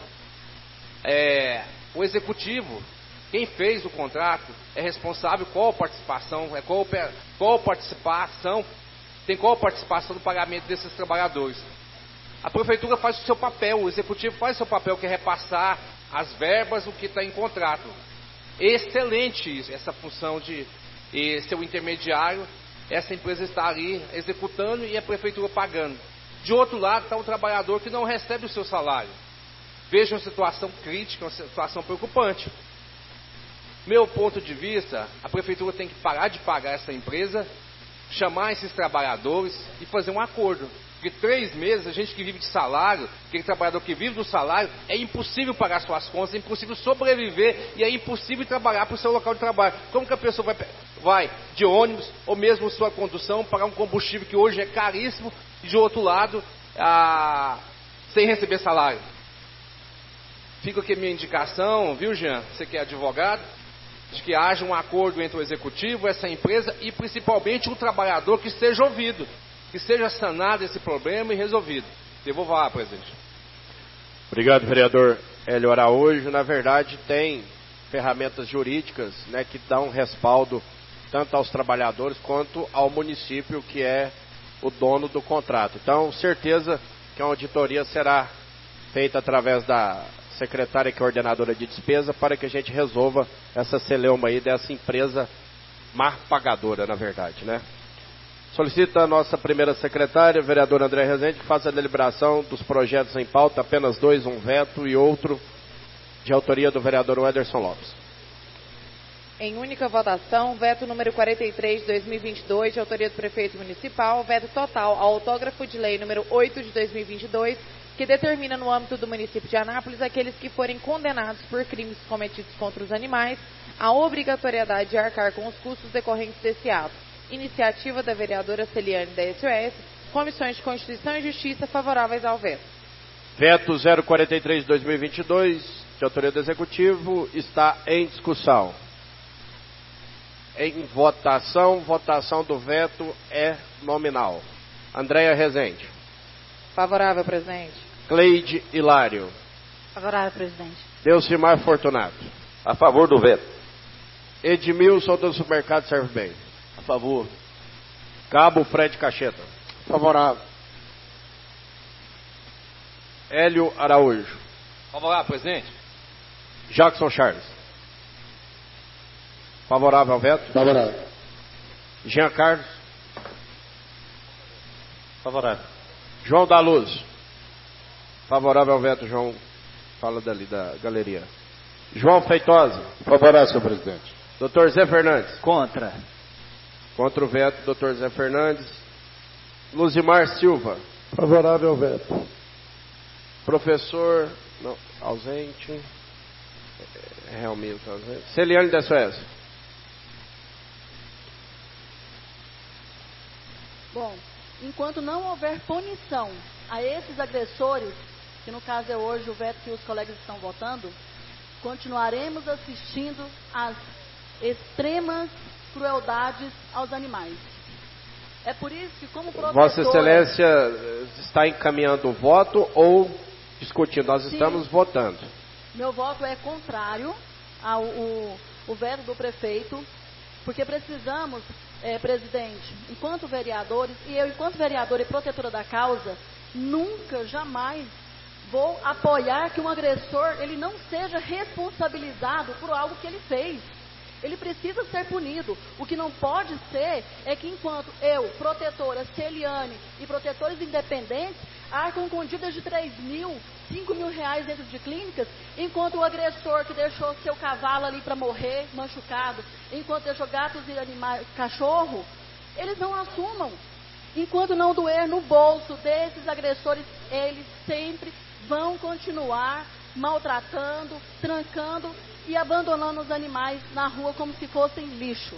S10: o executivo, quem fez o contrato, é responsável qual participação, tem qual participação no pagamento desses trabalhadores. A prefeitura faz o seu papel, o executivo faz o seu papel, que é repassar as verbas, o que está em contrato. Excelente essa função de ser o intermediário, essa empresa está ali executando e a prefeitura pagando. De outro lado está o trabalhador que não recebe o seu salário. Veja uma situação crítica, uma situação preocupante. Meu ponto de vista, a prefeitura tem que parar de pagar essa empresa, chamar esses trabalhadores e fazer um acordo. Porque 3 meses, a gente que vive de salário, aquele trabalhador que vive do salário, é impossível pagar suas contas, é impossível sobreviver e é impossível trabalhar para o seu local de trabalho. Como que a pessoa vai de ônibus ou mesmo sua condução, pagar um combustível que hoje é caríssimo e de outro lado, sem receber salário? Fica aqui a minha indicação, viu, Jean? Você que é advogado, de que haja um acordo entre o executivo, essa empresa e principalmente o trabalhador que seja ouvido, que seja sanado esse problema e resolvido. Devolvo lá, presidente.
S1: Obrigado, vereador Hélio Araújo. Na verdade, tem ferramentas jurídicas, né, que dão respaldo tanto aos trabalhadores quanto ao município, que é o dono do contrato. Então, certeza que a auditoria será feita através da secretária, que é ordenadora de despesa, para que a gente resolva essa celeuma aí dessa empresa má pagadora, na verdade, né? Solicita a nossa primeira secretária, vereadora André Rezende, que faça a deliberação dos projetos em pauta, apenas 2, um veto e outro de autoria do vereador Wederson Lopes.
S4: Em única votação, veto número 43 de 2022, de autoria do prefeito municipal, veto total ao autógrafo de lei número 8 de 2022, que determina no âmbito do município de Anápolis aqueles que forem condenados por crimes cometidos contra os animais, a obrigatoriedade de arcar com os custos decorrentes desse ato. Iniciativa da vereadora Celiane da SOS, Comissões de Constituição e Justiça favoráveis ao veto.
S1: Veto 043/2022, de autoria do Executivo, está em discussão. Em votação, votação do veto é nominal. Andréia Rezende.
S4: Favorável, presidente.
S1: Cleide Hilário.
S3: Favorável, presidente.
S1: Delcimar Fortunato.
S15: A favor do veto.
S1: Edmilson do Supermercado Serve Bem.
S10: A favor.
S1: Cabo Fred Cacheta.
S11: Favorável.
S1: Hélio Araújo.
S10: Favorável, presidente.
S1: Jackson Charles. Favorável ao veto?
S14: Favorável.
S1: Jean Carlos.
S16: Favorável.
S1: João da Luz. Favorável ao veto, João. Fala dali da galeria. João Feitosa.
S8: Favorável, senhor presidente.
S1: Dr. Zé Fernandes.
S13: Contra.
S1: Contra o veto, Dr. Zé Fernandes. Luzimar Silva.
S11: Favorável ao veto.
S1: Professor. Não, ausente. Realmente ausente. Celiane da SOS.
S3: Bom, enquanto não houver punição a esses agressores, que no caso é hoje o veto que os colegas estão votando, continuaremos assistindo às extremas crueldades aos animais. É por isso que, como protetora...
S1: Vossa Excelência está encaminhando o voto ou discutindo? Nós estamos votando.
S3: Meu voto é contrário ao o veto do prefeito, porque precisamos, presidente, enquanto vereadores, e eu, enquanto vereadora e protetora da causa, nunca, jamais vou apoiar que um agressor ele não seja responsabilizado por algo que ele fez. Ele precisa ser punido. O que não pode ser é que enquanto eu, protetora, Celiane e protetores independentes, arcam com dívidas de 3 mil, 5 mil reais dentro de clínicas, enquanto o agressor que deixou seu cavalo ali para morrer, machucado, enquanto deixou gatos e animais, cachorro, eles não assumam. Enquanto não doer no bolso desses agressores, eles sempre vão continuar maltratando, trancando e abandonando os animais na rua como se fossem lixo.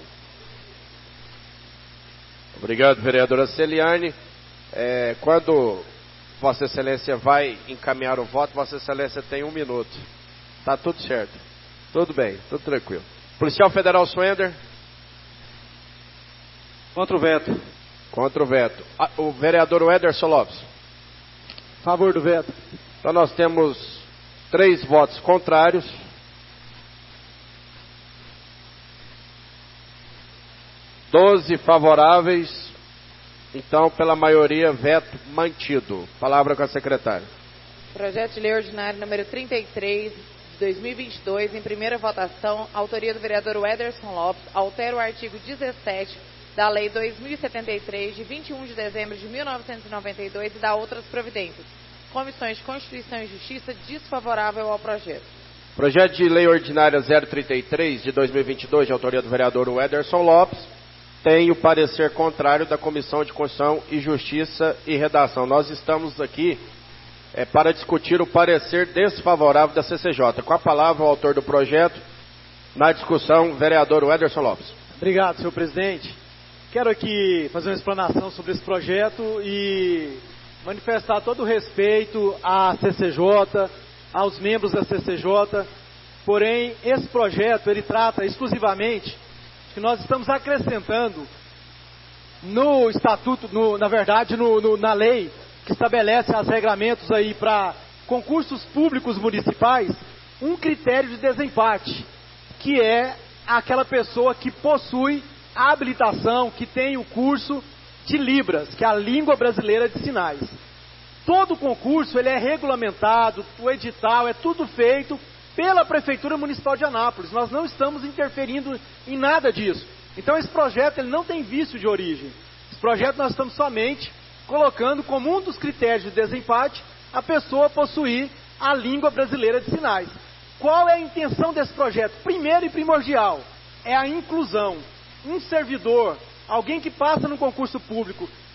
S1: Obrigado, vereadora Celiane. Quando Vossa Excelência vai encaminhar o voto, Vossa Excelência tem 1 minuto. Tá tudo certo. Tudo bem, tudo tranquilo. Policial Federal Swender.
S12: Contra o veto.
S1: Contra o veto. O vereador Ederson Lopes.
S12: Favor do veto.
S1: Então nós temos 3 votos contrários. Doze favoráveis. Então, pela maioria, veto mantido. Palavra com a secretária.
S4: Projeto de Lei Ordinário número 33, de 2022, em primeira votação, autoria do vereador Ederson Lopes, altera o artigo 17 da Lei 2073, de 21 de dezembro de 1992 e dá outras providências. Comissões de Constituição e Justiça desfavorável ao projeto.
S1: Projeto de Lei Ordinária 033, de 2022, de autoria do vereador Ederson Lopes, tem o parecer contrário da Comissão de Constituição e Justiça e Redação. Nós estamos aqui para discutir o parecer desfavorável da CCJ. Com a palavra, o autor do projeto, na discussão, vereador Ederson Lopes.
S17: Obrigado, senhor presidente. Quero aqui fazer uma explanação sobre esse projeto e manifestar todo o respeito à CCJ, aos membros da CCJ. Porém, esse projeto, ele trata exclusivamente que nós estamos acrescentando no estatuto, na lei que estabelece os regramentos aí para concursos públicos municipais, um critério de desempate, que é aquela pessoa que possui a habilitação, que tem o curso de Libras, que é a língua brasileira de sinais. Todo concurso ele é regulamentado, o edital é tudo feito pela Prefeitura Municipal de Anápolis. Nós não estamos interferindo em nada disso. Então esse projeto ele não tem vício de origem. Esse projeto nós estamos somente colocando como um dos critérios de desempate a pessoa possuir a língua brasileira de sinais. Qual é a intenção desse projeto? Primeiro e primordial é a inclusão. Um servidor, alguém que passa no concurso público,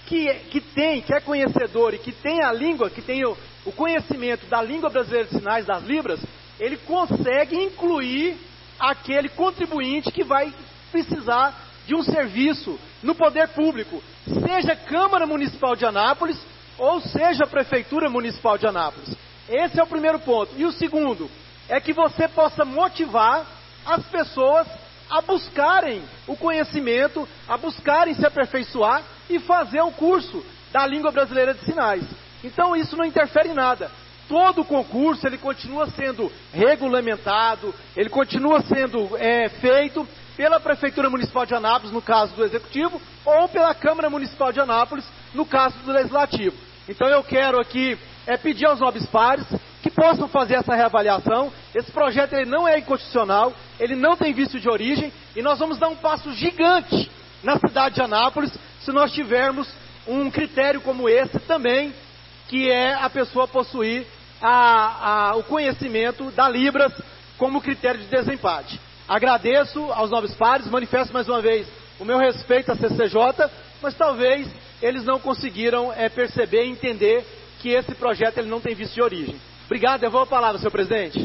S17: que é conhecedor e que tem a língua, que tem o conhecimento da língua brasileira de sinais, das libras, ele consegue incluir aquele contribuinte que vai precisar de um serviço no poder público, seja Câmara Municipal de Anápolis ou seja Prefeitura Municipal de Anápolis. Esse é o primeiro ponto. E o segundo é que você possa motivar as pessoas a buscarem o conhecimento, a buscarem se aperfeiçoar e fazer o curso da língua brasileira de sinais. Então isso não interfere em nada. Todo o concurso ele continua sendo regulamentado, ele continua sendo feito pela Prefeitura Municipal de Anápolis, no caso do Executivo, ou pela Câmara Municipal de Anápolis, no caso do Legislativo. Então eu quero aqui pedir aos nobres pares que possam fazer essa reavaliação. Esse projeto ele não é inconstitucional, ele não tem vício de origem, e nós vamos dar um passo gigante na cidade de Anápolis se nós tivermos um critério como esse também, que é a pessoa possuir o conhecimento da Libras como critério de desempate. Agradeço aos nobres pares, manifesto mais uma vez o meu respeito à CCJ, mas talvez eles não conseguiram perceber e entender que esse projeto ele não tem vício de origem. Obrigado, devolvo a palavra, senhor presidente.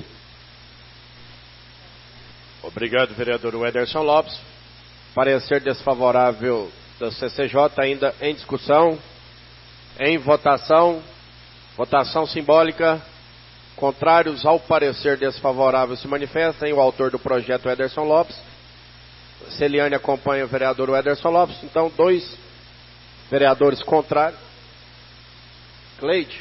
S1: Obrigado, vereador Ederson Lopes. Parecer desfavorável da CCJ ainda em discussão, em votação, votação simbólica. Contrários ao parecer desfavorável se manifestem o autor do projeto, Ederson Lopes. Celiane acompanha o vereador Ederson Lopes. Então, 2 vereadores contrários. Cleide?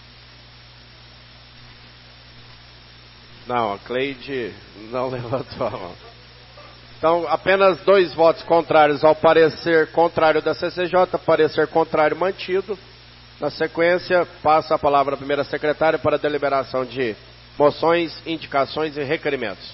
S1: Não, a Cleide não levantou a mão. Então, apenas 2 votos contrários ao parecer contrário da CCJ, parecer contrário mantido. Na sequência, passa a palavra à primeira secretária para a deliberação de moções, indicações e requerimentos.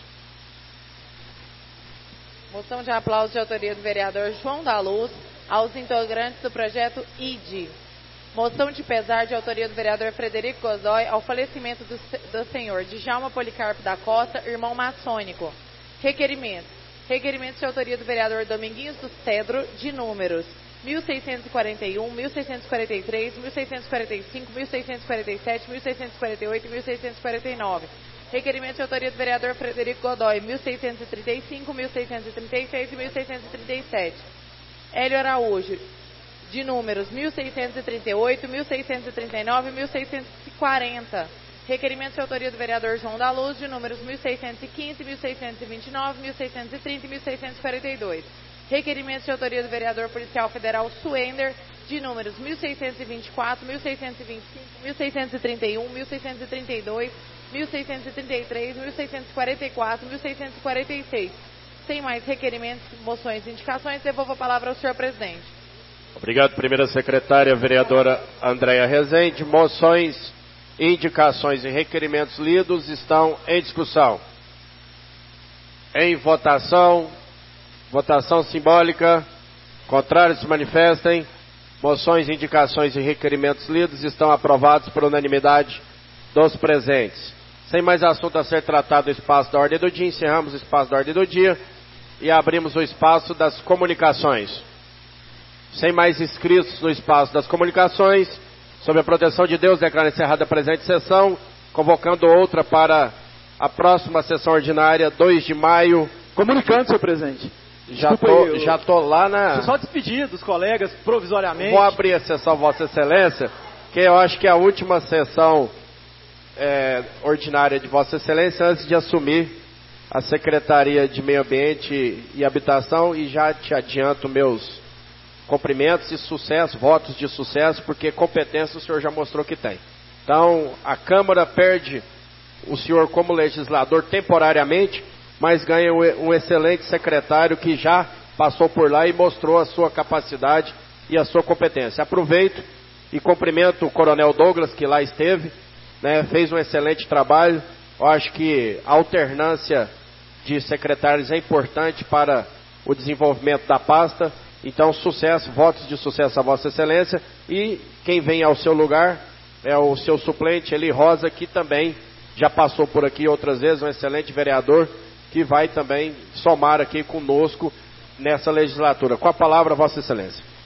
S4: Moção de aplauso de autoria do vereador João da Luz aos integrantes do projeto ID. Moção de pesar de autoria do vereador Frederico Godoy ao falecimento do senhor Djalma Policarpo da Costa, irmão maçônico. Requerimentos. Requerimentos de autoria do vereador Dominguinhos do Cedro, de números 1641, 1643, 1645, 1647, 1648 e 1649. Requerimento de autoria do vereador Frederico Godoy, 1635, 1636 e 1637. Hélio Araújo, de números 1638, 1639 e 1640. Requerimento de autoria do vereador João da Luz, de números 1615, 1629, 1630 e 1642. Requerimento de autoria do vereador policial federal Suender, de números 1624, 1625, 1631, 1632, 1633, 1644, 1646. Sem mais requerimentos, moções e indicações, devolvo a palavra ao senhor presidente.
S1: Obrigado, primeira secretária, vereadora Andréia Rezende. Moções, indicações e requerimentos lidos estão em discussão. Em votação, votação simbólica. Contrários se manifestem. Moções, indicações e requerimentos lidos estão aprovados por unanimidade dos presentes. Sem mais assunto a ser tratado no espaço da ordem do dia, encerramos o espaço da ordem do dia e abrimos o espaço das comunicações. Sem mais inscritos no espaço das comunicações, sob a proteção de Deus, declaro encerrada a presente sessão, convocando outra para a próxima sessão ordinária, 2 de maio.
S17: Comunicando, senhor presidente.
S1: Já tô lá na...
S17: Só despedir dos colegas provisoriamente.
S1: Vou abrir a sessão, Vossa Excelência, que eu acho que é a última sessão ordinária de Vossa Excelência antes de assumir a Secretaria de Meio Ambiente e Habitação, e já te adianto meus cumprimentos e sucesso, votos de sucesso, porque competência o senhor já mostrou que tem. Então, a Câmara perde o senhor como legislador temporariamente, mas ganha um excelente secretário que já passou por lá e mostrou a sua capacidade e a sua competência. Aproveito e cumprimento o Coronel Douglas, que lá esteve, né, fez um excelente trabalho. Eu acho que a alternância de secretários é importante para o desenvolvimento da pasta. Então, sucesso, votos de sucesso a Vossa Excelência. E quem vem ao seu lugar é o seu suplente, Eli Rosa, que também já passou por aqui outras vezes, um excelente vereador, que vai também somar aqui conosco nessa legislatura. Com a palavra, Vossa Excelência.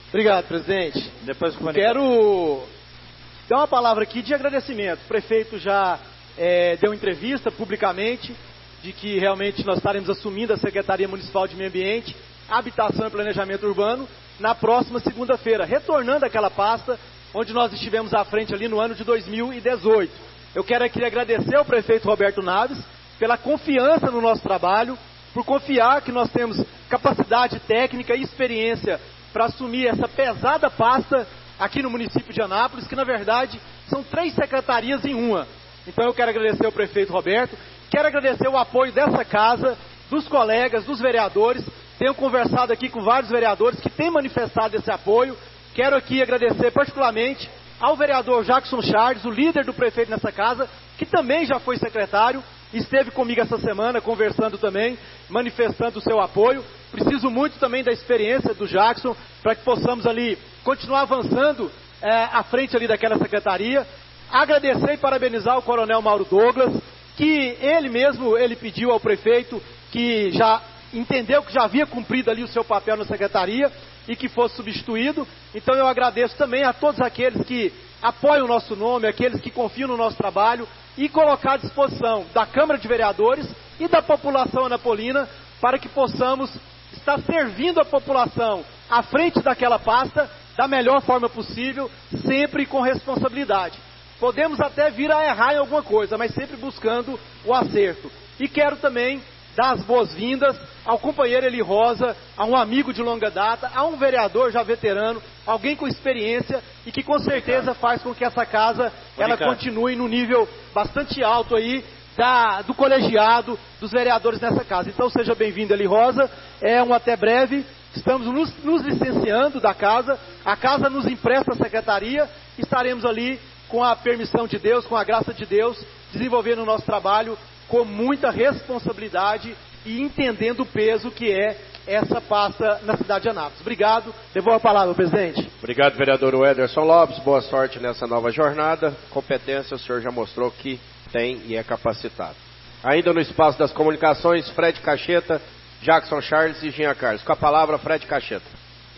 S17: Obrigado, presidente.
S16: Depois
S17: Quero dar uma palavra aqui de agradecimento. O prefeito já deu entrevista publicamente de que realmente nós estaremos assumindo a Secretaria Municipal de Meio Ambiente, Habitação e Planejamento Urbano na próxima segunda-feira, retornando àquela pasta onde nós estivemos à frente ali no ano de 2018. Eu quero aqui agradecer ao prefeito Roberto Naves pela confiança no nosso trabalho, por confiar que nós temos capacidade técnica e experiência para assumir essa pesada pasta aqui no município de Anápolis, que na verdade são 3 secretarias em uma. Então eu quero agradecer ao prefeito Roberto, quero agradecer o apoio dessa casa, dos colegas, dos vereadores. Tenho conversado aqui com vários vereadores que têm manifestado esse apoio. Quero aqui agradecer particularmente ao vereador Jackson Charles, o líder do prefeito nessa casa, que também já foi secretário, esteve comigo essa semana conversando também, manifestando o seu apoio. Preciso muito também da experiência do Jackson para que possamos ali continuar avançando à frente ali daquela secretaria. Agradecer e parabenizar o coronel Mauro Douglas, que ele pediu ao prefeito que já entendeu que já havia cumprido ali o seu papel na secretaria e que fosse substituído. Então eu agradeço também a todos aqueles que apoiam o nosso nome, aqueles que confiam no nosso trabalho e colocar à disposição da Câmara de Vereadores e da população anapolina para que possamos estar servindo a população à frente daquela pasta da melhor forma possível, sempre com responsabilidade. Podemos até vir a errar em alguma coisa, mas sempre buscando o acerto. E quero também dar as boas-vindas ao companheiro Eli Rosa, a um amigo de longa data, a um vereador já veterano, alguém com experiência e que com certeza faz com que essa casa ela continue no nível bastante alto aí do colegiado dos vereadores nessa casa. Então seja bem-vindo, Eli Rosa, até breve. Estamos nos licenciando da casa, a casa nos empresta a secretaria, estaremos ali com a permissão de Deus, com a graça de Deus, desenvolvendo o nosso trabalho com muita responsabilidade e entendendo o peso que é essa pasta na cidade de Anápolis. Obrigado. Devolvo a palavra, presidente.
S1: Obrigado, vereador Ederson Lopes. Boa sorte nessa nova jornada. Competência o senhor já mostrou que tem e é capacitado. Ainda no espaço das comunicações, Fred Cacheta, Jackson Charles e Jean Carlos. Com a palavra, Fred Cacheta.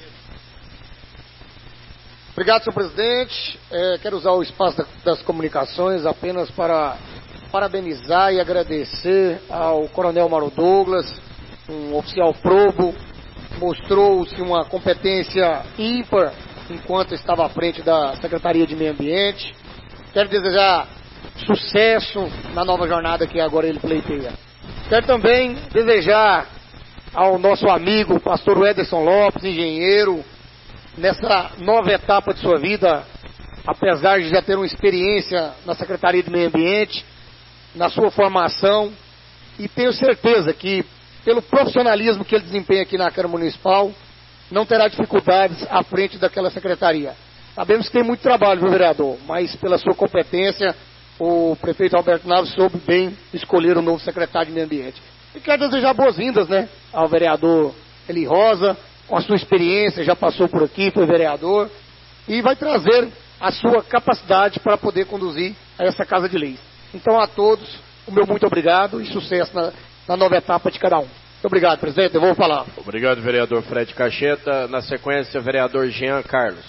S7: Obrigado, senhor presidente. Quero usar o espaço das comunicações apenas para parabenizar e agradecer ao coronel Mauro Douglas, um oficial probo, mostrou-se uma competência ímpar enquanto estava à frente da Secretaria de Meio Ambiente. Quero desejar sucesso na nova jornada que agora ele pleiteia. Quero também desejar ao nosso amigo pastor Ederson Lopes, engenheiro, nessa nova etapa de sua vida, apesar de já ter uma experiência na Secretaria de Meio Ambiente, na sua formação, e tenho certeza que, pelo profissionalismo que ele desempenha aqui na Câmara Municipal, não terá dificuldades à frente daquela secretaria. Sabemos que tem muito trabalho, viu, vereador, mas pela sua competência, o prefeito Alberto Naves soube bem escolher o novo secretário de Meio Ambiente. E quero desejar boas-vindas, ao vereador Eli Rosa, com a sua experiência, já passou por aqui, foi vereador, e vai trazer a sua capacidade para poder conduzir a essa Casa de Leis. Então, a todos, o meu muito obrigado e sucesso na nova etapa de cada um. Muito obrigado, presidente. Eu vou falar.
S1: Obrigado, vereador Fred Cacheta. Na sequência, vereador Jean Carlos.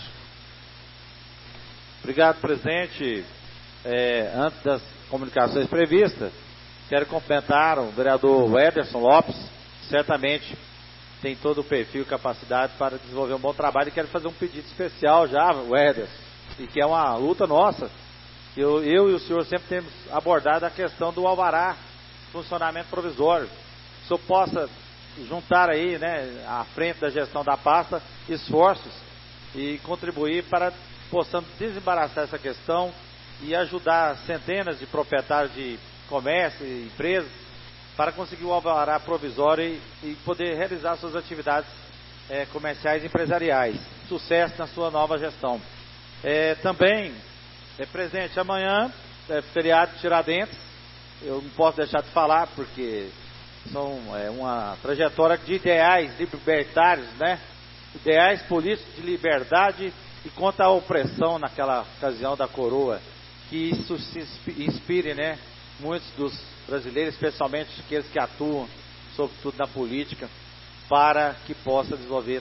S16: Obrigado, presidente. Antes das comunicações previstas, quero cumprimentar o vereador Ederson Lopes, certamente tem todo o perfil e capacidade para desenvolver um bom trabalho, e quero fazer um pedido especial já, o Ederson, e que é uma luta nossa. Eu e o senhor sempre temos abordado a questão do alvará, funcionamento provisório. Que o senhor possa juntar aí, à frente da gestão da pasta, esforços e contribuir para possamos desembaraçar essa questão e ajudar centenas de proprietários de comércio e empresas para conseguir o alvará provisório e poder realizar suas atividades comerciais e empresariais. Sucesso na sua nova gestão. Também, presente amanhã, feriado de Tiradentes. Eu não posso deixar de falar, porque são uma trajetória de ideais libertários, ideais políticos de liberdade e contra a opressão naquela ocasião da coroa. Que isso se inspire, muitos dos brasileiros, especialmente aqueles que atuam, sobretudo na política, para que possa desenvolver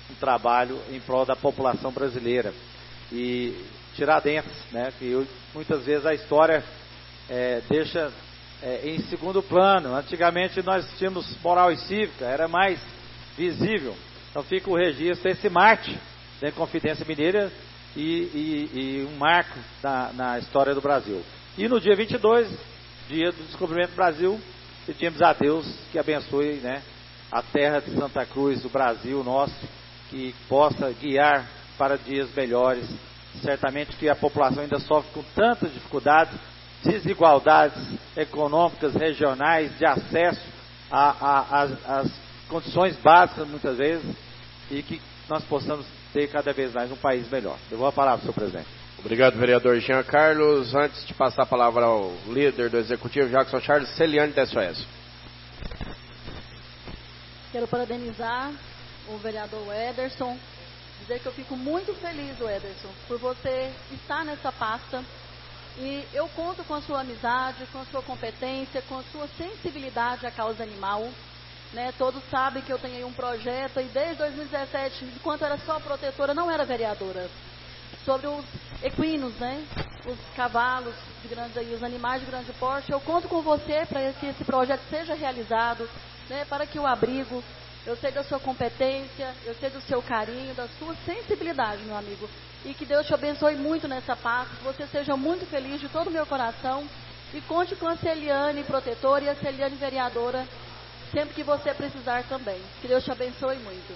S16: um trabalho em prol da população brasileira. E Tiradentes, né, que muitas vezes a história deixa em segundo plano. Antigamente nós tínhamos moral e cívica, era mais visível. Então fica o registro, esse Marte, da Confidência Mineira, e um marco na história do Brasil. E no dia 22, dia do descobrimento do Brasil, pedimos a Deus que abençoe, né, a terra de Santa Cruz, o Brasil nosso, que possa guiar para dias melhores. Certamente que a população ainda sofre com tantas dificuldades, desigualdades econômicas, regionais, de acesso às condições básicas muitas vezes, e que nós possamos ter cada vez mais um país melhor. Eu vou a palavra, senhor presidente.
S1: Obrigado, vereador Jean Carlos. Antes de passar a palavra ao líder do Executivo, Jackson Charles, Celiane da SOS.
S3: Quero parabenizar o vereador Ederson, dizer que eu fico muito feliz, Ederson, por você estar nessa pasta, e eu conto com a sua amizade, com a sua competência, com a sua sensibilidade à causa animal, né? Todos sabem que eu tenho aí um projeto, e desde 2017, enquanto era só protetora, não era vereadora, sobre os equinos, né? Os cavalos de grandes, os animais de grande porte. Eu conto com você para que esse projeto seja realizado, né? Para que o abrigo, eu sei da sua competência, eu sei do seu carinho, da sua sensibilidade, meu amigo. E que Deus te abençoe muito nessa paz, que você seja muito feliz de todo o meu coração. E conte com a Celiane protetora e a Celiane vereadora, sempre que você precisar também. Que Deus te abençoe muito.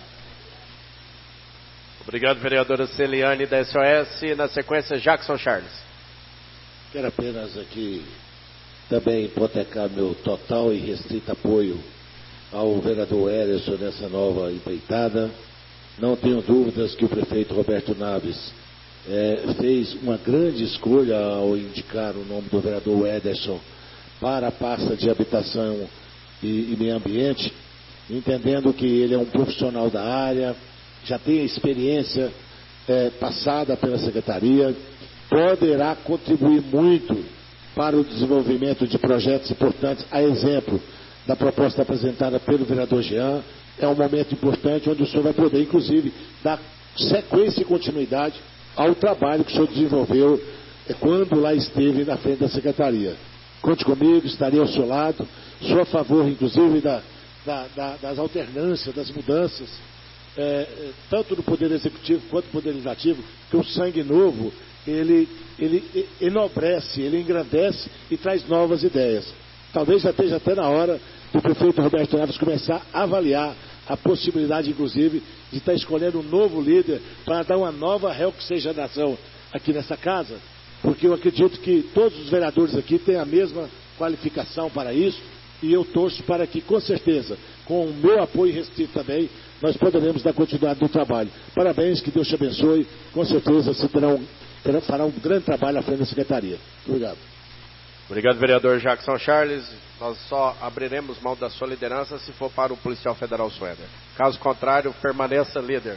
S1: Obrigado, vereadora Celiane da SOS. Na sequência, Jackson Charles.
S14: Quero apenas aqui também hipotecar meu total e restrito apoio ao vereador Ederson nessa nova empreitada. Não tenho dúvidas que o prefeito Roberto Naves fez uma grande escolha ao indicar o nome do vereador Ederson para a pasta de habitação e meio ambiente, entendendo que ele é um profissional da área, já tem a experiência passada pela secretaria, poderá contribuir muito para o desenvolvimento de projetos importantes, a exemplo da proposta apresentada pelo vereador Jean. É um momento importante onde o senhor vai poder, inclusive, dar sequência e continuidade ao trabalho que o senhor desenvolveu quando lá esteve na frente da secretaria. Conte comigo, estarei ao seu lado, sou a favor, inclusive, das alternâncias, das mudanças, tanto do Poder Executivo quanto do Poder Legislativo, que o sangue novo, ele enobrece, ele engrandece e traz novas ideias. Talvez já esteja até na hora do prefeito Roberto Naves começar a avaliar a possibilidade, inclusive, de estar escolhendo um novo líder para dar uma nova reoxigenação aqui nessa casa, porque eu acredito que todos os vereadores aqui têm a mesma qualificação para isso, e eu torço para que, com certeza, com o meu apoio restrito também, nós poderemos dar continuidade no trabalho. Parabéns, que Deus te abençoe, com certeza você fará um grande trabalho à frente da secretaria. Obrigado.
S1: Obrigado, vereador Jackson Charles. Nós só abriremos mão da sua liderança se for para o policial federal Suéder. Caso contrário, permaneça líder.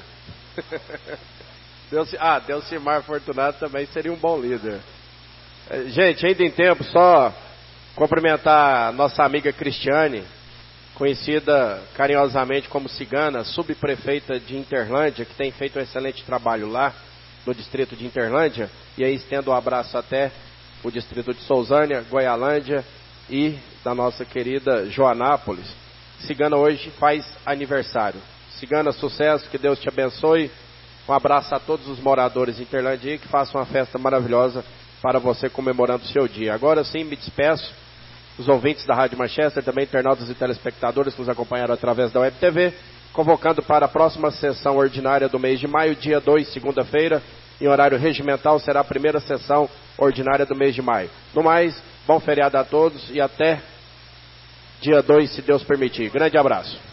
S1: Delcimar Fortunato também seria um bom líder. Gente, ainda em tempo, só cumprimentar a nossa amiga Cristiane, conhecida carinhosamente como Cigana, subprefeita de Interlândia, que tem feito um excelente trabalho lá no distrito de Interlândia, e aí estendo um abraço até o distrito de Sousânia, Goialândia e da nossa querida Joanápolis. Cigana hoje faz aniversário. Cigana, sucesso, que Deus te abençoe. Um abraço a todos os moradores de Interlândia e que façam uma festa maravilhosa para você comemorando o seu dia. Agora sim, me despeço. Os ouvintes da Rádio Manchester, também internautas e telespectadores que nos acompanharam através da Web TV, convocando para a próxima sessão ordinária do mês de maio, dia 2, segunda-feira, em horário regimental, será a primeira sessão ordinária do mês de maio. No mais, bom feriado a todos e até dia 2, se Deus permitir. Grande abraço.